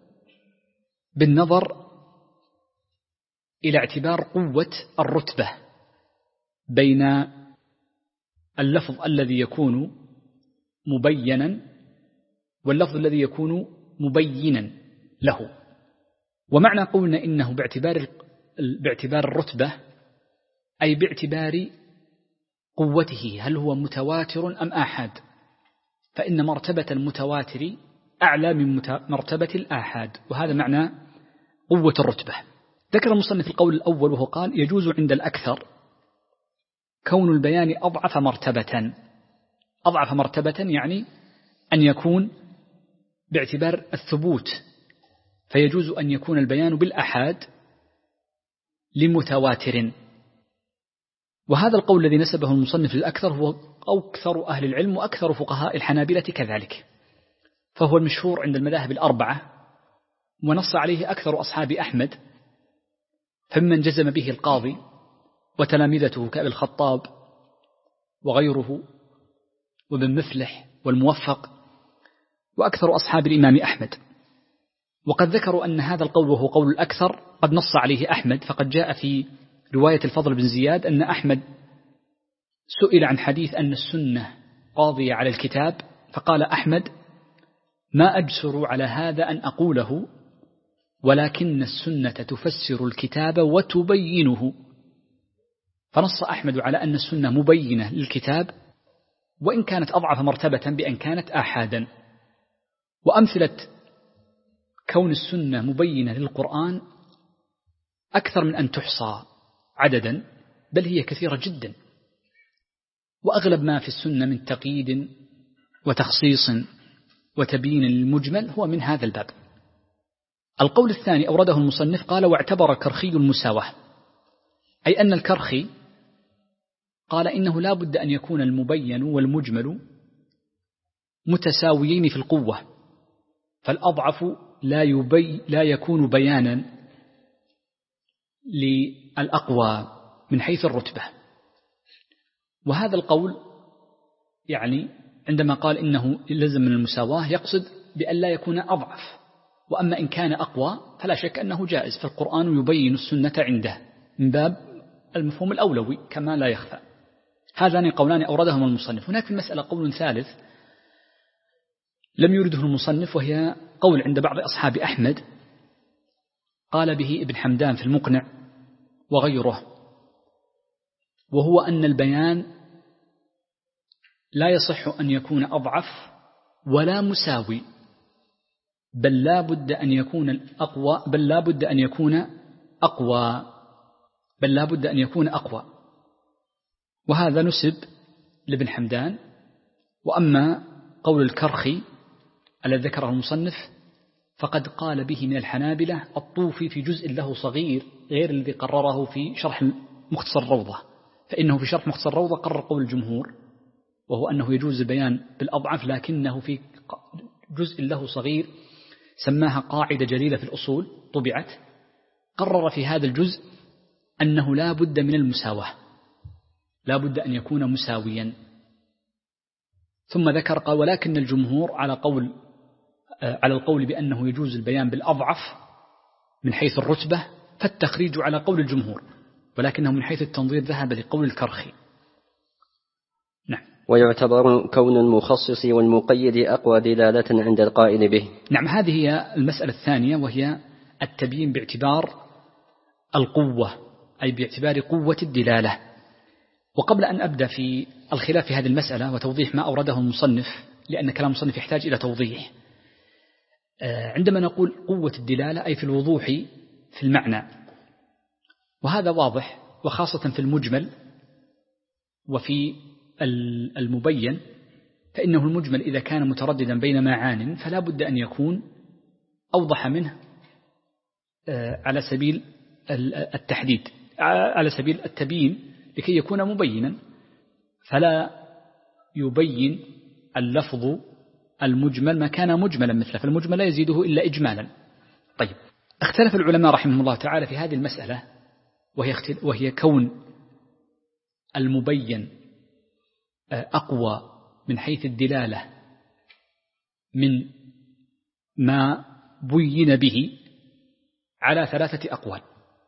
بالنظر إلى اعتبار قوة الرتبة بين اللفظ الذي يكون مبينا واللفظ الذي يكون مبينا له. ومعنى قولنا إنه باعتبار الرتبة أي باعتبار قوته، هل هو متواتر أم آحاد؟ فإن مرتبة المتواتر أعلى من مرتبة الآحاد، وهذا معنى قوة الرتبة. ذكر المصنف القول الأول وهو قال يجوز عند الأكثر كون البيان أضعف مرتبة. أضعف مرتبة يعني أن يكون باعتبار الثبوت، فيجوز أن يكون البيان بالأحاد لمتواتر. وهذا القول الذي نسبه المصنف للأكثر هو أكثر أهل العلم وأكثر فقهاء الحنابلة كذلك، فهو المشهور عند المذاهب الأربعة، ونص عليه أكثر أصحاب أحمد، فمن جزم به القاضي وتلامذته كأبي الخطاب وغيره وابن مفلح والموفق وأكثر أصحاب الإمام أحمد. وقد ذكروا أن هذا القول وهو قول الأكثر قد نص عليه أحمد، فقد جاء في رواية الفضل بن زياد أن أحمد سئل عن حديث أن السنة قاضية على الكتاب، فقال أحمد ما أجسر على هذا أن أقوله ولكن السنة تفسر الكتاب وتبينه. فنص أحمد على أن السنة مبينة للكتاب وإن كانت أضعف مرتبة بأن كانت آحادا. وأمثلة كون السنة مبينة للقرآن أكثر من أن تحصى عددا، بل هي كثيرة جدا، وأغلب ما في السنة من تقييد وتخصيص وتبيين للمجمل هو من هذا الباب. القول الثاني أورده المصنف قال: واعتبر كرخي المساواة، أي أن الكرخي قال إنه لا بد أن يكون المبين والمجمل متساويين في القوة، فالأضعف لا يكون بيانا للأقوى من حيث الرتبة. وهذا القول يعني عندما قال إنه لزم من المساواة يقصد بأن لا يكون أضعف، وأما إن كان أقوى فلا شك أنه جائز، فالقرآن يبين السنة عنده من باب المفهوم الأولوي كما لا يخفى. هذان قولان أوردهما المصنف. هناك في المسألة قول ثالث لم يرده المصنف، وهي قول عند بعض أصحاب أحمد قال به ابن حمدان في المقنع وغيره، وهو أن البيان لا يصح أن يكون أضعف ولا مساوي، بل لا بد أن يكون أقوى، وهذا نسب لابن حمدان. وأما قول الكرخي الذي ذكره المصنف فقد قال به من الحنابلة الطوفي في جزء له صغير غير الذي قرره في شرح مختصر الروضة، فإنه في شرح مختصر الروضة قرر قول الجمهور، وهو أنه يجوز البيان بالأضعف، لكنه في جزء له صغير سماها قاعدة جليلة في الأصول طبعت، قرر في هذا الجزء أنه لا بد من المساواة، لا بد أن يكون مساويا. ثم ذكر قال: ولكن الجمهور على القول بأنه يجوز البيان بالأضعف من حيث الرتبة، فالتخريج على قول الجمهور، ولكنه من حيث التنظير ذهب لقول الكرخي. نعم.
ويعتبر كون المخصص والمقيد أقوى دلالة عند القائل به.
نعم، هذه هي المسألة الثانية، وهي التبيين باعتبار القوة، أي باعتبار قوة الدلالة. وقبل أن أبدأ في الخلاف في هذه المسألة وتوضيح ما أورده المصنف، لأن كلام المصنف يحتاج إلى توضيح، عندما نقول قوة الدلالة أي في الوضوح في المعنى، وهذا واضح، وخاصة في المجمل وفي المبين، فإنه المجمل إذا كان مترددا بين معان فلا بد أن يكون أوضح منه على سبيل التحديد، على سبيل التبيين لكي يكون مبينا، فلا يبين اللفظ المجمل ما كان مجملا مثله، فالمجمل لا يزيده إلا إجمالا. طيب، اختلف العلماء رحمهم الله تعالى في هذه المسألة، وهي كون المبين أقوى من حيث الدلالة من ما بين به، على 3 أقوال،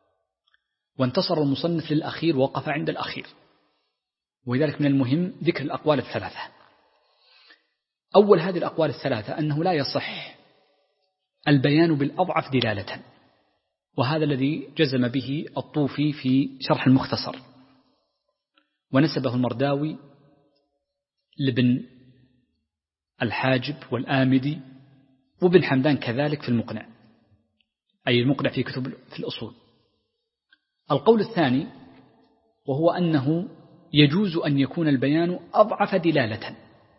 وانتصر المصنف للأخير ووقف عند الأخير، ولذلك من المهم ذكر الأقوال 3. أول هذه الأقوال 3 أنه لا يصح البيان بالأضعف دلالة، وهذا الذي جزم به الطوفي في شرح المختصر، ونسبه المرداوي لابن الحاجب والآمدي وابن حمدان كذلك في المقنع، أي المقنع في كتب في الأصول. القول الثاني وهو أنه يجوز أن يكون البيان أضعف دلالة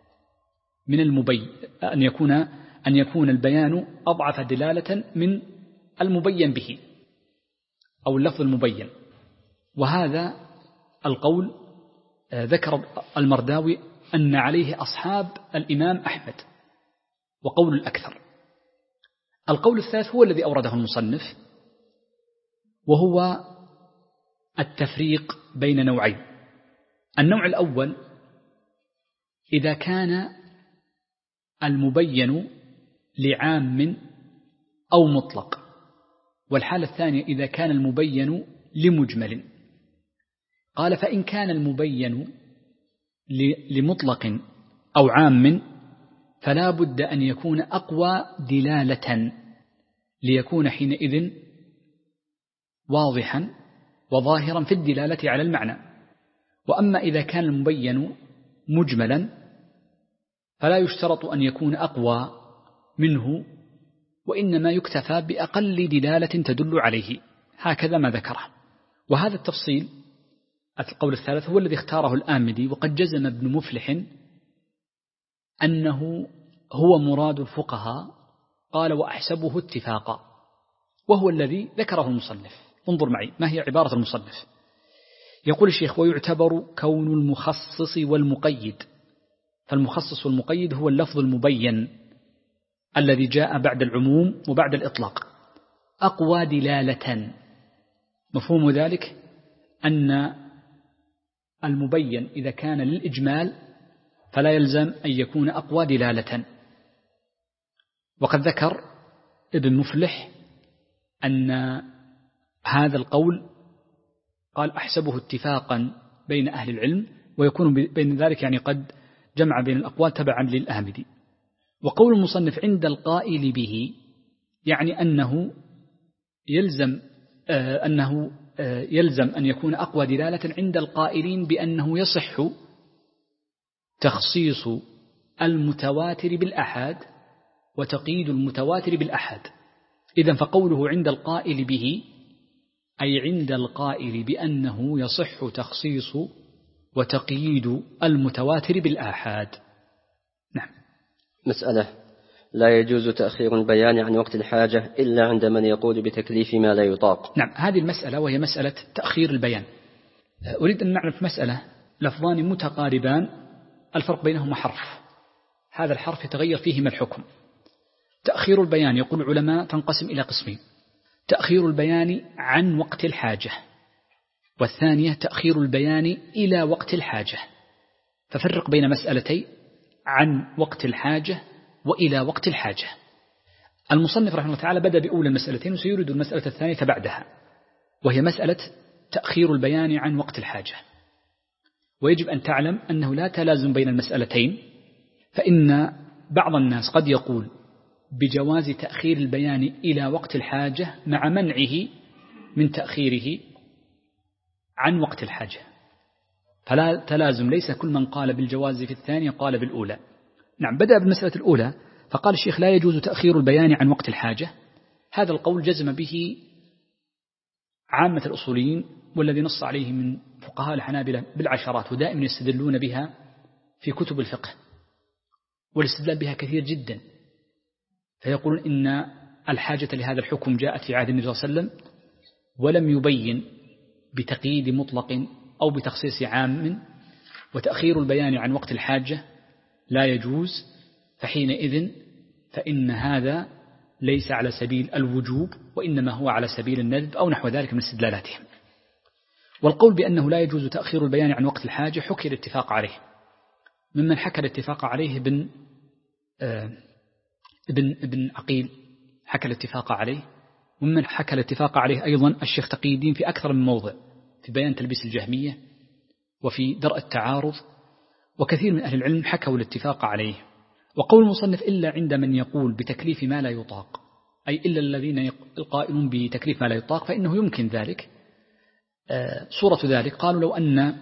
من المبين، أن يكون البيان أضعف دلالة من المبين به أو اللفظ المبين. وهذا القول ذكر المرداوي أن عليه أصحاب الإمام أحمد، وقول الأكثر. القول الثالث هو الذي أورده المصنف، وهو التفريق بين نوعين. النوع الأول إذا كان المبين لعام أو مطلق، والحالة الثانية إذا كان المبين لمجمل. قال: فإن كان المبين لمطلق أو عام فلا بد أن يكون أقوى دلالة، ليكون حينئذ واضحا وظاهرا في الدلالة على المعنى. وأما إذا كان المبين مجملا فلا يشترط أن يكون أقوى منه، وإنما يكتفى بأقل دلالة تدل عليه، هكذا ما ذكره. وهذا التفصيل القول الثالث هو الذي اختاره الآمدي، وقد جزم ابن مفلح أنه هو مراد الفقهاء، قال وأحسبه اتفاقا، وهو الذي ذكره المصنف. انظر معي ما هي عبارة المصنف. يقول الشيخ ويعتبر كون المخصص والمقيد، فالمخصص والمقيد هو اللفظ المبين الذي جاء بعد العموم وبعد الإطلاق أقوى دلالة. مفهوم ذلك أن المبين إذا كان للإجمال فلا يلزم أن يكون أقوى دلالة. وقد ذكر ابن مفلح أن هذا القول قال أحسبه اتفاقا بين أهل العلم، ويكون بين ذلك يعني قد جمع بين الأقوال تبعا للآمدي. وقول المصنف عند القائل به يعني أنه يلزم أن يكون أقوى دلالة عند القائلين بأنه يصح تخصيص المتواتر بالأحاد وتقييد المتواتر بالأحاد. إذن فقوله عند القائل به أي عند القائل بأنه يصح تخصيص وتقييد المتواتر بالآحاد. نعم.
مسألة: لا يجوز تأخير البيان عن وقت الحاجة إلا عند من يقول بتكليف ما لا يطاق.
نعم، هذه المسألة وهي مسألة تأخير البيان. أريد أن نعرف مسألة: لفظان متقاربان الفرق بينهما حرف، هذا الحرف يتغير فيهما الحكم. تأخير البيان يقول العلماء تنقسم إلى قسمين: تأخير البيان عن وقت الحاجة، والثانية تأخير البيان إلى وقت الحاجة. ففرق بين مسألتين: عن وقت الحاجة وإلى وقت الحاجة. المصنف رحمه الله تعالى بدأ بأولى المسألتين وسيرد المسألة الثانية بعدها، وهي مسألة تأخير البيان عن وقت الحاجة. ويجب أن تعلم أنه لا تلازم بين المسألتين، فإن بعض الناس قد يقول بجواز تأخير البيان إلى وقت الحاجة مع منعه من تأخيره عن وقت الحاجة، فلا تلازم، ليس كل من قال بالجواز في الثانية قال بالأولى. نعم، بدأ بالمسألة الأولى فقال الشيخ: لا يجوز تأخير البيان عن وقت الحاجة. هذا القول جزم به عامة الأصوليين، والذي نص عليه من فقهاء الحنابلة بالعشرات، ودائما يستدلون بها في كتب الفقه، والاستدلال بها كثير جدا. فيقولون إن الحاجة لهذا الحكم جاءت في عهد النبي صلى الله عليه وسلم، ولم يبين بتقييد مطلق أو بتخصيص عام، وتأخير البيان عن وقت الحاجة لا يجوز، فحينئذ فإن هذا ليس على سبيل الوجوب، وإنما هو على سبيل الندب أو نحو ذلك من استدلالاتهم. والقول بأنه لا يجوز تأخير البيان عن وقت الحاجة حكي الاتفاق عليه. ممن حكى الاتفاق عليه ابن عقيل حكى الاتفاق عليه، ومن حكى الاتفاق عليه أيضا الشيخ تقي الدين في أكثر من موضع، في بيان تلبيس الجهمية وفي درء التعارض، وكثير من أهل العلم حكوا الاتفاق عليه. وقول المصنف إلا عند من يقول بتكليف ما لا يطاق، أي إلا الذين القائلون بتكليف ما لا يطاق، فإنه يمكن ذلك. صورة ذلك قالوا لو أن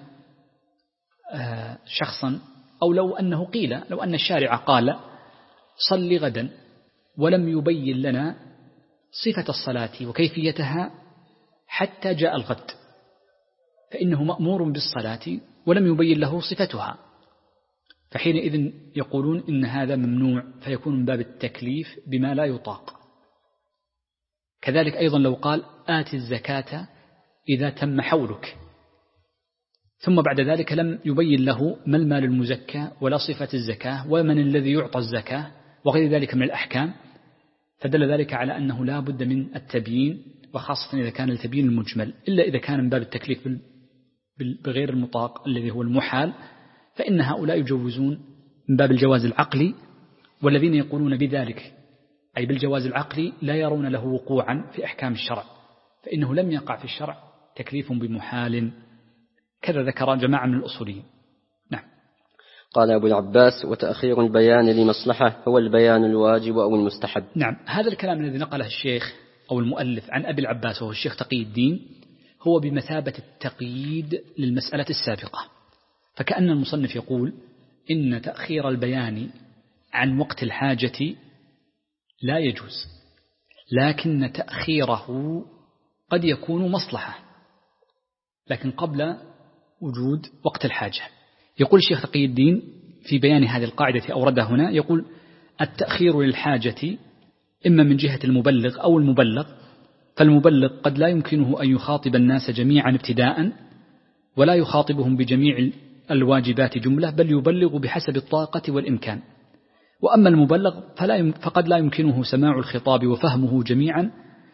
شخصا، أو لو أنه قيل لو أن الشارع قال صل غدا ولم يبين لنا صفة الصلاة وكيفيتها حتى جاء الغد، فإنه مأمور بالصلاة ولم يبين له صفتها، فحينئذ يقولون إن هذا ممنوع، فيكون من باب التكليف بما لا يطاق. كذلك أيضا لو قال آت الزكاة إذا تم حولك، ثم بعد ذلك لم يبين له ما المال المزكى ولا صفة الزكاة ومن الذي يعطى الزكاة وغير ذلك من الأحكام، فدل ذلك على أنه لا بد من التبيين، وخاصة إذا كان التبيين المجمل، إلا إذا كان من باب التكليف بغير المطاق الذي هو المحال، فإن هؤلاء يجوزون من باب الجواز العقلي. والذين يقولون بذلك أي بالجواز العقلي لا يرون له وقوعا في أحكام الشرع، فإنه لم يقع في الشرع تكليف بمحال، كذا ذكر جماعة من الأصوليين. نعم.
قال أبو العباس: وتأخير البيان لمصلحة هو البيان الواجب أو المستحب.
نعم، هذا الكلام الذي نقله الشيخ أو المؤلف عن أبي العباس وهو الشيخ تقي الدين هو بمثابة التقييد للمسألة السابقة، فكأن المصنف يقول إن تأخير البيان عن وقت الحاجة لا يجوز، لكن تأخيره قد يكون مصلحة، لكن قبل وجود وقت الحاجة. يقول الشيخ تقي الدين في بيان هذه القاعدة أوردها هنا، يقول: التأخير للحاجة إما من جهة المبلغ أو المبلغ، فالمبلغ قد لا يمكنه أن يخاطب الناس جميعا ابتداء، ولا يخاطبهم بجميع الواجبات جملة، بل يبلغ بحسب الطاقة والإمكان. وأما المبلغ فقد لا يمكنه سماع الخطاب وفهمه جميعا،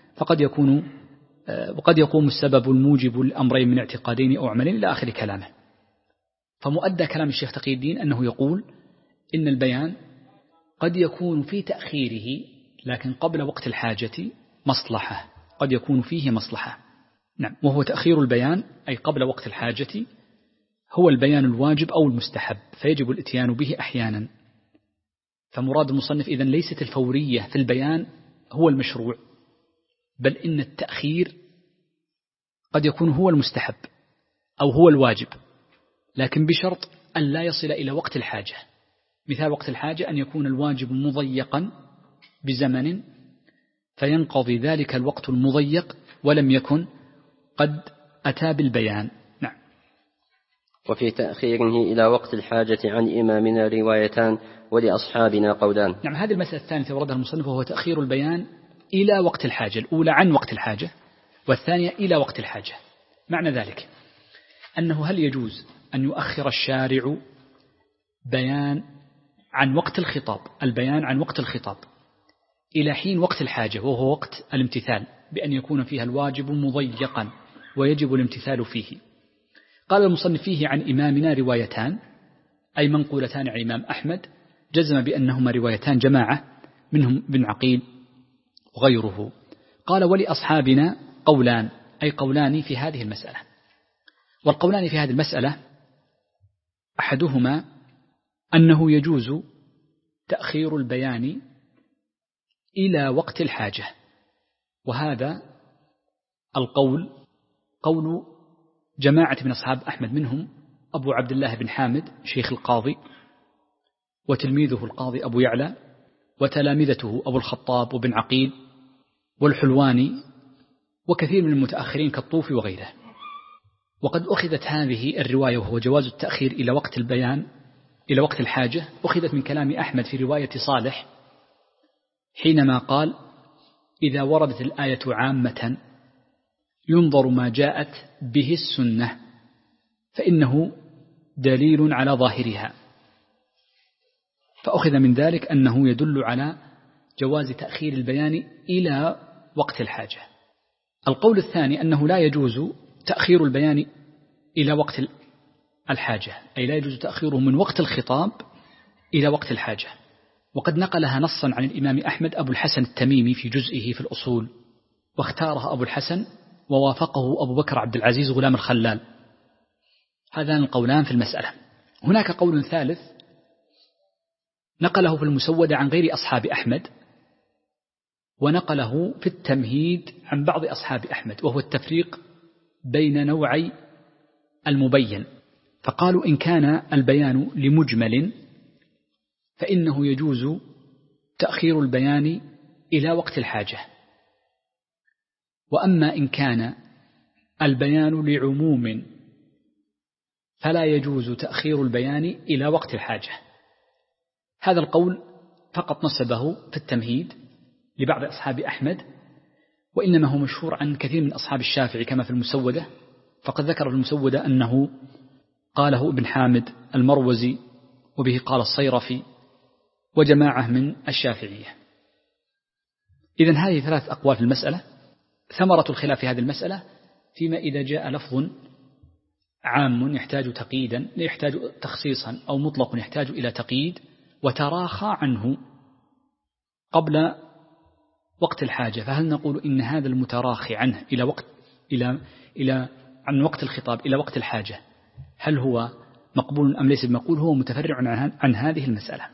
وقد يقوم السبب الموجب الأمرين من اعتقادين أو عملين إلى آخر كلامه. فمؤدى كلام الشيخ تقي الدين أنه يقول إن البيان قد يكون في تأخيره لكن قبل وقت الحاجة مصلحة، قد يكون فيه مصلحة. نعم، وهو تأخير البيان أي قبل وقت الحاجة هو البيان الواجب أو المستحب، فيجب الاتيان به أحيانا. فمراد المصنف إذن ليست الفورية في البيان هو المشروع، بل إن التأخير قد يكون هو المستحب أو هو الواجب، لكن بشرط أن لا يصل إلى وقت الحاجة. مثال وقت الحاجة أن يكون الواجب مضيقا بزمن فينقضي ذلك الوقت المضيق ولم يكن قد أتى بالبيان. نعم.
وفي تأخيره إلى وقت الحاجة عن إمامنا روايتان ولأصحابنا قولان.
نعم، هذه المسألة الثانية وردها المصنف، وهو تأخير البيان إلى وقت الحاجة، الأولى عن وقت الحاجة والثانية إلى وقت الحاجة. معنى ذلك أنه هل يجوز أن يؤخر الشارع بيان عن وقت الخطاب، البيان عن وقت الخطاب إلى حين وقت الحاجة وهو وقت الامتثال، بأن يكون فيها الواجب مضيقا ويجب الامتثال فيه؟ قال المصنف: فيه عن إمامنا روايتان، أي منقولتان عن الإمام أحمد، جزم بأنهما روايتان جماعة منهم ابن عقيل وغيره. قال: ولأصحابنا قولان، أي قولان في هذه المسألة. والقولان في هذه المسألة أحدهما أنه يجوز تأخير البيان إلى وقت الحاجة، وهذا القول قول جماعة من أصحاب أحمد، منهم أبو عبد الله بن حامد شيخ القاضي، وتلميذه القاضي أبو يعلى، وتلامذته أبو الخطاب وبن عقيل والحلواني، وكثير من المتأخرين كالطوفي وغيره. وقد أخذت هذه الرواية وهو جواز التأخير إلى وقت البيان إلى وقت الحاجة، أخذت من كلام أحمد في رواية صالح حينما قال: إذا وردت الآية عامة ينظر ما جاءت به السنة فإنه دليل على ظاهرها، فأخذ من ذلك أنه يدل على جواز تأخير البيان إلى وقت الحاجة. القول الثاني أنه لا يجوز تأخير البيان إلى وقت الحاجة، أي لا يجوز تأخيره من وقت الخطاب إلى وقت الحاجة، وقد نقلها نصا عن الإمام أحمد أبو الحسن التميمي في جزئه في الأصول، واختارها أبو الحسن ووافقه أبو بكر عبد العزيز غلام الخلال. هذان القولان في المسألة. هناك قول ثالث نقله في المسودة عن غير أصحاب أحمد، ونقله في التمهيد عن بعض أصحاب أحمد، وهو التفريق بين نوعي المبين. فقالوا: إن كان البيان لمجمل فإنه يجوز تأخير البيان إلى وقت الحاجة، وأما إن كان البيان لعموم فلا يجوز تأخير البيان إلى وقت الحاجة. هذا القول فقط نسبه في التمهيد لبعض أصحاب أحمد، وإنما هو مشهور عن كثير من أصحاب الشافعي كما في المسودة، فقد ذكر في المسودة أنه قاله ابن حامد المروزي، وبه قال الصيرفي وجماعة من الشافعية. إذن هذه ثلاث أقوال في المسألة. ثمرة الخلاف في هذه المسألة فيما إذا جاء لفظ عام يحتاج تقييدا، يحتاج تخصيصا، أو مطلق يحتاج إلى تقييد، وتراخى عنه قبل وقت الحاجة، فهل نقول إن هذا المتراخي عنه عن وقت الخطاب إلى وقت الحاجة هل هو مقبول أم ليس بمقبول هو متفرع عن هذه المسألة.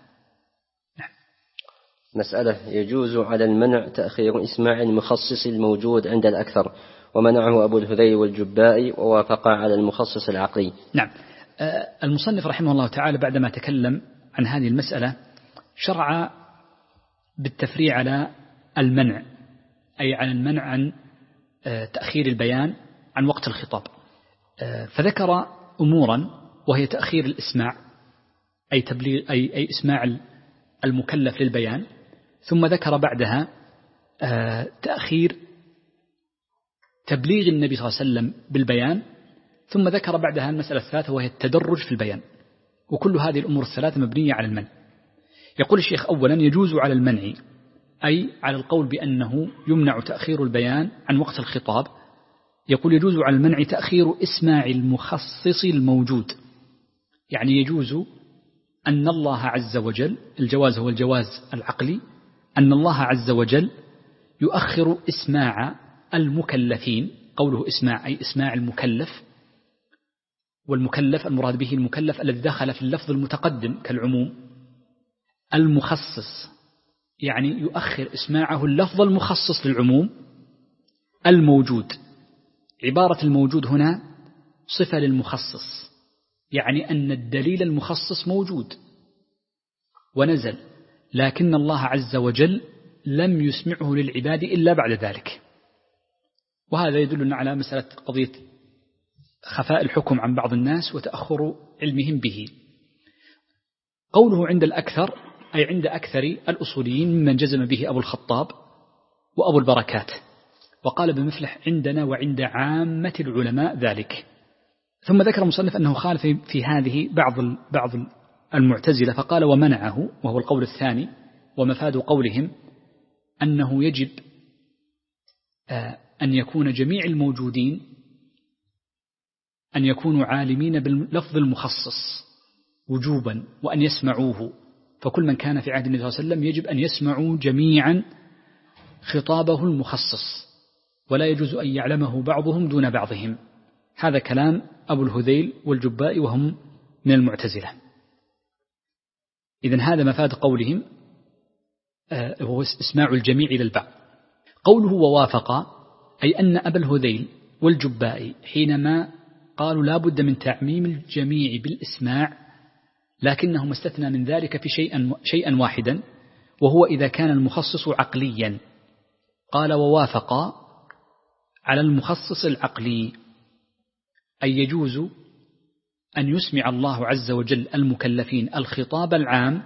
مسألة: يجوز على المنع تأخير إسماع المخصص الموجود عند الأكثر، ومنعه أبو الهذيل والجبائي ووافقا على المخصص العقلي.
نعم. المصنف رحمه الله تعالى بعدما تكلم عن هذه المسألة شرع بالتفريع على المنع، أي على المنع عن تأخير البيان عن وقت الخطاب، فذكر أمورا وهي تأخير الإسماع، أي تبليغ أي إسماع المكلف للبيان، ثم ذكر بعدها تأخير تبليغ النبي صلى الله عليه وسلم بالبيان، ثم ذكر بعدها المسألة الثالثة وهي التدرج في البيان. وكل هذه الأمور الثلاثة مبنية على المنع. يقول الشيخ: أولا يجوز على المنع، أي على القول بأنه يمنع تأخير البيان عن وقت الخطاب، يقول يجوز على المنع تأخير إسماع المخصص الموجود. يعني يجوز أن الله عز وجل، الجواز هو الجواز العقلي، أن الله عز وجل يؤخر إسماع المكلفين. قوله إسماع أي إسماع المكلف، والمكلف المراد به المكلف الذي دخل في اللفظ المتقدم كالعموم. المخصص يعني يؤخر إسماعه اللفظ المخصص للعموم الموجود. عبارة الموجود هنا صفة للمخصص، يعني أن الدليل المخصص موجود ونزل، لكن الله عز وجل لم يسمعه للعباد إلا بعد ذلك. وهذا يدلنا على مسألة قضية خفاء الحكم عن بعض الناس وتأخر علمهم به. قوله عند الأكثر أي عند أكثر الأصوليين ممن جزم به أبو الخطاب وأبو البركات، وقال ابن مفلح عندنا وعند عامة العلماء ذلك. ثم ذكر المصنف أنه خالف في هذه بعض المعتزلة فقال: ومنعه، وهو القول الثاني. ومفاد قولهم أنه يجب أن يكون جميع الموجودين أن يكونوا عالمين باللفظ المخصص وجوبا وأن يسمعوه، فكل من كان في عهد النبي صلى الله عليه وسلم يجب أن يسمعوا جميعا خطابه المخصص، ولا يجوز أن يعلمه بعضهم دون بعضهم. هذا كلام أبو الهذيل والجبائي وهم من المعتزلة. إذن هذا مفاد قولهم هو اسماع الجميع إلى البعض. قوله ووافق أي أن أبا الهذيل والجبائي حينما قالوا لا بد من تعميم الجميع بالإسماع، لكنهم استثنى من ذلك في شيئا واحدا، وهو إذا كان المخصص عقليا. قال: ووافق على المخصص العقلي، أي يجوز أن يسمع الله عز وجل المكلفين الخطاب العام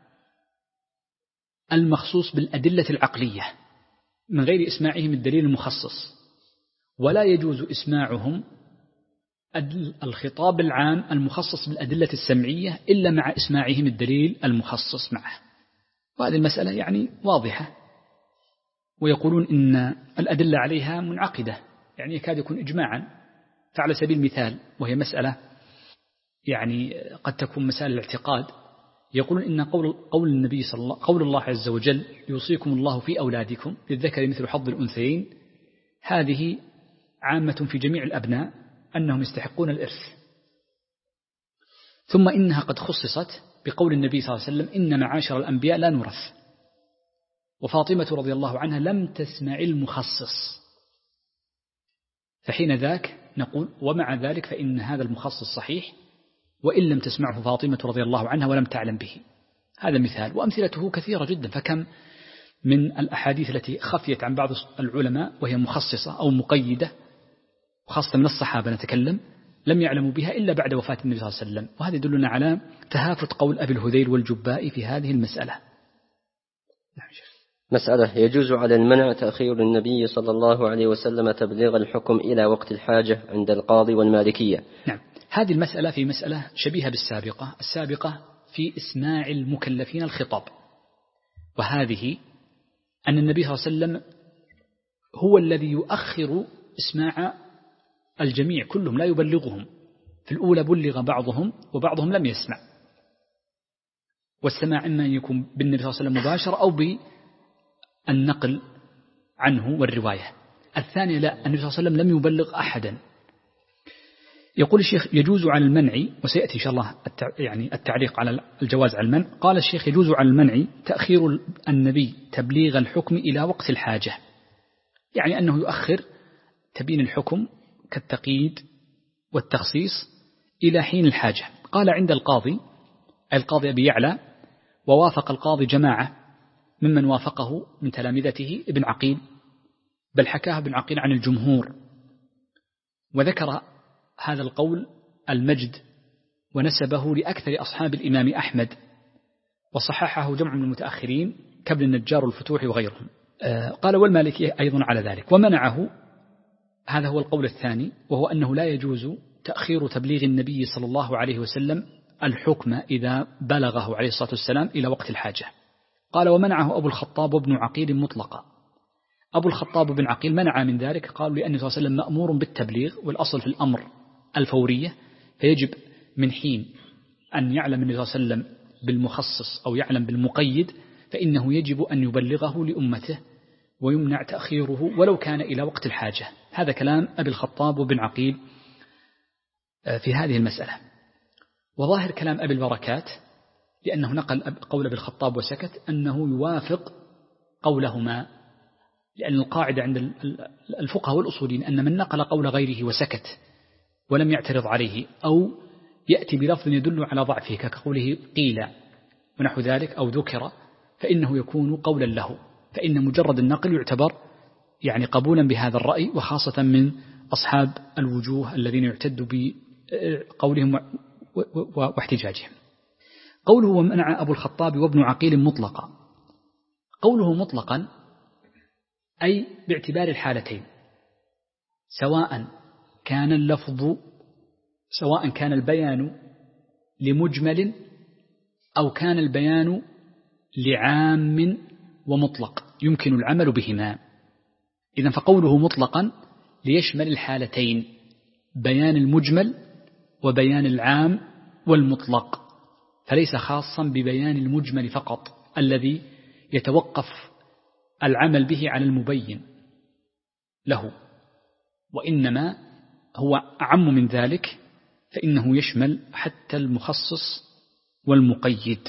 المخصوص بالأدلة العقلية من غير إسماعهم الدليل المخصص، ولا يجوز إسماعهم الخطاب العام المخصص بالأدلة السمعية إلا مع إسماعهم الدليل المخصص معه. وهذه المسألة يعني واضحة، ويقولون إن الأدلة عليها منعقدة، يعني يكاد يكون إجماعا. فعلى سبيل المثال، وهي مسألة يعني قد تكون مسائل الاعتقاد، يقولون إن قول النبي صلى الله قول الله عز وجل: يوصيكم الله في أولادكم للذكر مثل حظ الأنثيين، هذه عامة في جميع الأبناء أنهم يستحقون الإرث. ثم إنها قد خصصت بقول النبي صلى الله عليه وسلم: إن معاشر الأنبياء لا نورث. وفاطمة رضي الله عنها لم تسمع المخصص، فحين ذاك نقول: ومع ذلك فإن هذا المخصص صحيح وإن لم تسمعه فاطمة رضي الله عنها ولم تعلم به. هذا مثال، وأمثلته كثيرة جدا. فكم من الأحاديث التي خفيت عن بعض العلماء وهي مخصصة أو مقيدة، وخاصة من الصحابة نتكلم، لم يعلموا بها إلا بعد وفاة النبي صلى الله عليه وسلم. وهذا يدلنا على تهافت قول أبي الهذيل والجبائي في هذه المسألة.
مسألة: يجوز على المنع تأخير النبي صلى الله عليه وسلم تبليغ الحكم إلى وقت الحاجة عند القاضي والمالكية.
نعم، هذه المسألة في مسألة شبيهة السابقة في إسماع المكلفين الخطاب، وهذه أن النبي صلى الله عليه وسلم هو الذي يؤخر إسماع الجميع كلهم، لا يبلغهم. في الأولى بلغ بعضهم وبعضهم لم يسمع، والسماع إما أن يكون بالنبي صلى الله عليه وسلم مباشر أو بالنقل عنه والرواية. الثانية لا، النبي صلى الله عليه وسلم لم يبلغ أحدا. يقول الشيخ يجوز على المنع، وسيأتي إن شاء الله يعني التعليق على الجواز على المنع. قال الشيخ يجوز على المنع تأخير النبي تبليغ الحكم إلى وقت الحاجة، يعني أنه يؤخر تبيين الحكم كالتقييد والتخصيص إلى حين الحاجة. قال عند القاضي أبي يعلى، ووافق القاضي جماعة ممن وافقه من تلامذته ابن عقيل، بل حكاه ابن عقيل عن الجمهور، وذكر هذا القول المجد ونسبه لأكثر أصحاب الإمام أحمد، وصححه جمع من المتأخرين كابن النجار والفتوح وغيرهم. قال والمالكي أيضا على ذلك، ومنعه، هذا هو القول الثاني، وهو أنه لا يجوز تأخير تبليغ النبي صلى الله عليه وسلم الحكم إذا بلغه عليه الصلاة والسلام إلى وقت الحاجة. قال ومنعه أبو الخطاب وابن عقيل مطلقا. أبو الخطاب بن عقيل منع من ذلك، قالوا لأنه صلى الله عليه وسلم مأمور بالتبليغ، والأصل في الأمر الفورية، فيجب من حين أن يعلم النبي صلى الله عليه وسلم بالمخصص أو يعلم بالمقيد فإنه يجب أن يبلغه لأمته، ويمنع تأخيره ولو كان إلى وقت الحاجة. هذا كلام أبي الخطاب وابن عقيل في هذه المسألة. وظاهر كلام أبي البركات، لأنه نقل قول أبي الخطاب وسكت، أنه يوافق قولهما، لأن القاعدة عند الفقهاء والأصوليين أن من نقل قول غيره وسكت ولم يعترض عليه أو يأتي بلفظ يدل على ضعفه كقوله قيل ونحو ذلك أو ذكر، فإنه يكون قولا له، فإن مجرد النقل يعتبر يعني قبولا بهذا الرأي، وخاصة من أصحاب الوجوه الذين يعتد بقولهم واحتجاجهم. قوله ومنع أبو الخطاب وابن عقيل مطلقا، قوله مطلقا أي باعتبار الحالتين، سواء كان البيان لمجمل أو كان البيان لعام ومطلق يمكن العمل بهما. إذن فقوله مطلقا ليشمل الحالتين، بيان المجمل وبيان العام والمطلق، فليس خاصا ببيان المجمل فقط الذي يتوقف العمل به على المبين له، وإنما هو أعم من ذلك، فإنه يشمل حتى المخصص والمقيد.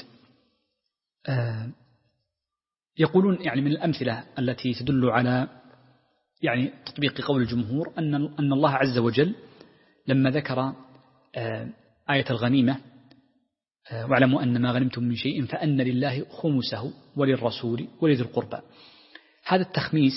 يقولون يعني من الأمثلة التي تدل على يعني تطبيق قول الجمهور أن الله عز وجل لما ذكر آية الغنيمة واعلموا أن ما غنمتم من شيء فأن لله خمسه وللرسول ولذي القربى، هذا التخميس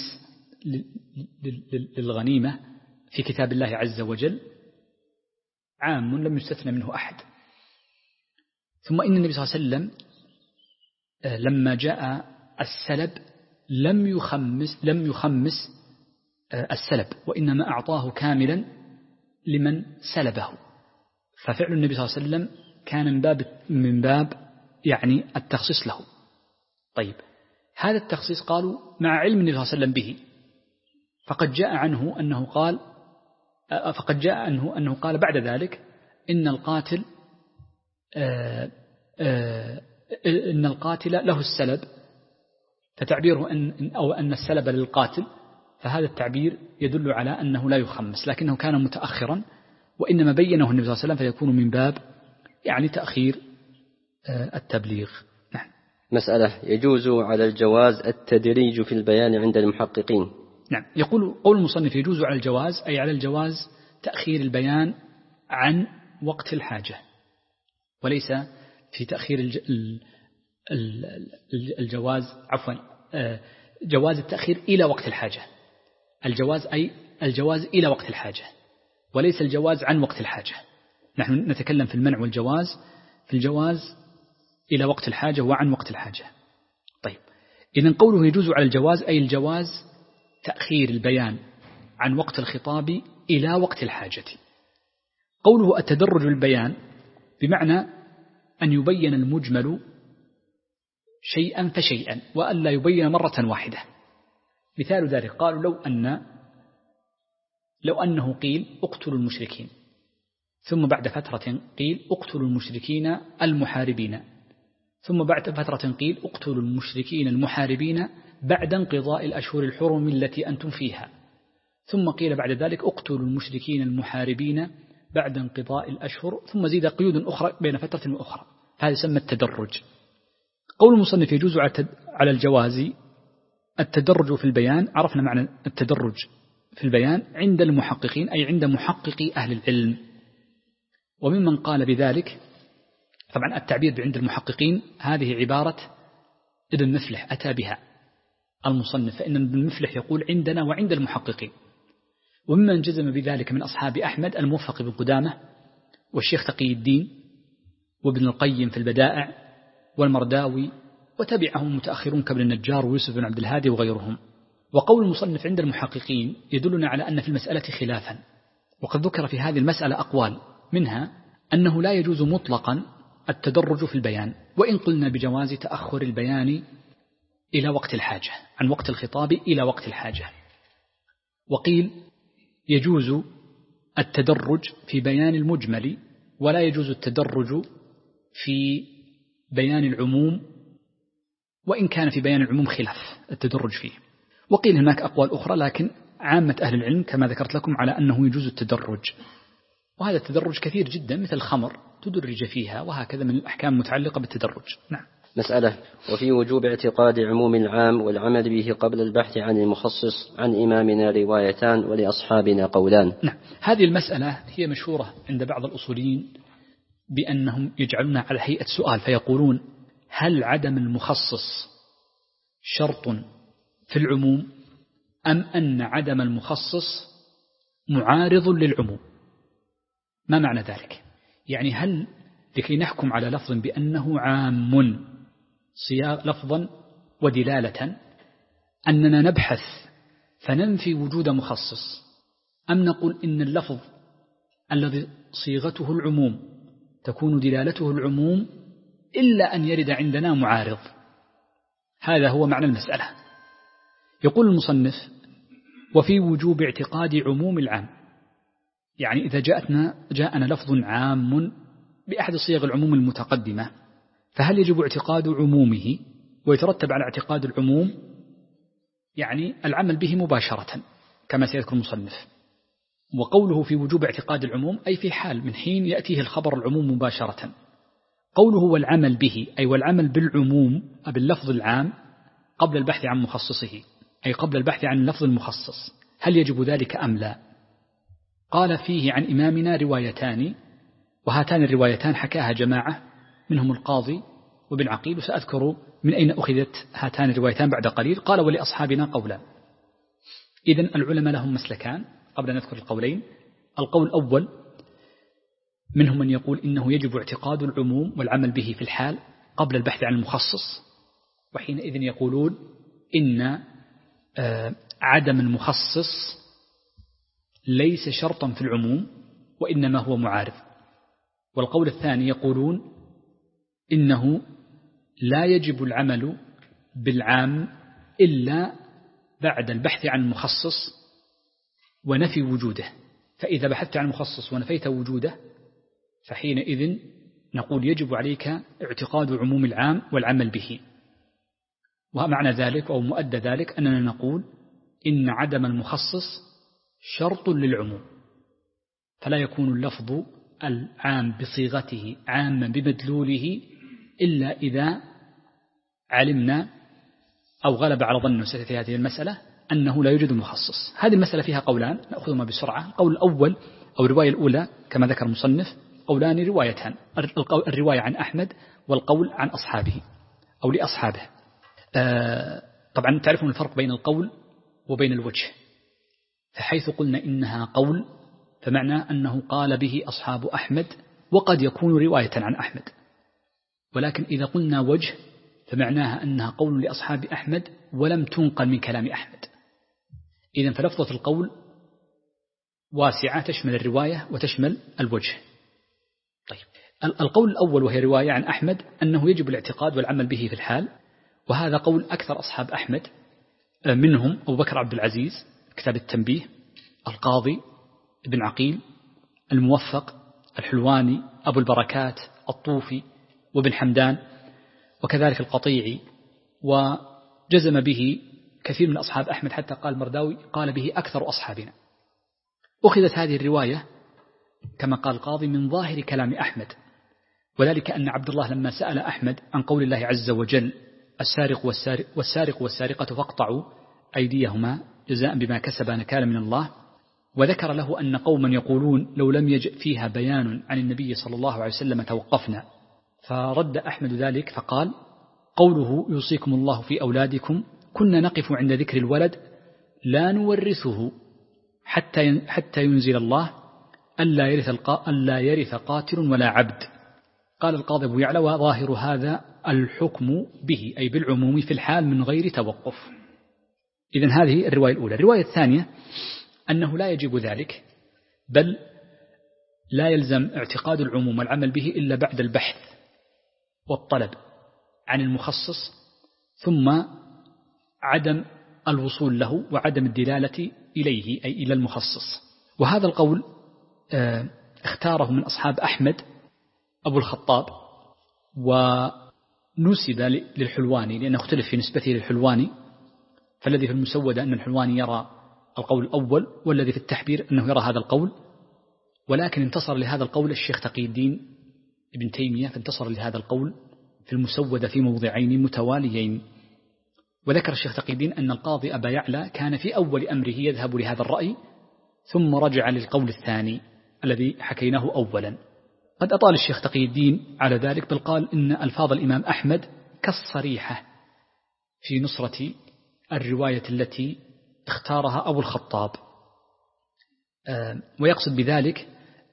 للغنيمة في كتاب الله عز وجل عام لم يستثنى منه أحد. ثم إن النبي صلى الله عليه وسلم لما جاء السلب لم يخمس السلب، وإنما أعطاه كاملا لمن سلبه، ففعل النبي صلى الله عليه وسلم كان من باب يعني التخصيص له. طيب هذا التخصيص قالوا مع علم النبي صلى الله عليه وسلم به، فقد جاء عنه أنه قال بعد ذلك إن القاتل له السلب، فتعبيره أن السلب للقاتل، فهذا التعبير يدل على أنه لا يخمس، لكنه كان متأخرا، وإنما بينه النبي صلى الله عليه وسلم فيكون من باب يعني تأخير التبليغ. نعم.
مسألة يجوز على الجواز التدريج في البيان عند المحققين.
نعم. يقول قول المصنف يجوز على الجواز أي على الجواز تأخير البيان عن وقت الحاجة، وليس في تأخير الجواز جواز التأخير إلى وقت الحاجة. الجواز أي الجواز إلى وقت الحاجة، وليس الجواز عن وقت الحاجة. نحن نتكلم في المنع والجواز، في الجواز إلى وقت الحاجة وعن وقت الحاجة. طيب إذن قوله يجوز على الجواز أي الجواز تأخير البيان عن وقت الخطاب إلى وقت الحاجة. قوله التدرج البيان بمعنى أن يبين المجمل شيئا فشيئا وأن لا يبين مرة واحدة. مثال ذلك قالوا لو أنه قيل اقتلوا المشركين، ثم بعد فترة قيل اقتلوا المشركين المحاربين، ثم بعد فترة قيل اقتلوا المشركين المحاربين بعد انقضاء الأشهر الحرم التي أنتم فيها، ثم قيل بعد ذلك اقتلوا المشركين المحاربين بعد انقضاء الأشهر ثم زيد قيود أخرى بين فترة وأخرى، هذا يسمى التدرج. قول المصنف يجوز على الجواز التدرج في البيان. عرفنا معنى التدرج في البيان عند المحققين، أي عند محققي أهل العلم. وممن قال بذلك، طبعا التعبير عند المحققين هذه عبارة ابن مفلح أتى بها المصنف، فإن ابن مفلح يقول عندنا وعند المحققين. وممن جزم بذلك من أصحاب أحمد الموفق بن قدامة والشيخ تقي الدين وابن القيم في البدائع والمرداوي، وتبعهم المتأخرون كابن النجار ويوسف بن عبد الهادي وغيرهم. وقول المصنف عند المحققين يدلنا على أن في المسألة خلافا، وقد ذكر في هذه المسألة أقوال، منها أنه لا يجوز مطلقا التدرج في البيان، وإن قلنا بجواز تأخر البيان إلى وقت الحاجة، عن وقت الخطاب إلى وقت الحاجة. وقيل يجوز التدرج في بيان المجمل، ولا يجوز التدرج في بيان العموم، وإن كان في بيان العموم خلاف التدرج فيه. وقيل هناك أقوال أخرى، لكن عامة أهل العلم كما ذكرت لكم على أنه يجوز التدرج. وهذا التدرج كثير جدا، مثل الخمر تدرج فيها، وهكذا من الأحكام المتعلقة بالتدرج. نعم.
مسألة: وفي وجوب اعتقاد عموم العام والعمل به قبل البحث عن المخصص عن إمامنا روايتان ولأصحابنا قولان.
نعم، هذه المسألة هي مشهورة عند بعض الأصوليين بأنهم يجعلون على هيئة سؤال، فيقولون: هل عدم المخصص شرط في العموم، أم أن عدم المخصص معارض للعموم؟ ما معنى ذلك؟ يعني هل لكي نحكم على لفظ بأنه عام لفظا ودلالة أننا نبحث فننفي وجود مخصص، أم نقول إن اللفظ الذي صيغته العموم تكون دلالته العموم إلا أن يرد عندنا معارض؟ هذا هو معنى المسألة. يقول المصنف: وفي وجوب اعتقاد عموم العام، يعني إذا جاءنا لفظ عام بأحد صيغ العموم المتقدمة، فهل يجب اعتقاد عمومه ويترتب على اعتقاد العموم يعني العمل به مباشرة كما سيذكر المصنف. وقوله في وجوب اعتقاد العموم أي في حال من حين يأتيه الخبر العموم مباشرة. قوله والعمل به أي والعمل بالعموم باللفظ العام قبل البحث عن مخصصه، أي قبل البحث عن اللفظ المخصص، هل يجب ذلك أم لا؟ قال: فيه عن إمامنا روايتان، وهاتان الروايتان حكاها جماعة منهم القاضي وابن عقيل، وسأذكر من أين أخذت هاتان الروايتان بعد قليل. قال: ولأصحابنا قولان. إذن العلماء لهم مسلكان قبل أن نذكر القولين. القول الأول منهم من يقول إنه يجب اعتقاد العموم والعمل به في الحال قبل البحث عن المخصص، وحينئذ يقولون إن عدم المخصص ليس شرطا في العموم وإنما هو معارض. والقول الثاني يقولون إنه لا يجب العمل بالعام إلا بعد البحث عن المخصص ونفي وجوده، فإذا بحثت عن المخصص ونفيت وجوده فحينئذ نقول يجب عليك اعتقاد عموم العام والعمل به. ومعنى ذلك أو مؤدى ذلك أننا نقول إن عدم المخصص شرط للعموم، فلا يكون اللفظ العام بصيغته عاما بمدلوله إلا إذا علمنا أو غلب على ظن في هذه المسألة أنه لا يوجد مخصص. هذه المسألة فيها قولان نأخذهما بسرعة. القول الأول أو الرواية الأولى كما ذكر المصنف قولان روايتان، الرواية عن أحمد والقول عن أصحابه أو لأصحابه. طبعا تعرفون الفرق بين القول وبين الوجه، فحيث قلنا إنها قول فمعنى أنه قال به أصحاب أحمد، وقد يكون رواية عن أحمد. ولكن إذا قلنا وجه فمعناها أنها قول لأصحاب أحمد ولم تنقل من كلام أحمد. إذن فلفظة القول واسعة تشمل الرواية وتشمل الوجه. طيب، القول الأول وهي رواية عن أحمد أنه يجب الاعتقاد والعمل به في الحال، وهذا قول أكثر أصحاب أحمد، منهم أبو بكر عبد العزيز كتاب التنبيه، القاضي ابن عقيل، الموفق، الحلواني، أبو البركات، الطوفي، وابن حمدان، وكذلك القطيعي. وجزم به كثير من أصحاب أحمد، حتى قال مرداوي قال به أكثر أصحابنا. أخذت هذه الرواية كما قال القاضي من ظاهر كلام أحمد، وذلك أن عبد الله لما سأل أحمد عن قول الله عز وجل والسارق والسارقة فاقطعوا أيديهما جزاء بما كسبا نكالا من الله، وذكر له أن قوما يقولون لو لم يجئ فيها بيان عن النبي صلى الله عليه وسلم توقفنا، فرد أحمد ذلك فقال قوله يوصيكم الله في أولادكم كنا نقف عند ذكر الولد لا نورثه حتى ينزل الله ألا يرث قاتل ولا عبد. قال القاضي أبو يعلى وظاهر هذا الحكم به أي بالعموم في الحال من غير توقف. إذن هذه الرواية الأولى. الرواية الثانية أنه لا يجب ذلك، بل لا يلزم اعتقاد العموم والعمل به إلا بعد البحث والطلب عن المخصص، ثم عدم الوصول له وعدم الدلالة إليه أي إلى المخصص. وهذا القول اختاره من أصحاب أحمد أبو الخطاب، ونسب للحلواني لأنه اختلف في نسبته للحلواني، فالذي في المسودة أن الحلواني يرى القول الأول، والذي في التحبير أنه يرى هذا القول، ولكن انتصر لهذا القول الشيخ تقي الدين ابن تيمية، فانتصر لهذا القول في المسودة في موضعين متواليين. وذكر الشيخ تقي الدين أن القاضي أبا يعلى كان في أول أمره يذهب لهذا الرأي ثم رجع للقول الثاني الذي حكيناه أولا. قد أطال الشيخ تقي الدين على ذلك، بل قال إن ألفاظ الإمام أحمد كالصريحة في نصرة الرواية التي اختارها أبو الخطاب، ويقصد بذلك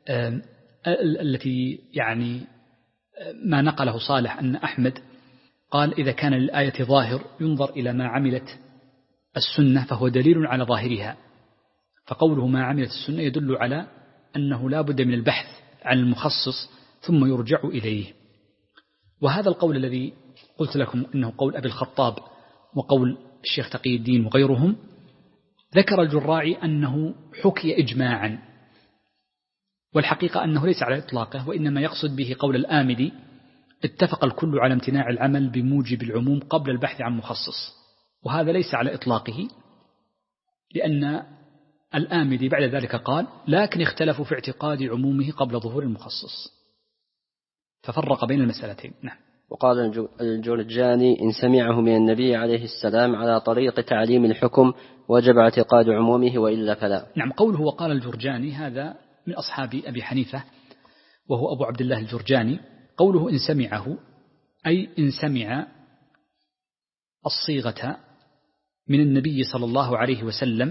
التي يعني ما نقله صالح أن أحمد قال إذا كان للآية ظاهر ينظر إلى ما عملت السنة فهو دليل على ظاهرها، فقوله ما عملت السنة يدل على أنه لا بد من البحث عن المخصص ثم يرجع إليه. وهذا القول الذي قلت لكم إنه قول أبي الخطاب وقول الشيخ تقي الدين وغيرهم، ذكر الجراعي أنه حكي إجماعا، والحقيقة أنه ليس على إطلاقه، وإنما يقصد به قول الآمدي اتفق الكل على امتناع العمل بموجب العموم قبل البحث عن مخصص، وهذا ليس على إطلاقه، لأن الآمدي بعد ذلك قال لكن اختلفوا في اعتقاد عمومه قبل ظهور المخصص، ففرق بين المسألتين. نعم.
وقال الجرجاني إن سمعه من النبي عليه السلام على طريق تعليم الحكم وجب اعتقاد عمومه وإلا فلا.
نعم. قوله وقال الجرجاني هذا من أصحاب أبي حنيفة وهو أبو عبد الله الجرجاني. قوله إن سمعه أي إن سمع الصيغة من النبي صلى الله عليه وسلم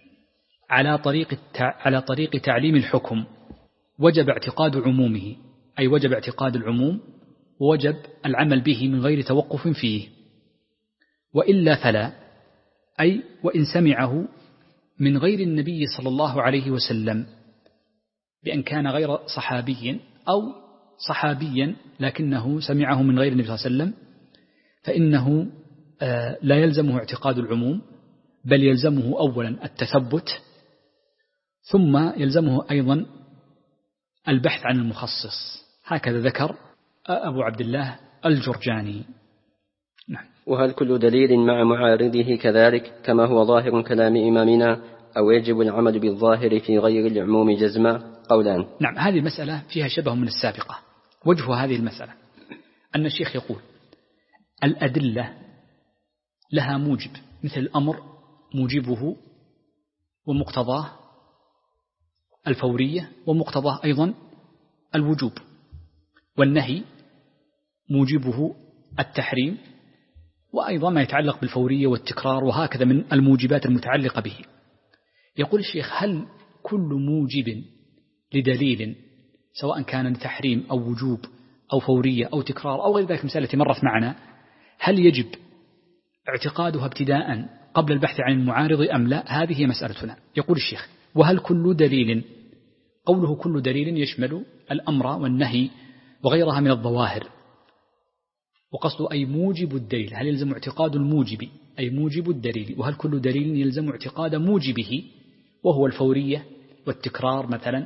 على طريق تعليم الحكم وجب اعتقاد عمومه، أي وجب اعتقاد العموم ووجب العمل به من غير توقف فيه، وإلا فلا أي وإن سمعه من غير النبي صلى الله عليه وسلم بأن كان غير صحابي أو صحابيا لكنه سمعه من غير النبي صلى الله عليه وسلم، فإنه لا يلزمه اعتقاد العموم، بل يلزمه أولا التثبت، ثم يلزمه أيضا البحث عن المخصص. هكذا ذكر أبو عبد الله الجرجاني. نعم.
وهل كل دليل مع معارضه كذلك كما هو ظاهر كلام إمامنا، أو يجب العمل بالظاهر في غير العموم جزما؟ قولان.
نعم. هذه المسألة فيها شبه من السابقة. وجه هذه المسألة أن الشيخ يقول الأدلة لها موجب، مثل الأمر موجبه ومقتضاه الفورية ومقتضاه أيضا الوجوب، والنهي موجبه التحريم وأيضا ما يتعلق بالفورية والتكرار، وهكذا من الموجبات المتعلقة به. يقول الشيخ هل كل موجب لدليل سواء كان تحريم أو وجوب أو فورية أو تكرار أو غير ذلك مسألة مرت معنا، هل يجب اعتقادها ابتداء قبل البحث عن المعارض أم لا؟ هذه هي مسألتنا. يقول الشيخ وهل كل دليل، قوله كل دليل يشمل الأمر والنهي وغيرها من الظواهر، وقصده أي موجب الدليل، هل يلزم اعتقاد الموجب أي موجب الدليل، وهل كل دليل يلزم اعتقاد موجبه وهو الفورية والتكرار مثلا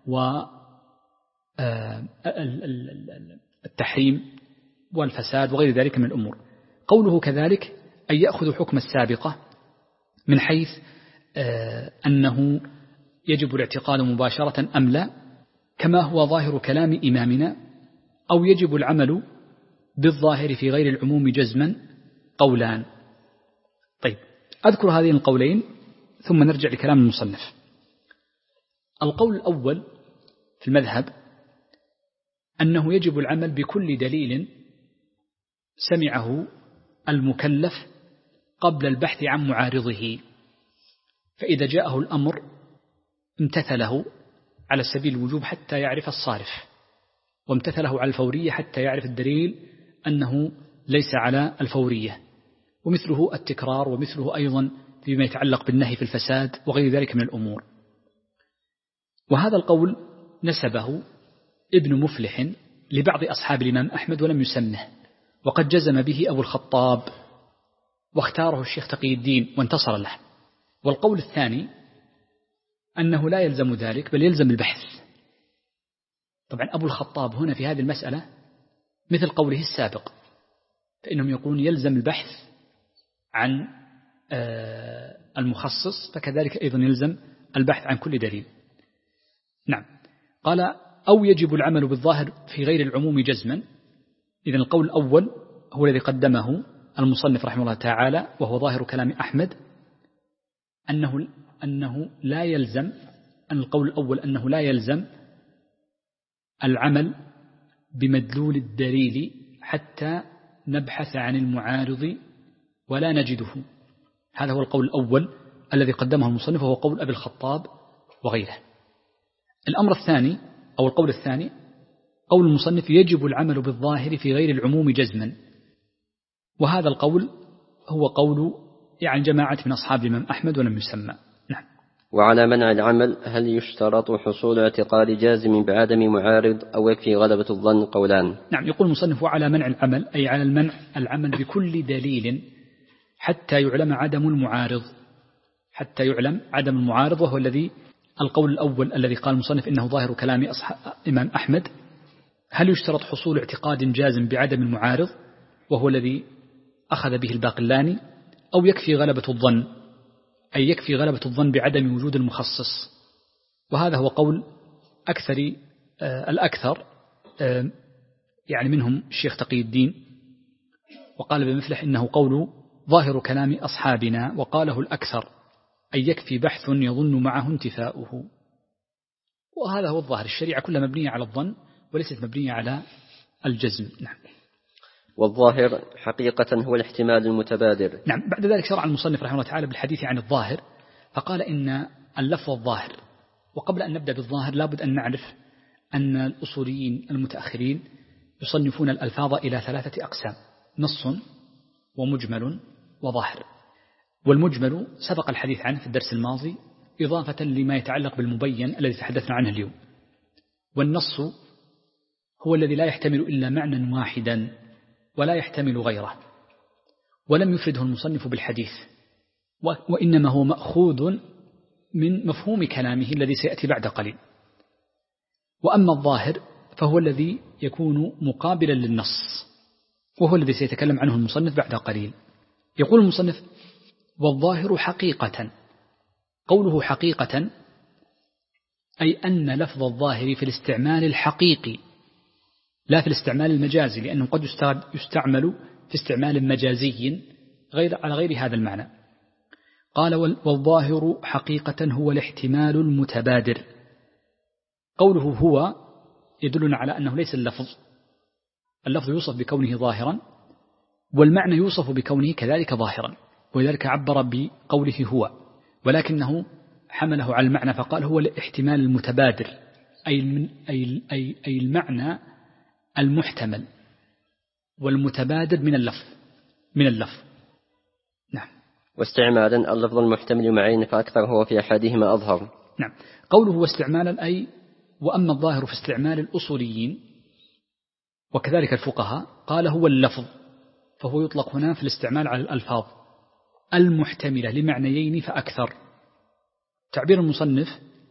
والتحريم والفساد وغير ذلك من الأمور. قوله كذلك أن يأخذ حكم السابقة من حيث أنه يجب الاعتقاد مباشرة أم لا، كما هو ظاهر كلام إمامنا، أو يجب العمل بالظاهر في غير العموم جزما قولان. طيب، أذكر هذين القولين ثم نرجع لكلام المصنف. القول الأول في المذهب أنه يجب العمل بكل دليل سمعه المكلف قبل البحث عن معارضه، فإذا جاءه الأمر امتثله على سبيل الوجوب حتى يعرف الصارف، وامتثله على الفورية حتى يعرف الدليل أنه ليس على الفورية، ومثله التكرار، ومثله أيضا فيما يتعلق بالنهي في الفساد وغير ذلك من الأمور. وهذا القول نسبه ابن مفلح لبعض أصحاب الإمام أحمد ولم يسمه، وقد جزم به أبو الخطاب واختاره الشيخ تقي الدين وانتصر له. والقول الثاني أنه لا يلزم ذلك بل يلزم البحث. طبعا أبو الخطاب هنا في هذه المسألة مثل قوله السابق، فإنهم يقولون يلزم البحث عن المخصص، فكذلك أيضا يلزم البحث عن كل دليل. نعم، قال أو يجب العمل بالظاهر في غير العموم جزما. إذن القول الأول هو الذي قدمه المصنف رحمه الله تعالى، وهو ظاهر كلام أحمد، أنه لا يلزم، أن القول الأول أنه لا يلزم العمل بمدلول الدليل حتى نبحث عن المعارض ولا نجده. هذا هو القول الأول الذي قدمه المصنف، وهو قول أبي الخطاب وغيره. الأمر الثاني أو القول الثاني قول المصنف يجب العمل بالظاهر في غير العموم جزما، وهذا القول هو قول يعني جماعة من أصحاب الإمام أحمد ولم يسمى. نعم.
وعلى منع العمل هل يشترط حصول اعتقاد جازم بعدم معارض أو يكفي غلبة الظن قولان؟
نعم، يقول المصنف وعلى منع العمل أي على المنع العمل بكل دليل حتى يعلم عدم المعارض، حتى يعلم عدم المعارض، وهو الذي القول الأول الذي قال المصنف إنه ظاهر كلام إمام أحمد. هل يشترط حصول اعتقاد جازم بعدم المعارض، وهو الذي أخذ به الباقلاني، أو يكفي غلبة الظن أي يكفي غلبة الظن بعدم وجود المخصص؟ وهذا هو قول الأكثر يعني منهم الشيخ تقي الدين، وقال بمفلح إنه قول ظاهر كلام أصحابنا، وقاله الأكثر أي يكفي بحث يظن معه انتفاؤه. وهذا هو الظاهر، الشريعة كلها مبنية على الظن وليست مبنية على الجزم. نعم.
والظاهر حقيقة هو الاحتمال المتبادر.
نعم. بعد ذلك شرع المصنف رحمه الله تعالى بالحديث عن الظاهر، فقال إن اللفظ الظاهر. وقبل أن نبدأ بالظاهر لابد أن نعرف أن الأصوليين المتأخرين يصنفون الألفاظ إلى 3 أقسام: نص ومجمل وظاهر. والمجمل سبق الحديث عنه في الدرس الماضي إضافة لما يتعلق بالمبين الذي تحدثنا عنه اليوم. والنص هو الذي لا يحتمل إلا معنى واحدا ولا يحتمل غيره، ولم يفرده المصنف بالحديث، وإنما هو مأخوذ من مفهوم كلامه الذي سيأتي بعد قليل. وأما الظاهر فهو الذي يكون مقابلا للنص، وهو الذي سيتكلم عنه المصنف بعد قليل. يقول المصنف والظاهر حقيقة. قوله حقيقة أي أن لفظ الظاهر في الاستعمال الحقيقي لا في الاستعمال المجازي، لأنه قد يستعمل في استعمال مجازي على غير هذا المعنى. قال والظاهر حقيقة هو الاحتمال المتبادر. قوله هو يدلنا على أنه ليس اللفظ يوصف بكونه ظاهرا، والمعنى يوصف بكونه كذلك ظاهرا، ولذلك عبر بقوله هو، ولكنه حمله على المعنى فقال هو الاحتمال المتبادر، أي المعنى المحتمل والمتبادر من اللفظ. نعم.
واستعمالا اللفظ المحتمل معين فأكثر هو في أحدهما أظهر.
نعم. قوله واستعمالا أي وأما الظاهر في استعمال الأصوليين وكذلك الفقهاء قال هو اللفظ، فهو يطلق هنا في الاستعمال على الألفاظ المحتملة لمعنيين فأكثر. تعبير المصنف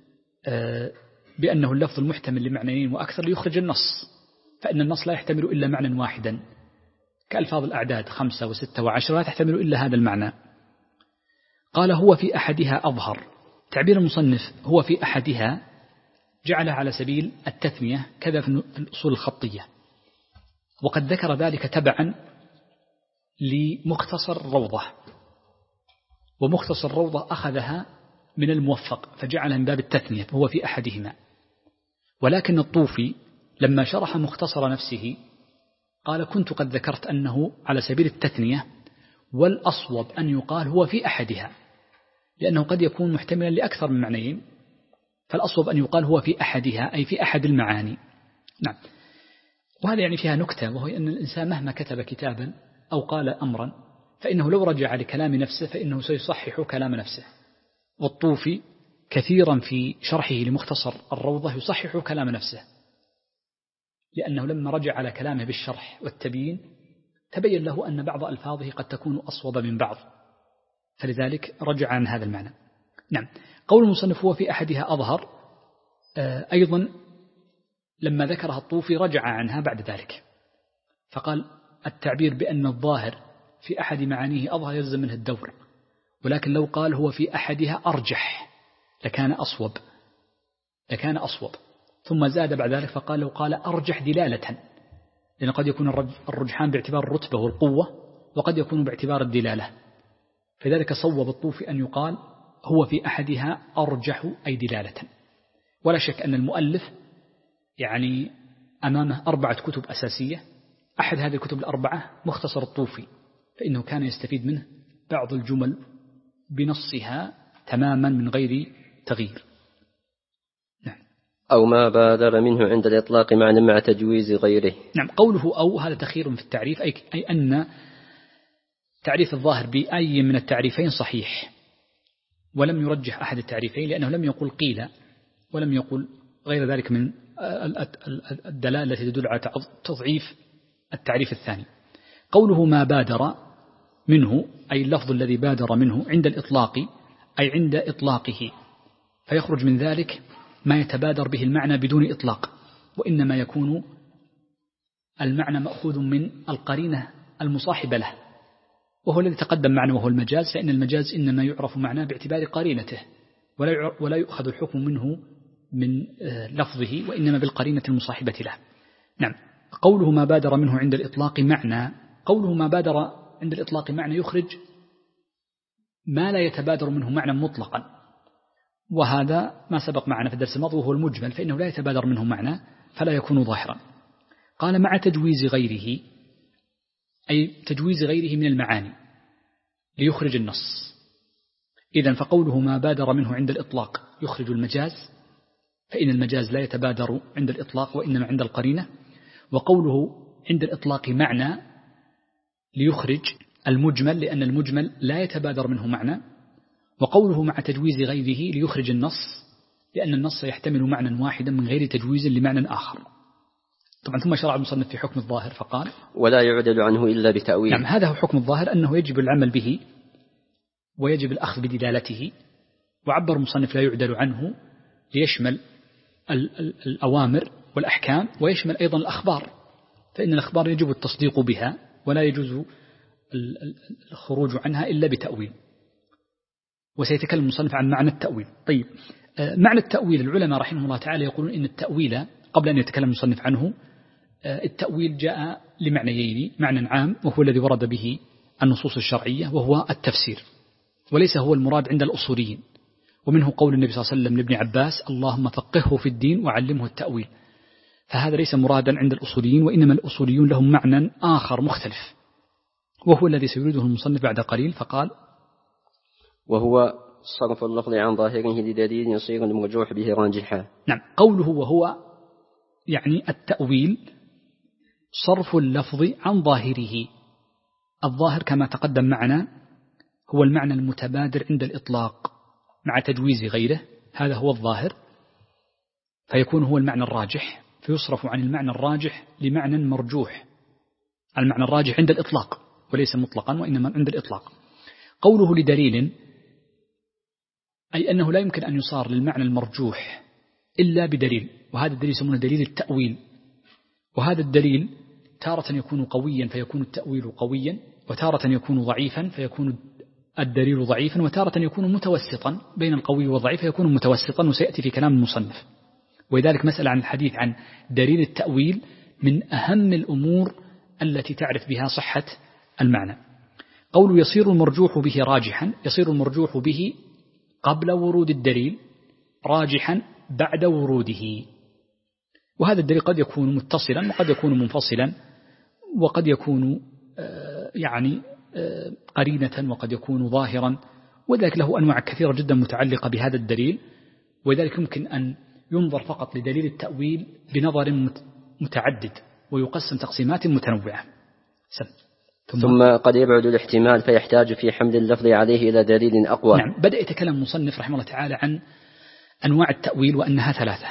بأنه اللفظ المحتمل لمعنيين وأكثر ليخرج النص، فإن النص لا يحتمل إلا معنى واحدا، كألفاظ الأعداد 5 و6 و10 لا تحتمل إلا هذا المعنى. قال هو في أحدها أظهر. تعبير المصنف هو في أحدها جعلها على سبيل التثنية كذا في الأصول الخطية، وقد ذكر ذلك تبعا لمختصر الروضة، ومختصر الروضة أخذها من الموفق فجعلها من باب التثنية فهو في أحدهما. ولكن الطوفي لما شرح مختصر نفسه قال كنت قد ذكرت أنه على سبيل التثنية، والأصوب أن يقال هو في أحدها، لأنه قد يكون محتملا لأكثر من معنيين، فالأصوب أن يقال هو في أحدها أي في أحد المعاني. نعم. وهذا يعني فيها نكتة، وهو أن الإنسان مهما كتب كتابا أو قال أمرا فإنه لو رجع لكلام نفسه فإنه سيصحح كلام نفسه. والطوفي كثيرا في شرحه لمختصر الروضة يصحح كلام نفسه، لأنه لما رجع على كلامه بالشرح والتبيين تبين له أن بعض ألفاظه قد تكون أصوب من بعض، فلذلك رجع عن هذا المعنى. نعم. قول المصنف هو في أحدها أظهر أيضا لما ذكرها الطوفي رجع عنها بعد ذلك، فقال التعبير بأن الظاهر في أحد معانيه أظهر يلزم منه الدور، ولكن لو قال هو في أحدها أرجح لكان أصوب. ثم زاد بعد ذلك فقال لو قال أرجح دلالة، لأن قد يكون الرجحان باعتبار الرتبة والقوة، وقد يكون باعتبار الدلالة، فذلك صوب الطوفي أن يقال هو في أحدها أرجح أي دلالة. ولا شك أن المؤلف يعني أمامه 4 كتب أساسية، أحد هذه الكتب ال4 مختصر الطوفي، فإنه كان يستفيد منه بعض الجمل بنصها تماما من غير تغيير. نعم.
أو ما بادر منه عند الإطلاق معنى مع تجويز غيره.
نعم. قوله أو هذا تخير في التعريف، أي أن تعريف الظاهر بأي من التعريفين صحيح، ولم يرجح أحد التعريفين، لأنه لم يقل قيل ولم يقل غير ذلك من الدلالة التي تدل على تضعيف التعريف الثاني. قوله ما بادر منه أي اللفظ الذي بادر منه عند الإطلاق أي عند إطلاقه، فيخرج من ذلك ما يتبادر به المعنى بدون إطلاق، وإنما يكون المعنى مأخوذ من القرينة المصاحبة له، وهو الذي تقدم معنا وهو المجاز، فإن المجاز إنما يعرف معناه باعتبار قرينته، ولا يؤخذ الحكم منه من لفظه، وإنما بالقرينة المصاحبة له. نعم. قوله ما بادر منه عند الإطلاق معنى، قوله ما بادر عند الإطلاق معنى يخرج ما لا يتبادر منه معنى مطلقا، وهذا ما سبق معنا في الدرس الماضي وهو المجمل، فإنه لا يتبادر منه معنى فلا يكون ظاهرا. قال مع تجويز غيره أي تجويز غيره من المعاني ليخرج النص. إذن فقوله ما بادر منه عند الإطلاق يخرج المجاز، فإن المجاز لا يتبادر عند الإطلاق وإنما عند القرينة. وقوله عند الإطلاق معنى ليخرج المجمل، لأن المجمل لا يتبادر منه معنى. وقوله مع تجويز غيره ليخرج النص، لأن النص يحتمل معنى واحدا من غير تجويز لمعنى آخر. طبعا ثم شرع المصنف في حكم الظاهر فقال
ولا يعدل عنه إلا بتأويل.
نعم. هذا هو حكم الظاهر، أنه يجب العمل به ويجب الأخذ بدلالته. وعبر المصنف لا يعدل عنه ليشمل الأوامر والأحكام، ويشمل أيضا الأخبار، فإن الأخبار يجب التصديق بها ولا يجوز الخروج عنها إلا بتأويل. وسيتكلم المصنف عن معنى التأويل. طيب، معنى التأويل العلماء رحمه الله تعالى يقولون إن التأويل قبل أن يتكلم المصنف عنه التأويل جاء لمعنيين، معنى عام وهو الذي ورد به النصوص الشرعية وهو التفسير، وليس هو المراد عند الأصوليين. ومنه قول النبي صلى الله عليه وسلم لابن عباس اللهم فقهه في الدين وعلمه التأويل، فهذا ليس مرادا عند الأصوليين، وإنما الأصوليون لهم معنى آخر مختلف، وهو الذي سيريده المصنف بعد قليل. فقال
وهو صرف اللفظ عن ظاهره لدليل يصير المرجوح به راجحا.
نعم. قوله وهو يعني التأويل صرف اللفظ عن ظاهره. الظاهر كما تقدم معنا هو المعنى المتبادر عند الإطلاق مع تجويز غيره، هذا هو الظاهر، فيكون هو المعنى الراجح، فيصرف عن المعنى الراجح لمعنى مرجوح. المعنى الراجح عند الإطلاق وليس مطلقا وإنما عند الإطلاق. قوله لدليل أي أنه لا يمكن أن يصار للمعنى المرجوح إلا بدليل، وهذا الدليل يسمونه دليل التأويل. وهذا الدليل تارة يكون قويا فيكون التأويل قويا، وتارة يكون ضعيفا فيكون الدليل ضعيفا، وتارة يكون متوسطا بين القوي والضعيف فيكون متوسطا، وسيأتي في كلام المصنف. ولذلك مسألة عن الحديث عن دليل التأويل من أهم الأمور التي تعرف بها صحة المعنى. قول يصير المرجوح به راجحا، يصير المرجوح به قبل ورود الدليل، راجحا بعد وروده. وهذا الدليل قد يكون متصلا وقد يكون منفصلا، وقد يكون قرينة، وقد يكون ظاهرا، وذلك له أنواع كثيرة جدا متعلقة بهذا الدليل. وذلك يمكن أن ينظر فقط لدليل التأويل بنظر متعدد ويقسم تقسيمات متنوعة.
ثم قد يبعد الاحتمال فيحتاج في حمل اللفظ عليه إلى دليل أقوى.
نعم، بدأ يتكلم المصنف رحمه الله تعالى عن أنواع التأويل وأنها ثلاثة: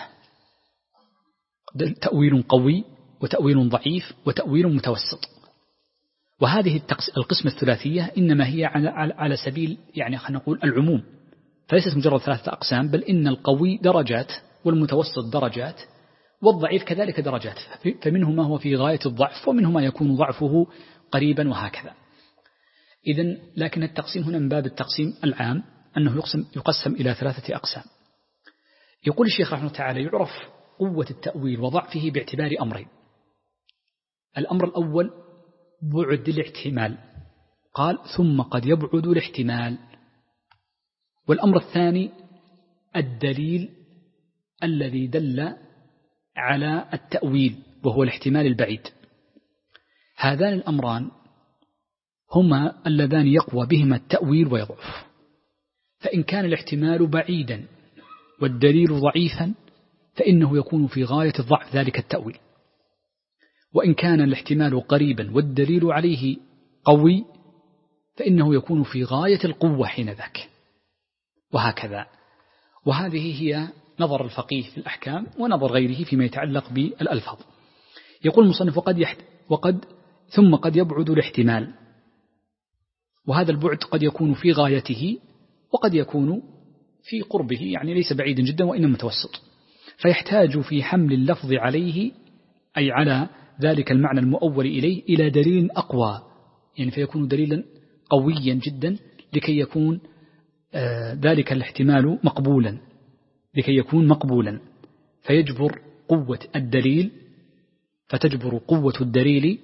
تأويل قوي، وتأويل ضعيف، وتأويل متوسط. وهذه القسمة الثلاثية إنما هي على سبيل خلينا نقول العموم، فليست مجرد ثلاثة أقسام، بل إن القوي درجات، والمتوسط درجات، والضعيف كذلك درجات، فمنه ما هو في غاية الضعف، ومنه ما يكون ضعفه قريبا، وهكذا. إذن لكن التقسيم هنا من باب التقسيم العام، أنه يقسم إلى ثلاثة أقسام. يقول الشيخ رحمه الله تعالى: يعرف قوة التأويل وضعفه باعتبار أمرين. الأمر الأول بعد الاحتمال، قال ثم قد يبعد الاحتمال. والأمر الثاني الدليل الذي دل على التأويل وهو الاحتمال البعيد. هذان الأمران هما اللذان يقوى بهما التأويل ويضعف. فإن كان الاحتمال بعيدا والدليل ضعيفا فإنه يكون في غاية الضعف ذلك التأويل، وإن كان الاحتمال قريبا والدليل عليه قوي فإنه يكون في غاية القوة حينذاك، وهكذا. وهذه هي نظر الفقيه في الأحكام ونظر غيره فيما يتعلق بالألفاظ. يقول المصنف: ثم قد يبعد الاحتمال، وهذا البعد قد يكون في غايته وقد يكون في قربه، ليس بعيدا جدا وإنما متوسط، فيحتاج في حمل اللفظ عليه أي على ذلك المعنى المؤول إليه إلى دليل أقوى، فيكون دليلا قويا جدا لكي يكون ذلك الاحتمال مقبولا، لكي يكون مقبولا، فيجبر قوة الدليل، فتجبر قوة الدليل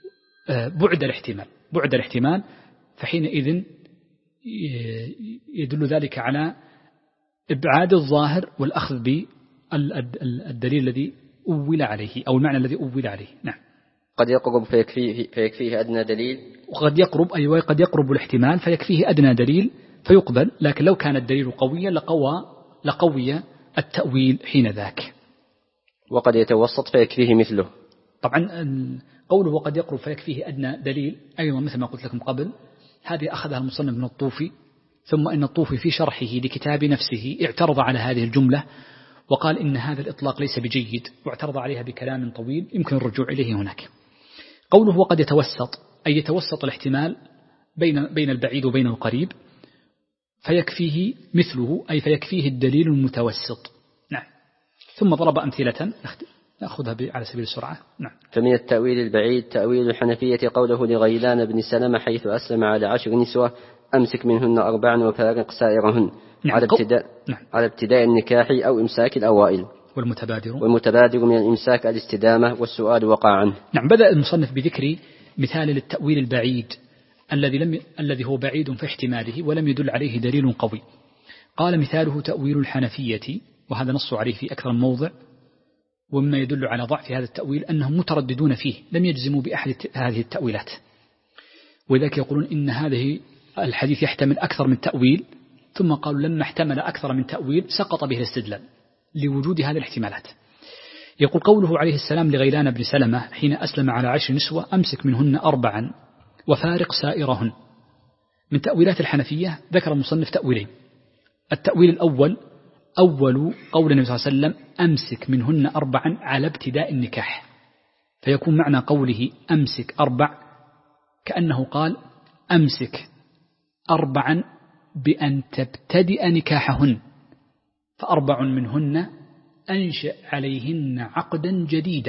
بعد الاحتمال، فحينئذ يدل ذلك على إبعاد الظاهر والأخذ بالدليل الذي أول عليه أو المعنى الذي أول عليه. نعم.
قد يقرب فيكفيه أدنى دليل،
وقد يقرب قد يقرب الاحتمال فيكفيه أدنى دليل فيقبل، لكن لو كان الدليل قويا لقوي التأويل حين ذاك.
وقد يتوسط فيكفيه مثله.
طبعا قوله وقد يقرب فيكفيه أدنى دليل أيضا مثل ما قلت لكم قبل، هذه أخذها المصنف من الطوفي، ثم إن الطوفي في شرحه لكتاب نفسه اعترض على هذه الجملة وقال إن هذا الإطلاق ليس بجيد، واعترض عليها بكلام طويل يمكن الرجوع إليه هناك. قوله وقد يتوسط أي يتوسط الاحتمال بين البعيد وبين القريب، فيكفيه مثله أي فيكفيه الدليل المتوسط. نعم. ثم ضرب أمثلة نأخذها على سبيل السرعة. نعم.
فمن التأويل البعيد تأويل الحنفية قوله لغيلان بن سلمة حيث أسلم على 10 نسوة أمسك منهن 4 وفارق سائرهن. نعم. على ابتداء النكاح أو إمساك الأوائل. والمتبادر من الإمساك الاستدامة والسؤال وقع عنه.
نعم. بدأ المصنف بذكر مثال للتأويل البعيد الذي هو بعيد في احتماله ولم يدل عليه دليل قوي. قال مثاله تأويل الحنفية، وهذا نص عليه في أكثر من موضع، ومما يدل على ضعف هذا التأويل أنهم مترددون فيه، لم يجزموا بأحد هذه التأويلات، وذلك يقولون إن هذه الحديث يحتمل أكثر من تأويل، ثم قالوا لما احتمل أكثر من تأويل سقط به الاستدلال لوجود هذه الاحتمالات. يقول قوله عليه السلام لغيلان بن سلمة حين أسلم على 10 نسوة أمسك منهن 4 وفارق سائرهن. من تأويلات الحنفية ذكر المصنف تأويلين. التأويل الأول أول قول النبي صلى الله عليه وسلم أمسك منهن 4 على ابتداء النكاح، فيكون معنى قوله أمسك 4 كأنه قال أمسك 4 بأن تبتدئ نكاحهن، ف4 منهن أنشئ عليهن عقدا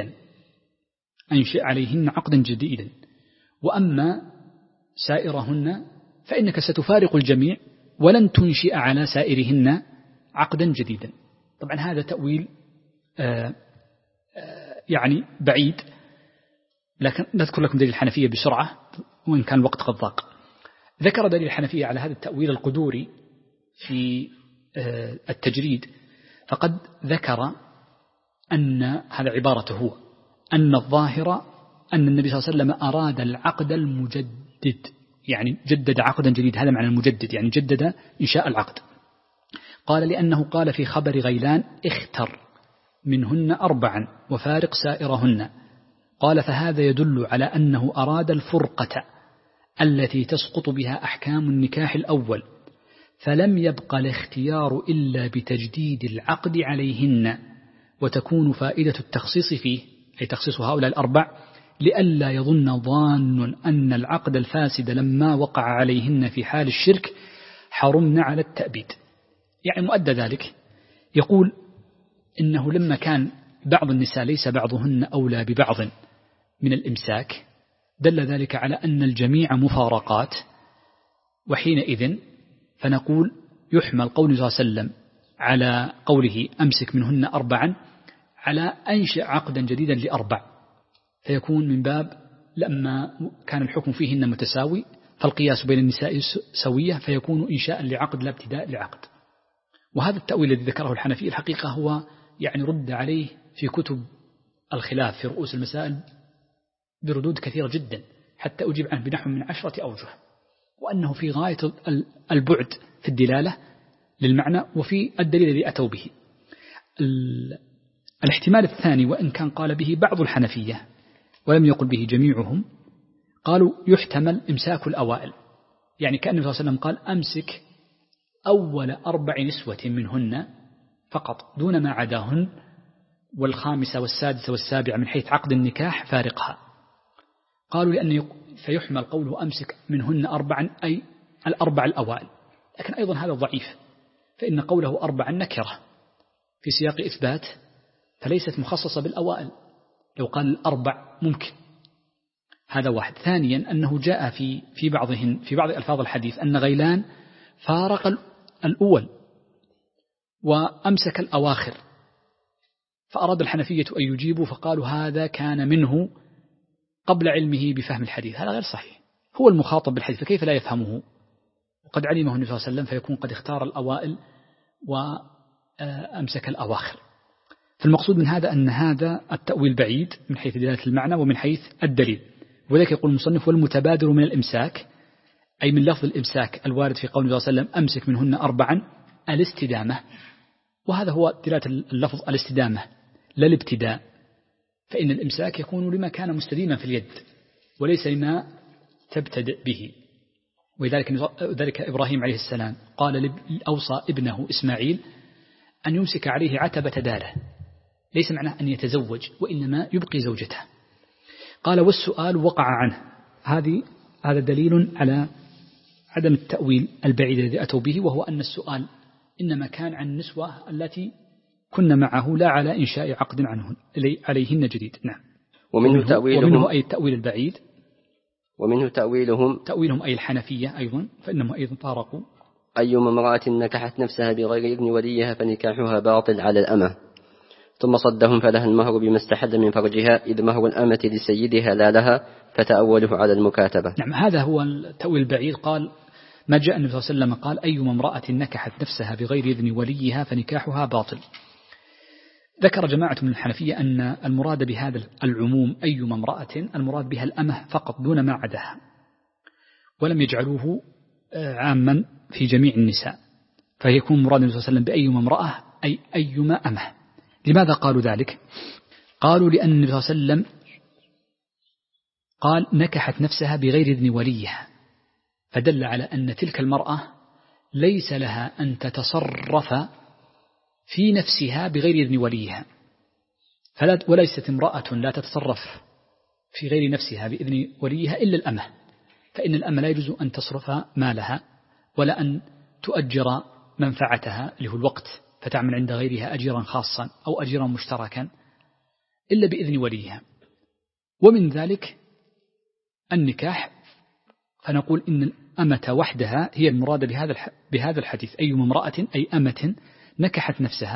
جديدا، وأما سائرهن فإنك ستفارق الجميع ولن تنشئ على سائرهن عقدا جديدا. طبعا هذا تأويل يعني بعيد، لكن نذكر لكم دليل الحنفية بسرعة وإن كان الوقت قد ضاق. ذكر دليل الحنفية على هذا التأويل القدوري في التجريد، فقد ذكر أن هذا عبارته هو أن الظاهر أن النبي صلى الله عليه وسلم أراد العقد المجدد، يعني جدد عقدا جديد، هذا معنى المجدد، يعني جدد إنشاء العقد. قال لأنه قال في خبر غيلان اختر منهن 4 وفارق سائرهن، قال فهذا يدل على أنه أراد الفرقة التي تسقط بها أحكام النكاح الأول، فلم يبق الاختيار إلا بتجديد العقد عليهن، وتكون فائدة التخصيص فيه أي تخصيص هؤلاء 4 لئلا يظن ظان أن العقد الفاسد لما وقع عليهن في حال الشرك حرمنا على التأبيد. يعني مؤدى ذلك يقول إنه لما كان بعض النساء ليس بعضهن أولى ببعض من الإمساك دل ذلك على أن الجميع مفارقات، وحينئذ فنقول يحمل قول صلى الله عليه وسلم على قوله أمسك منهن 4 على أنشأ عقدا جديدا ل4، فيكون من باب لما كان الحكم فيهن متساوي فالقياس بين النساء سوية، فيكون إنشاء لعقد لا ابتداء لعقد. وهذا التأويل الذي ذكره الحنفي الحقيقة هو يعني رد عليه في كتب الخلاف في رؤوس المسائل بردود كثيرة جدا، حتى أجيب عنه بنحو من 10 أوجه، وأنه في غاية البعد في الدلالة للمعنى وفي الدليل الذي أتوا به. الاحتمال الثاني، وإن كان قال به بعض الحنفية ولم يقل به جميعهم، قالوا يحتمل إمساك الأوائل، يعني كأن النبي صلى الله عليه وسلم قال أمسك أول 4 نسوة منهن فقط دون ما عداهن، والخامسة والسادسة والسابعة من حيث عقد النكاح فارقها. قالوا لأن فيحمل قوله أمسك منهن 4 أي 4 الأوائل، لكن أيضا هذا ضعيف، فإن قوله 4 نكرة في سياق إثبات فليست مخصصة بالأوائل، لو قال 4 ممكن. هذا واحد. ثانيا أنه جاء في بعض ألفاظ الحديث أن غيلان فارق الأول وأمسك الأواخر، فأراد الحنفية أن يجيبوا فقالوا هذا كان منه قبل علمه بفهم الحديث، هذا غير صحيح، هو المخاطب بالحديث فكيف لا يفهمه وقد علمه النبي صلى الله عليه وسلم، فيكون قد اختار الأوائل وأمسك الأواخر. فالمقصود من هذا أن هذا التأويل بعيد من حيث دلالة المعنى ومن حيث الدليل، وذلك يقول المصنف والمتبادر من الإمساك أي من لفظ الإمساك الوارد في قول الله صلى الله عليه وسلم أمسك منهن 4 الاستدامة، وهذا هو دلالة اللفظ الاستدامة لا الابتداء، فإن الإمساك يكون لما كان مستديما في اليد وليس لما تبتدئ به. وذلك إبراهيم عليه السلام قال أوصى ابنه إسماعيل أن يمسك عليه عتبة داره، ليس معناه أن يتزوج وإنما يبقي زوجته. قال والسؤال وقع عنه، هذا دليل على عدم التأويل البعيد الذي أتوا به، وهو أن السؤال إنما كان عن النسوة التي كن معه لا على إنشاء عقد عنهن عليهن جديد. نعم. ومنه أي التأويل البعيد،
ومنه
تأويلهم أي الحنفية أيضا، فإنهم أيضا طارقوا
أيما امرأة نكحت نفسها بغير إذن وليها فنكاحها باطل على الأمة، ثم صدهم فلها المهر بما استحل من فرجها، إذ مهر الأمة لسيدها لا لها، فتأوله على المكاتبة.
نعم، هذا هو التأويل البعيد. قال ما جاء النبي صلى الله عليه وسلم قال أيما امرأة نكحت نفسها بغير إذن وليها فنكاحها باطل. ذكر جماعة من الحنفية أن المراد بهذا العموم أيما امرأة المراد بها الأمة فقط دون ما عداها، ولم يجعلوه عاما في جميع النساء، فيكون مراد النبي صلى الله عليه وسلم بأيما امرأة أي أيما أمة. لماذا قالوا ذلك؟ قالوا لأن النبي صلى الله عليه وسلم قال نكحت نفسها بغير إذن وليها، فدل على أن تلك المرأة ليس لها أن تتصرف في نفسها بغير إذن وليها، وليست امرأة لا تتصرف في غير نفسها بإذن وليها إلا الأمة، فإن الأمة لا يجوز أن تصرف مالها ولا أن تؤجر منفعتها اللي هو الوقت فتعمل عند غيرها أجيرا خاصا أو أجيرا مشتركا إلا بإذن وليها. ومن ذلك النكاح، فنقول إن الأمة وحدها هي المراد بهذا الحديث، أي امرأة أي أمة نكحت نفسها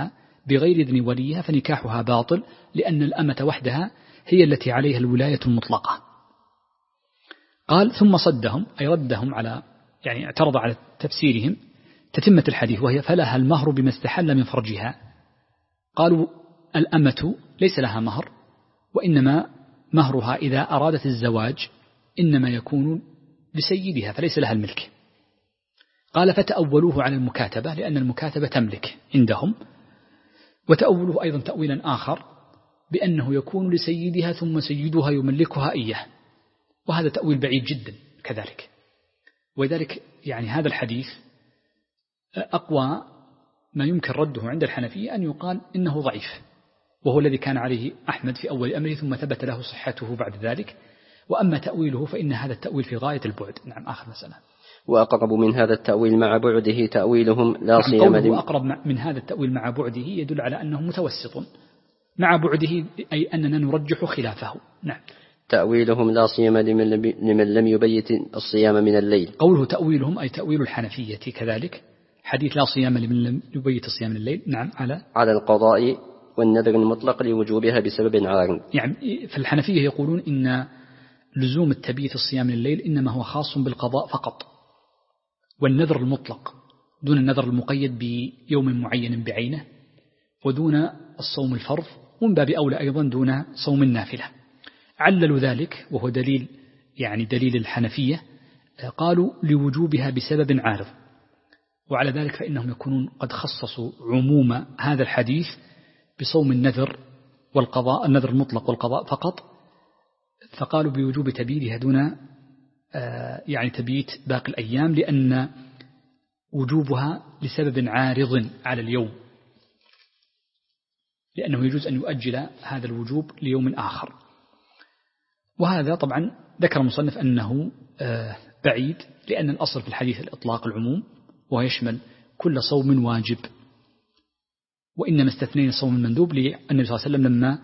بغير إذن وليها فنكاحها باطل، لأن الأمة وحدها هي التي عليها الولاية المطلقة. قال ثم صدهم أي ردهم على يعني اعترض على تفسيرهم تتمة الحديث، وهي فلها المهر بما استحل من فرجها. قالوا الأمة ليس لها مهر، وإنما مهرها إذا أرادت الزواج إنما يكون لسيدها فليس لها الملك. قال فتأولوه على المكاتبة لأن المكاتبة تملك عندهم، وتأولوه أيضا تأويلا آخر بأنه يكون لسيدها ثم سيدها يملكها إياه، وهذا تأويل بعيد جدا كذلك. ولذلك يعني هذا الحديث أقوى ما يمكن رده عند الحنفية أن يقال إنه ضعيف، وهو الذي كان عليه أحمد في أول أمره ثم ثبت له صحته بعد ذلك. وأما تأويله فإن هذا التأويل في غاية البعد. نعم آخر مسألة.
وأقرب من هذا التأويل مع بعده تأويلهم لا صيام
قوله أقرب من هذا التأويل مع بعده يدل على أنه متوسط مع بعده، أي أننا نرجح خلافه. نعم.
تأويلهم لا صيام لمن لم يبيت الصيام من الليل.
قوله تأويلهم أي تأويل الحنفية كذلك، حديث لا صيام لمن لم يبيت الصيام من الليل. نعم.
على القضاء والنذر المطلق لوجوبها بسبب عارض.
يعني في الحنفية يقولون إن لزوم التبيت الصيام من الليل إنما هو خاص بالقضاء فقط، والنذر المطلق دون النذر المقيد بيوم معين بعينه، ودون الصوم الفرض، ومن باب أولى أيضا دون صوم النافلة. عللوا ذلك وهو دليل يعني دليل الحنفية، قالوا لوجوبها بسبب عارض، وعلى ذلك فإنهم يكونون قد خصصوا عموم هذا الحديث بصوم النذر والقضاء، النذر المطلق والقضاء فقط، فقالوا بوجوب تبييتها دون يعني تبييت باقي الأيام، لأن وجوبها لسبب عارض على اليوم، لأنه يجوز أن يؤجل هذا الوجوب ليوم آخر. وهذا طبعا ذكر المصنف أنه بعيد، لأن الأصل في الحديث الإطلاق العموم، ويشمل كل صوم واجب، وإنما استثنين صوم المندوب للنبي صلى الله عليه وسلم لما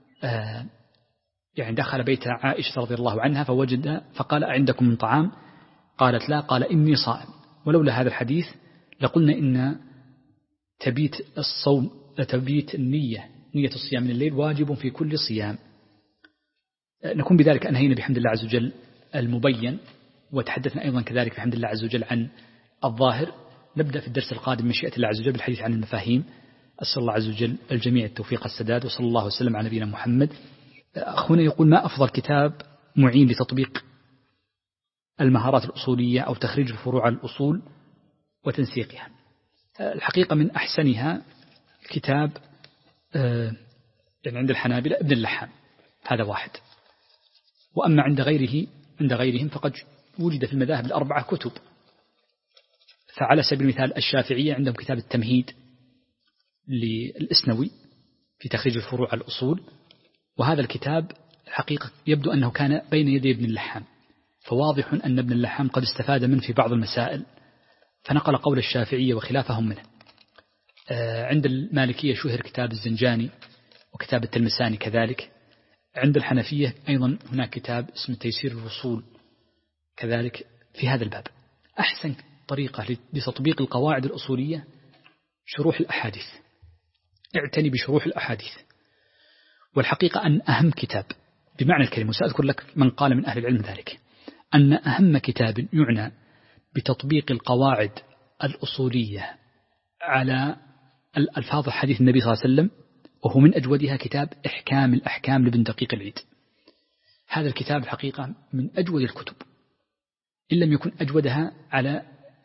يعني دخل بيت عائشة رضي الله عنها فقال أعندكم من طعام؟ قالت لا، قال إني صائم. ولولا هذا الحديث لقلنا إن تبيت الصوم تبيت نية الصيام من الليل واجب في كل صيام. نكون بذلك أنهينا بحمد الله عز وجل المبين، وتحدثنا أيضا كذلك بحمد الله عز وجل عن الظاهر. نبدأ في الدرس القادم من شيئة الله عز وجل بالحديث عن المفاهيم. أسأل الله عز وجل الجميع التوفيق السداد، وصلى الله وسلم على نبينا محمد. أخونا يقول ما أفضل كتاب معين لتطبيق المهارات الأصولية أو تخريج الفروع على الأصول وتنسيقها؟ الحقيقة من أحسنها كتاب يعني عند الحنابلة ابن اللحام، هذا واحد. وأما عند غيرهم فقد وجد في المذاهب الأربعة كتب. فعلى سبيل المثال الشافعية عندهم كتاب التمهيد للإسنوي في تخريج الفروع على الأصول، وهذا الكتاب الحقيقة يبدو أنه كان بين يدي ابن اللحام، فواضح أن ابن اللحام قد استفاد منه في بعض المسائل فنقل قول الشافعية وخلافهم منه. عند المالكية شهر كتاب الزنجاني وكتاب التلمساني كذلك. عند الحنفية أيضا هناك كتاب اسمه تيسير الوصول كذلك في هذا الباب. أحسن طريقة لتطبيق القواعد الأصولية شروح الأحاديث، اعتني بشروح الأحاديث. والحقيقة أن أهم كتاب بمعنى الكلمة، وسأذكر لك من قال من أهل العلم ذلك، أن أهم كتاب يعنى بتطبيق القواعد الأصولية على الألفاظ حديث النبي صلى الله عليه وسلم، وهو من أجودها كتاب إحكام الأحكام لابن دقيق العيد. هذا الكتاب الحقيقة من أجود الكتب، إن لم يكن أجودها على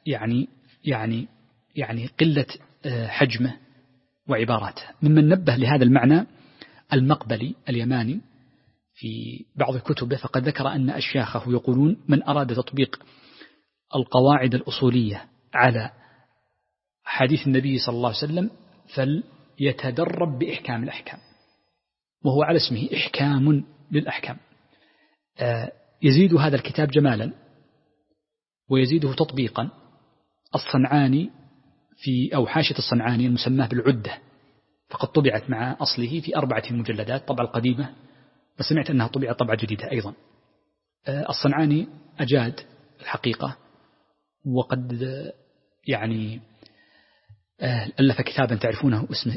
يعني قلة حجمه وعباراته. ممن نبه لهذا المعنى المقبلي اليماني في بعض كتبه، فقد ذكر أن أشياخه يقولون من أراد تطبيق القواعد الأصولية على حديث النبي صلى الله عليه وسلم فليتدرب بإحكام الأحكام، وهو على اسمه إحكام للأحكام. يزيد هذا الكتاب جمالا ويزيده تطبيقا الصنعاني أو حاشية الصنعاني المسماه بالعدة، فقد طبعت مع أصله في 4 مجلدات، طبعة القديمة، وسمعت أنها طبعت طبعة جديدة أيضا. الصنعاني أجاد الحقيقة، وقد يعني ألف كتابا تعرفونه اسمه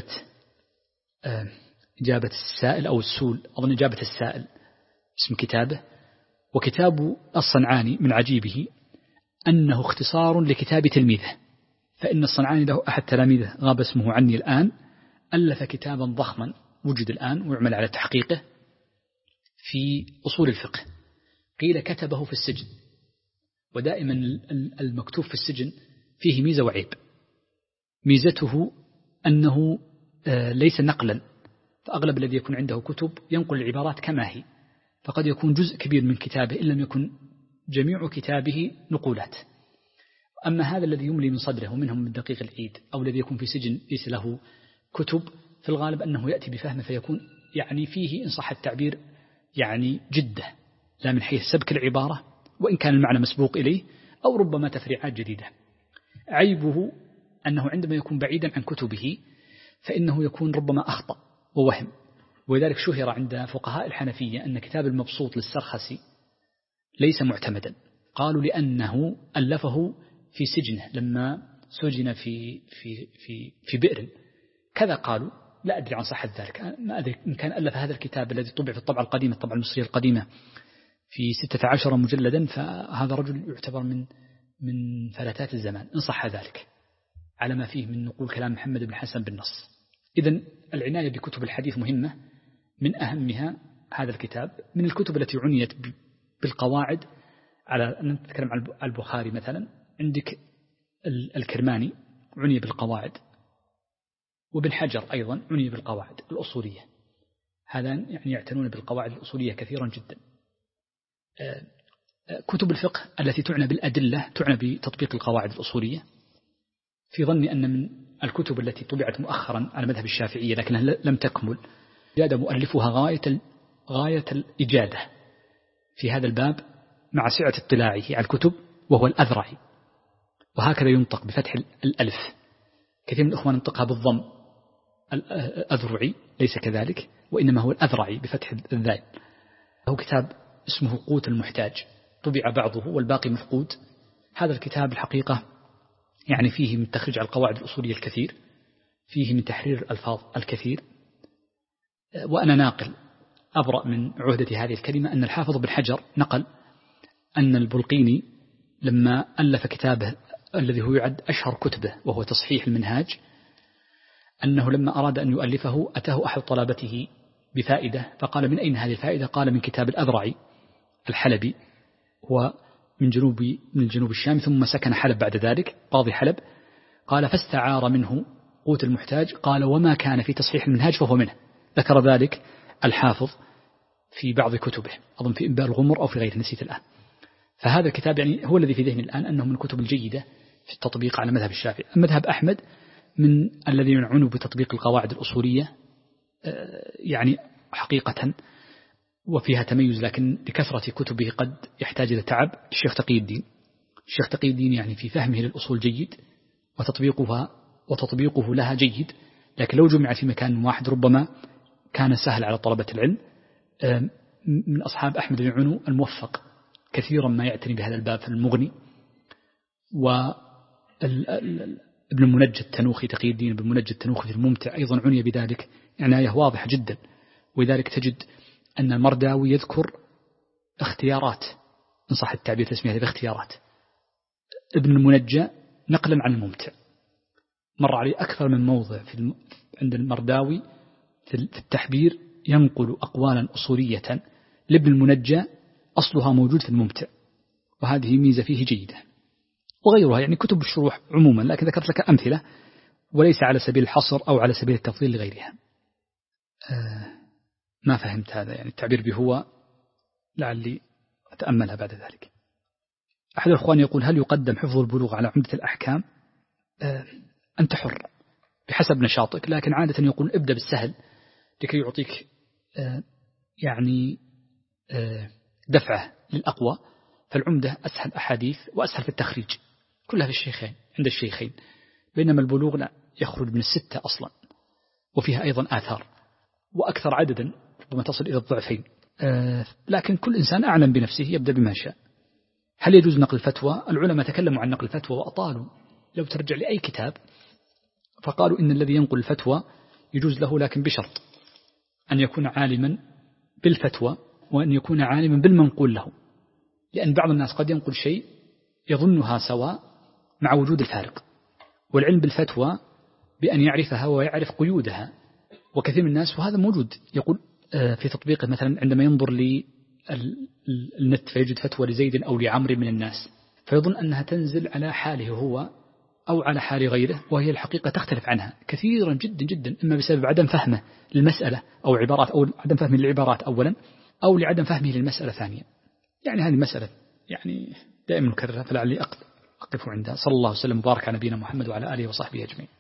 إجابة السائل أو السول، أظن إجابة السائل اسم كتابه. وكتاب الصنعاني من عجيبه أنه اختصار لكتاب تلميذه، فإن الصنعاني له أحد تلاميذه غاب اسمه عني الآن، ألف كتابا ضخما وجد الآن ويعمل على تحقيقه في أصول الفقه، قيل كتبه في السجن. ودائما المكتوب في السجن فيه ميزة وعيب. ميزته أنه ليس نقلا، فأغلب الذي يكون عنده كتب ينقل العبارات كما هي، فقد يكون جزء كبير من كتابه إن لم يكن جميع كتابه نقولات. أما هذا الذي يملي من صدره ومنهم من دقيق العيد أو الذي يكون في سجن ليس له كتب، في الغالب أنه يأتي بفهم فيكون يعني فيه إن صح التعبير يعني جدة، لا من حيث سبك العبارة وإن كان المعنى مسبوق إليه، أو ربما تفريعات جديدة. عيبه أنه عندما يكون بعيدا عن كتبه فإنه يكون ربما أخطأ ووهم. ولذلك شهر عند فقهاء الحنفية أن كتاب المبسوط للسرخسي ليس معتمدا، قالوا لأنه ألفه في سجنه لما سجن في بئر كذا. قالوا لا أدري عن صحة ذلك، ما أدري إن كان ألف هذا الكتاب الذي طبع في الطبعة القديمة، الطبعة المصرية القديمة، في 16 مجلدا، فهذا رجل يعتبر من فلتات الزمان إن صح ذلك، على ما فيه من نقول كلام محمد بن حسن بالنص. إذن العناية بكتب الحديث مهمة، من أهمها هذا الكتاب. من الكتب التي عنيت بالقواعد، على أن نتكلم عن البخاري مثلا، عندك الكرماني عني بالقواعد، وابن حجر أيضا عني بالقواعد الأصولية. هذا يعني يعتنون بالقواعد الأصولية كثيرا جدا. كتب الفقه التي تعنى بالأدلة تعنى بتطبيق القواعد الأصولية. في ظني أن من الكتب التي طبعت مؤخرا على مذهب الشافعية لكنها لم تكمل، جاد مؤلفها غاية الإجادة في هذا الباب مع سعة اطلاعه على الكتب، وهو الأذرعي، وهكذا ينطق بفتح الألف. كثير من الأخوان ينطقها بالضم، الأذرعي ليس كذلك، وإنما هو الأذرعي بفتح الذال. هو كتاب اسمه قوت المحتاج، طبع بعضه والباقي مفقود. هذا الكتاب الحقيقة يعني فيه من تخريج على القواعد الأصولية الكثير، فيه من تحرير الألفاظ الكثير. وأنا ناقل أبرأ من عهدة هذه الكلمة أن الحافظ بن حجر نقل أن البلقيني لما ألف كتابه الذي هو يعد أشهر كتبه وهو تصحيح المنهاج، أنه لما أراد أن يؤلفه أتاه أحد طلبته بفائدة، فقال من أين هذه الفائدة؟ قال من كتاب الأذرعي الحلبي، هو من جنوب الشام، ثم سكن حلب بعد ذلك، قاضي حلب. قال فاستعار منه قوت المحتاج، قال وما كان في تصحيح المنهاج فهو منه. ذكر ذلك الحافظ في بعض كتبه، أظن في إنباء الغمر أو في غيره، نسيت الآن. فهذا الكتاب يعني هو الذي في ذهني الآن أنه من الكتب الجيدة في التطبيق على مذهب الشافعي. مذهب أحمد من الذين يعنون بتطبيق القواعد الأصولية يعني حقيقة، وفيها تميز، لكن لكثرة كتبه قد يحتاج إلى تعب. الشيخ تقي الدين، الشيخ تقي الدين يعني في فهمه للأصول جيد، وتطبيقه لها جيد، لكن لو جمع في مكان واحد ربما كان سهل على طلبة العلم. من أصحاب أحمد بن عنو الموفق كثيرا ما يعتني بهذا الباب في المغني. وابن منجد التنوخي تقي الدين ابن منجد التنوخي في الممتع أيضا عني بذلك عناية واضحة جدا. ولذلك تجد أن المرداوي يذكر اختيارات، إن صح التعبير تسمية باختيارات ابن المنجى نقلا عن الممتع. مر عليه أكثر من موضع عند المرداوي في التحبير ينقل أقوالا أصولية لابن المنجى أصلها موجود في الممتع، وهذه ميزة فيه جيدة. وغيرها يعني كتب الشروح عموما، لكن ذكرت لك أمثلة وليس على سبيل الحصر أو على سبيل التفضيل لغيرها. ما فهمت هذا يعني التعبير بهو، لعلي أتأملها بعد ذلك. أحد الأخوان يقول هل يقدم حفظ البلوغ على عمدة الأحكام؟ أنت حر بحسب نشاطك، لكن عادة يقول ابدأ بالسهل لكي يعطيك يعني دفعة للأقوى. فالعمدة أسهل أحاديث وأسهل في التخريج، كلها في الشيخين عند الشيخين، بينما البلوغ لا يخرج من 6 أصلا، وفيها أيضا آثار وأكثر عددا ربما تصل إلى الضعفين. لكن كل إنسان أعلم بنفسه يبدأ بما شاء. هل يجوز نقل الفتوى؟ العلماء تكلموا عن نقل الفتوى وأطالوا. لو ترجع لأي كتاب فقالوا إن الذي ينقل الفتوى يجوز له لكن بشرط أن يكون عالما بالفتوى وأن يكون عالما بالمنقول له، لأن بعض الناس قد ينقل شيء يظنها سواء مع وجود الفارق، والعلم بالفتوى بأن يعرفها ويعرف قيودها. وكثير من الناس وهذا موجود يقول في تطبيقه مثلا عندما ينظر للنت فيجد فتوى لزيد أو لعمر من الناس فيظن أنها تنزل على حاله هو أو على حال غيره، وهي الحقيقة تختلف عنها كثيرا جدا جدا، إما بسبب عدم فهمه للمسألة أو عبارات أو عدم فهمه للعبارات أولا أو لعدم فهمه للمسألة ثانيا. يعني هذه مسألة يعني دائما نكررها، فلعلي أقف عندها. صلى الله وسلم وبارك على نبينا محمد وعلى آله وصحبه أجمعين.